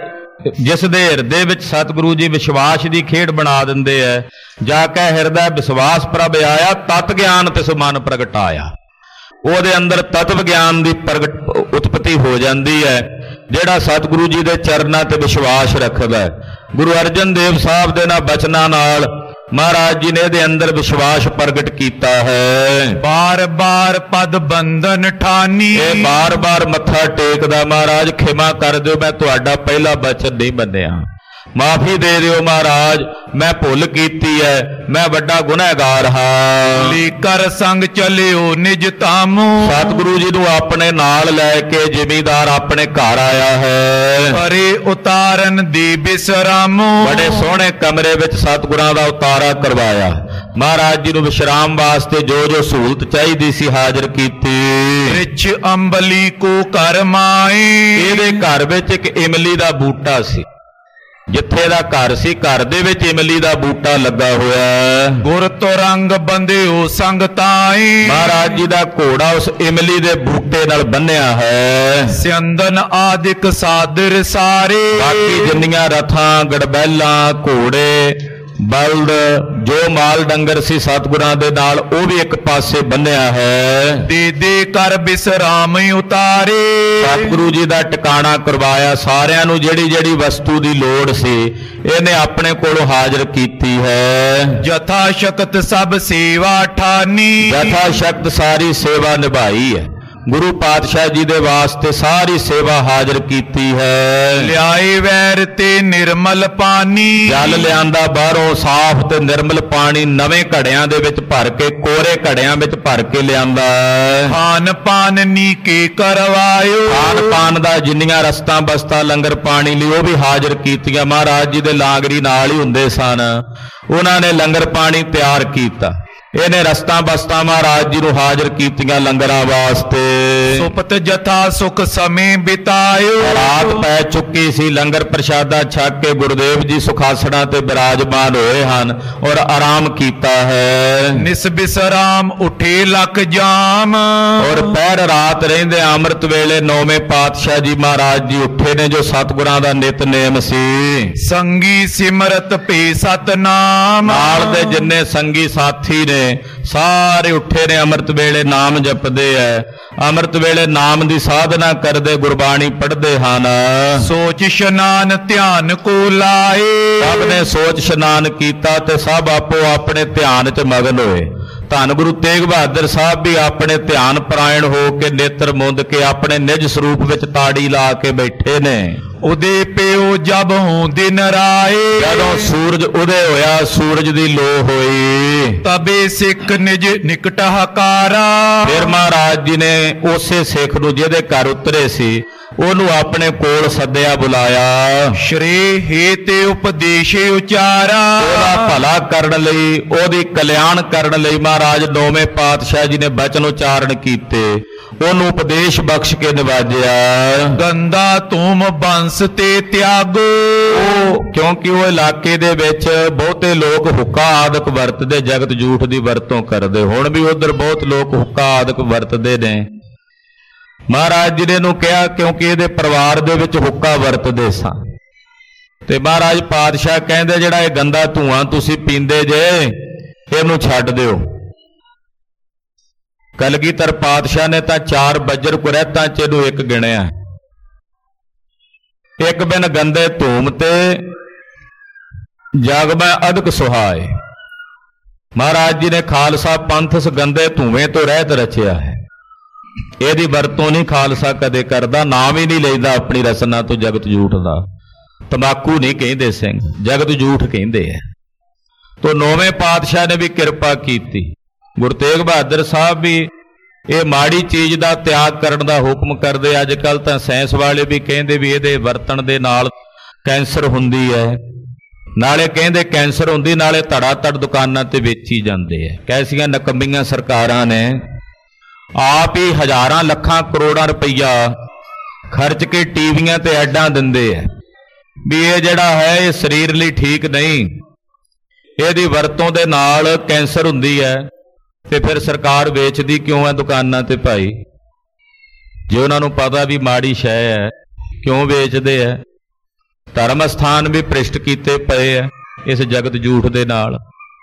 ਕੇ ਜਿਸ ਦੇ ਹਿਰਦੇ ਵਿੱਚ ਸਤਿਗੁਰੂ ਜੀ ਵਿਸ਼ਵਾਸ ਦੀ ਖੇਡ ਬਣਾ ਦਿੰਦੇ ਹੈ, ਜਾ ਕੇ ਹਿਰਦਾ ਵਿਸ਼ਵਾਸ ਪ੍ਰਭ ਆਇਆ, ਤਤ ਗਿਆਨ ਤਿਸ ਮਨ ਪ੍ਰਗਟਾਇਆ। ਉਹਦੇ ਅੰਦਰ ਤਤਵ ਗਿਆਨ ਦੀ ਪ੍ਰਗਟ ਉਤਪਤੀ ਹੋ ਜਾਂਦੀ ਹੈ। ਜਿਹੜਾ ਸਤਿਗੁਰੂ ਜੀ ਦੇ ਚਰਨਾਂ ਤੇ ਵਿਸ਼ਵਾਸ ਰੱਖਦਾ ਹੈ, ਗੁਰੂ ਅਰਜਨ ਦੇਵ ਸਾਹਿਬ ਦੇ ਨਾਲ ਬਚਨਾਂ ਨਾਲ ਮਹਾਰਾਜ ਜੀ ਨੇ ਇਹਦੇ ਅੰਦਰ ਵਿਸ਼ਵਾਸ ਪ੍ਰਗਟ ਕੀਤਾ ਹੈ। ਬਾਰ ਬਾਰ ਪਦ ਬੰਧਨ ਠਾਨੀ। ਇਹ ਬਾਰ ਬਾਰ ਮੱਥਾ ਟੇਕਦਾ, ਮਹਾਰਾਜ ਖਿਮਾ ਕਰ ਦਿਓ, ਮੈਂ ਤੁਹਾਡਾ ਪਹਿਲਾ ਬਚਨ ਨਹੀਂ ਮੰਨਿਆ, ਮਾਫੀ ਦੇ ਦਿਓ ਮਹਾਰਾਜ, ਮੈਂ ਭੁੱਲ ਕੀਤੀ ਹੈ, ਮੈਂ ਵੱਡਾ ਗੁਨਾਹਗਾਰ ਹਾਂ। ਲੀ ਕਰ ਸੰਗ ਚਲਿਓ ਨਿਜ ਤਾਮੋ। ਸਤਿਗੁਰੂ ਜੀ ਨੂੰ ਆਪਣੇ ਨਾਲ ਲੈ ਕੇ ਜ਼ਿਮੀਂਦਾਰ ਆਪਣੇ ਘਰ ਆਇਆ ਹੈ। ਪਰੇ ਉਤਾਰਨ ਦੀ ਬਿਸਰਾਮੋ। ਬੜੇ ਸੋਹਣੇ ਕਮਰੇ ਵਿੱਚ ਸਤਿਗੁਰਾਂ ਦਾ ਉਤਾਰਾ ਕਰਵਾਇਆ। ਮਹਾਰਾਜ ਜੀ ਨੂੰ ਵਿਸ਼ਰਾਮ ਵਾਸਤੇ ਜੋ ਜੋ ਸਹੂਲਤ ਚਾਹੀਦੀ ਸੀ ਹਾਜ਼ਰ ਕੀਤੀ। ਰਿਛ ਅੰਬਲੀ ਕੋ ਕਰ ਮਾਏ। ਇਹਦੇ ਘਰ ਵਿੱਚ ਇੱਕ ਇਮਲੀ ਦਾ ਬੂਟਾ ਸੀ। ਜਿੱਥੇ ਦਾ ਘਰ ਸੀ, ਘਰ ਦੇ ਵਿੱਚ ਇਮਲੀ ਦਾ ਬੂਟਾ ਲੱਗਾ ਹੋਇਆ। ਗੁਰ ਤੋ ਰੰਗ ਬੰਦਿਓ ਸੰਗ ਤਾਈ। ਮਹਾਰਾਜ ਜੀ ਦਾ ਘੋੜਾ ਉਸ ਇਮਲੀ ਦੇ ਬੂਟੇ ਨਾਲ ਬੰਨਿਆ ਹੈ। ਸਿਅੰਦਨ ਆਦਿਕ ਸਾਦਰ ਸਾਰੇ। ਬਾਕੀ ਜਿੰਨੀਆਂ ਰਥਾਂ, ਗੜਬੈਲਾਂ, ਘੋੜੇ ਬਲਦ ਜੋ ਮਾਲ ਡੰਗਰ ਸੀ ਸਤਿਗੁਰਾਂ ਦੇ ਨਾਲ ਉਹ ਵੀ ਇੱਕ ਪਾਸੇ ਬੰਨਿਆ ਹੈ। ਦੇ ਦੇ ਕਰ ਬਿਸਰਾਮ ਉਤਾਰੇ। ਸਤਿਗੁਰੂ ਜੀ ਦਾ ਟਿਕਾਣਾ ਕਰਵਾਇਆ। ਸਾਰਿਆਂ ਨੂੰ ਜਿਹੜੀ ਜਿਹੜੀ ਵਸਤੂ ਦੀ ਲੋੜ ਸੀ ਇਹਨੇ ਆਪਣੇ ਕੋਲੋਂ ਹਾਜ਼ਰ ਕੀਤੀ ਹੈ। ਜਥਾ ਸ਼ਕਤ ਸਭ ਸੇਵਾ ਠਾਨੀ। ਜਥਾ ਸ਼ਕਤ ਸਾਰੀ ਸੇਵਾ ਨਿਭਾਈ ਹੈ। ਗੁਰੂ ਪਾਤਸ਼ਾਹ ਜੀ ਦੇ ਵਾਸਤੇ ਸਾਰੀ ਸੇਵਾ ਹਾਜ਼ਰ ਕੀਤੀ ਹੈ। ਲਿਆਏ ਵੈਰ ਤੇ ਨਿਰਮਲ ਪਾਣੀ। ਜਲ ਲਿਆਂਦਾ ਬਾਹਰੋਂ ਸਾਫ਼ ਤੇ ਨਿਰਮਲ ਪਾਣੀ ਨਵੇਂ ਘੜਿਆਂ ਦੇ ਵਿੱਚ ਭਰ ਕੇ, ਕੋਰੇ ਘੜਿਆਂ ਵਿੱਚ ਭਰ ਕੇ ਲਿਆਂਦਾ। ਖਾਨ ਪਾਨ ਨੀਕੇ ਕਰਵਾਇਓ। ਖਾਨ ਪਾਨ ਦਾ ਜਿੰਨੀਆਂ ਰਸਤਾਂ ਬਸਤਾਂ ਲੰਗਰ ਪਾਣੀ ਲਈ ਉਹ ਵੀ ਹਾਜ਼ਰ ਕੀਤੀਆਂ। ਮਹਾਰਾਜ ਜੀ ਦੇ ਲਾਂਗਰੀ ਨਾਲ ਹੀ ਹੁੰਦੇ ਸਨ। ਉਹਨਾਂ ਨੇ ਲੰਗਰ ਪਾਣੀ ਤਿਆਰ ਕੀਤਾ। ਇਹਨੇ ਰਸਤਾਂ ਬਸਤਾਂ ਮਹਾਰਾਜ ਜੀ ਨੂੰ ਹਾਜ਼ਰ ਕੀਤੀਆਂ ਲੰਗਰਾਂ ਵਾਸਤੇ। ਸੁਪਤ ਜਥਾ ਸੁਖ ਸਮੇਂ ਬਿਤਾਇਓ। ਰਾਤ ਪੈ ਚੁੱਕੀ ਸੀ। ਲੰਗਰ ਪ੍ਰਸ਼ਾਦਾ ਛਕ ਕੇ ਗੁਰਦੇਵ ਜੀ ਸੁਖਾਸਣਾਂ ਤੇ ਬਿਰਾਜਮਾਨ ਹੋਏ ਹਨ ਔਰ ਆਰਾਮ ਕੀਤਾ ਹੈ। ਨਿਸ ਬਿਸਰਾਮ ਉਠੇ ਲਖ ਜਾਮ। ਔਰ ਪਹਿਰ ਰਾਤ ਰਹਿੰਦੇ ਅੰਮ੍ਰਿਤ ਵੇਲੇ ਨੌਵੇਂ ਪਾਤਸ਼ਾਹ ਜੀ ਮਹਾਰਾਜ ਜੀ ਉੱਠੇ ਨੇ, ਜੋ ਸਤਿਗੁਰਾਂ ਦਾ ਨਿਤਨੇਮ ਸੀ। ਸੰਗੀ ਸਿਮਰਤ ਭੇ ਸਤਨਾਮ। ਨਾਲ ਦੇ ਜਿੰਨੇ ਸੰਗੀ ਸਾਥੀ ਨੇ ਸਾਰੇ ਉੱਠੇ ਨੇ, ਅੰਮ੍ਰਿਤ ਵੇਲੇ ਨਾਮ ਜਪਦੇ ਐ। ਅੰਮ੍ਰਿਤ ਵੇਲੇ ਨਾਮ ਦੀ ਸਾਧਨਾ ਕਰਦੇ, ਗੁਰਬਾਣੀ ਪੜ੍ਹਦੇ ਹਨ। ਸੋਚ ਇਸ਼ਨਾਨ ਧਿਆਨ ਕੋ ਲਾਏ। ਸਭ ਨੇ ਸੋਚ ਇਸ਼ਨਾਨ ਕੀਤਾ ਤੇ ਸਭ ਆਪੋ ਆਪਣੇ ਧਿਆਨ 'ਚ ਮਗਨ ਹੋਏ। ਧੰਨ ਗੁਰੂ ਤੇਗ ਬਹਾਦਰ ਸਾਹਿਬ ਵੀ ਆਪਣੇ ਧਿਆਨ ਪਰਾਇਣ ਹੋ ਕੇ, ਨੇਤਰ ਮੁੰਦ ਕੇ ਆਪਣੇ ਨਿਜ ਸਰੂਪ ਵਿੱਚ ਤਾੜੀ ਲਾ ਕੇ ਬੈਠੇ ਨੇ। ਉਦੇ ਪਿਓ ਜਬ ਹੂੰ ਦਿਨ ਰਾਏ। ਜਦੋਂ ਸੂਰਜ ਉਦੇ ਹੋਇਆ, ਸੂਰਜ ਦੀ ਲੋ ਹੋਈ, ਤਬੇ ਸਿੱਖ ਨਿਜ ਨਿਕਟ ਹਕਾਰਾ। ਫਿਰ ਮਹਾਰਾਜ ਜੀ ਨੇ ਉਸੇ ਸਿੱਖ ਨੂੰ ਜਿਹਦੇ ਘਰ ਉਤਰੇ ਸੀ ਉਹਨੂੰ ਆਪਣੇ ਕੋਲ ਸੱਦਿਆ, ਬੁਲਾਇਆ। ਸ਼੍ਰੇ ਹੇ ਤੇ ਉਪਦੇਸ਼ ਉਚਾਰਾ। ਉਹਦਾ ਭਲਾ ਕਰਨ ਲਈ, ਉਹਦੀ ਕਲਿਆਣ ਕਰਨ ਲਈ ਮਹਾਰਾਜ ਨੌਵੇਂ ਪਾਤਸ਼ਾਹ ਜੀ ਨੇ ਬਚਨ ਉਚਾਰਨ ਕੀਤੇ। ਉਹਨੂੰ ਉਪਦੇਸ਼ ਬਖਸ਼ ਕੇ ਨਿਵਾਜਿਆ। ਗੰਦਾ ਧੂਮ ਬੰਸ ਤੇ ਤਿਆਗੋ। ਉਹ ਕਿਉਂਕਿ ਉਹ ਇਲਾਕੇ ਦੇ ਵਿੱਚ ਬਹੁਤੇ ਲੋਕ ਹੁੱਕਾ ਆਦਿਕ ਵਰਤਦੇ, ਜਗਤ ਜੂਠ ਦੀ ਵਰਤੋਂ ਕਰਦੇ। ਹੁਣ ਵੀ ਉਧਰ ਬਹੁਤ ਲੋਕ ਹੁੱਕਾ ਆਦਿਕ ਵਰਤਦੇ ਨੇ। ਮਹਾਰਾਜ ਜੀ ਨੇ ਇਹਨੂੰ ਕਿਹਾ ਕਿਉਂਕਿ ਇਹਦੇ ਪਰਿਵਾਰ ਦੇ ਵਿੱਚ ਹੁੱਕਾ ਵਰਤਦੇ ਸਨ। ਤੇ ਮਹਾਰਾਜ ਪਾਤਸ਼ਾਹ ਕਹਿੰਦੇ ਜਿਹੜਾ ਇਹ ਗੰਦਾ ਧੂਆਂ ਤੁਸੀਂ ਪੀਂਦੇ ਜੇ ਇਹਨੂੰ ਛੱਡ ਦਿਓ। ਕਲਗੀਧਰ ਪਾਤਸ਼ਾਹ ਨੇ ਤਾਂ ਚਾਰ ਬੱਜਰ ਕੁਰੈਤਾਂ 'ਚ ਇਹਨੂੰ ਇੱਕ ਗਿਣਿਆ। ਇੱਕ ਬਿਨ ਗੰਦੇ ਧੂਮ ਤੇ ਜਗ ਮੈਂ ਅਦਕ ਸੁਹਾਏ। ਮਹਾਰਾਜ ਜੀ ਨੇ ਖਾਲਸਾ ਪੰਥ ਇਸ ਗੰਦੇ ਧੂਵੇਂ ਤੋਂ ਰਹਿਤ ਰਚਿਆ ਹੈ। ਇਹਦੀ ਵਰਤੋਂ ਨਹੀਂ ਖਾਲਸਾ ਕਦੇ ਕਰਦਾ, ਨਾਮ ਹੀ ਨਹੀਂ ਲੈਂਦਾ ਆਪਣੀ ਰਸਨਾ ਤੋਂ ਜਗਤ ਜੂਠ ਦਾ। ਤੰਬਾਕੂ ਨਹੀਂ ਕਹਿੰਦੇ ਸਿੰਘ, ਜਗਤ ਜੂਠ ਕਹਿੰਦੇ ਆ। ਤੋ ਨੌਵੇਂ ਪਾਤਸ਼ਾਹ ਨੇ ਵੀ ਕਿਰਪਾ ਕੀਤੀ। ਗੁਰੂ ਤੇਗ ਬਹਾਦਰ ਸਾਹਿਬ ਵੀ ਇਹ ਮਾੜੀ ਚੀਜ਼ ਦਾ ਤਿਆਗ ਕਰਨ ਦਾ ਹੁਕਮ ਕਰਦੇ। ਅੱਜ ਕੱਲ੍ਹ ਤਾਂ ਸਾਇੰਸ ਵਾਲੇ ਵੀ ਕਹਿੰਦੇ ਵੀ ਇਹਦੇ ਵਰਤਣ ਦੇ ਨਾਲ ਕੈਂਸਰ ਹੁੰਦੀ ਹੈ। ਨਾਲੇ ਕਹਿੰਦੇ ਕੈਂਸਰ ਹੁੰਦੀ, ਨਾਲੇ ਧੜਾ ਧੜ ਦੁਕਾਨਾਂ ਤੇ ਵੇਚੀ ਜਾਂਦੇ ਆ। ਕੈਸੀਆਂ ਨਕੰਮੀਆਂ ਸਰਕਾਰਾਂ ਨੇ ਆਪ ਹੀ ਹਜ਼ਾਰਾਂ ਲੱਖਾਂ ਕਰੋੜਾਂ ਰੁਪਈਆ ਖਰਚ ਕੇ ਟੀਵੀਆਂ ਤੇ ਐਡਾਂ ਦਿੰਦੇ ਆ ਵੀ ਇਹ ਜਿਹੜਾ ਹੈ ਇਹ ਸਰੀਰ ਲਈ ਠੀਕ ਨਹੀਂ, ਇਹਦੀ ਵਰਤੋਂ ਦੇ ਨਾਲ ਕੈਂਸਰ ਹੁੰਦੀ ਹੈ। ਤੇ ਫਿਰ ਸਰਕਾਰ ਵੇਚਦੀ ਕਿਉਂ ਹੈ ਦੁਕਾਨਾਂ ਤੇ ਭਾਈ? ਜੇ ਉਹਨਾਂ ਨੂੰ ਪਤਾ ਵੀ ਮਾੜੀ ਸ਼ੈ ਹੈ, ਕਿਉਂ ਵੇਚਦੇ ਆ? ਧਰਮ ਸਥਾਨ ਵੀ ਭ੍ਰਿਸ਼ਟ ਕੀਤੇ ਪਏ ਆ ਇਸ ਜਗਤ ਜੂਠ ਦੇ ਨਾਲ।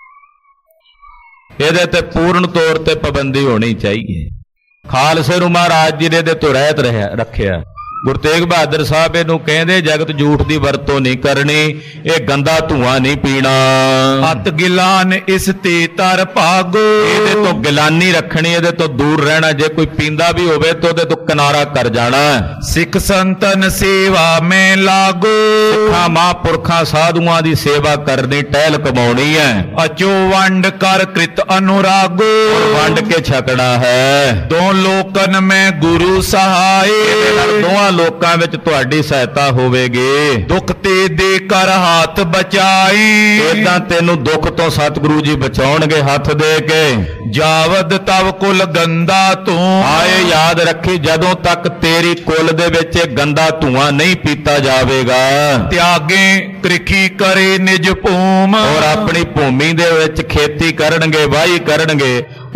ਇਹਦੇ ਤੇ ਪੂਰਨ ਤੌਰ ਤੇ ਪਾਬੰਦੀ ਹੋਣੀ ਚਾਹੀਏ। ਖਾਲਸੇ ਨੂੰ ਮਹਾਰਾਜ ਜੀ ਨੇ ਇਹਦੇ ਤੋਂ ਰਹਿਤ ਰੱਖਿਆ। ਗੁਰੂ ਤੇਗ ਬਹਾਦਰ ਸਾਹਿਬ ਇਹਨੂੰ ਕਹਿੰਦੇ ਜਗਤ ਜੂਠ ਦੀ ਵਰਤੋਂ ਨਹੀਂ ਕਰਨੀ, ਇਹ ਗੰਦਾ ਧੂਆਂ ਨਹੀਂ ਪੀਣਾ। ਅਤ ਗਿਲਾਨ ਇਸ ਤੇ ਤਰ ਭਾਗੋ। ਇਹਦੇ ਤੋਂ ਗਿਲਾਨੀ ਰੱਖਣੀ, ਇਹਦੇ ਤੋਂ ਦੂਰ ਰਹਿਣਾ। ਜੇ ਕੋਈ ਪੀਂਦਾ ਵੀ ਹੋਵੇ ਤਾਂ ਉਹਦੇ ਤੋਂ ਕਿਨਾਰਾ ਕਰ ਜਾਣਾ। ਸਿੱਖ ਸੰਤਨ ਸੇਵਾ ਮੈਂ ਲਾਗੋ। ਸਿੱਖਾਂ ਮਹਾਂਪੁਰਖਾਂ ਸਾਧੂਆਂ ਦੀ ਸੇਵਾ ਕਰਨੀ, ਟਹਿਲ ਕਮਾਉਣੀ ਹੈ। ਅਚੋ ਵੰਡ ਕਰ ਕ੍ਰਿਤ ਅਨੁਰਾਗੋ। ਵੰਡ ਕੇ ਛਕਣਾ ਹੈ। ਦੋ ਲੋਕਨ ਮੈਂ ਗੁਰੂ ਸਹਾਏ। ਦੋਵਾਂ ਲੋਕਾਂ ਵਿੱਚ ਤੁਹਾਡੀ ਸਹਾਇਤਾ ਹੋਵੇਗੀ। ਦੁੱਖ ਤੇ ਦੇ ਕਰ ਹੱਥ ਬਚਾਈ। ਏਦਾਂ ਤੈਨੂੰ ਦੁੱਖ ਤੋਂ ਸਤਿਗੁਰੂ ਜੀ ਬਚਾਉਣਗੇ ਹੱਥ ਦੇ ਕੇ। ਜਾਵਦ ਤਵ ਕੁਲ ਗੰਦਾ ਤੂੰ। ਆਏ ਯਾਦ ਰੱਖੀ, ਜਦੋਂ ਤੱਕ ਤੇਰੀ ਕੁਲ ਦੇ ਵਿੱਚ ਗੰਦਾ ਧੂਆਂ ਨਹੀਂ ਪੀਤਾ ਜਾਵੇਗਾ। ਤਿਆਗੇ ਕ੍ਰਿਖੀ ਕਰੇ ਨਿਜ ਭੂਮ। ਔਰ ਆਪਣੀ ਭੂਮੀ ਦੇ ਵਿੱਚ ਖੇਤੀ ਕਰਨਗੇ, ਵਾਹੀ ਕਰਨਗੇ,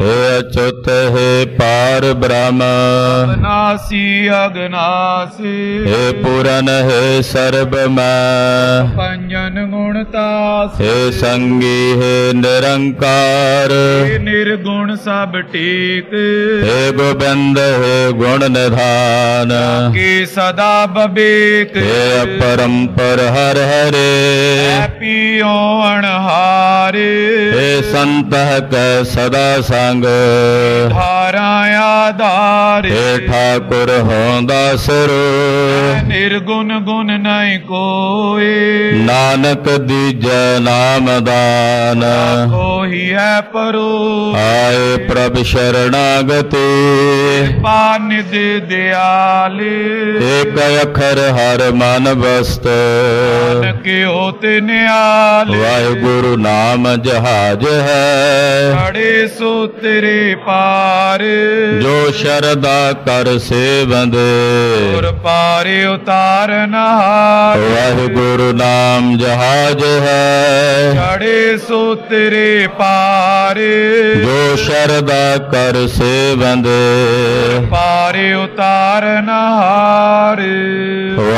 हे अच्युत हे पार ब्रह्म अविनाशी अगनासी हे पूरन हे सर्वमय पंजन गुणतास हे संगी हे निरंकार हे निर्गुण सब टेक हे गोविंद हे गुण निधान के सदा बबेक हे अपरंपर हर हरे पियो अणहारे हे संत कै सदा संग धारा आधार हे ठाकुर होंदा सिर निर्गुण गुण नहीं कोई नानक दीजै नाम दान कोई है परो आए प्रभ शरणागति पानिध दयाल एक अखर हर मन बस्त के होते न्याल वाहिगुरु नाम जहाज है खड़े सो तेरे पार जो शरदा कर से बंदे और पारे उतार नहार वाहिगुरु नाम जहाज है खड़े सो तेरे पार जो शरदा कर से बंदे पारे उतार नहार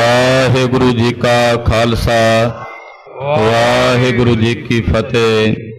वाहिगुरु जी का खालसा वाहिगुरु जी की फतेह।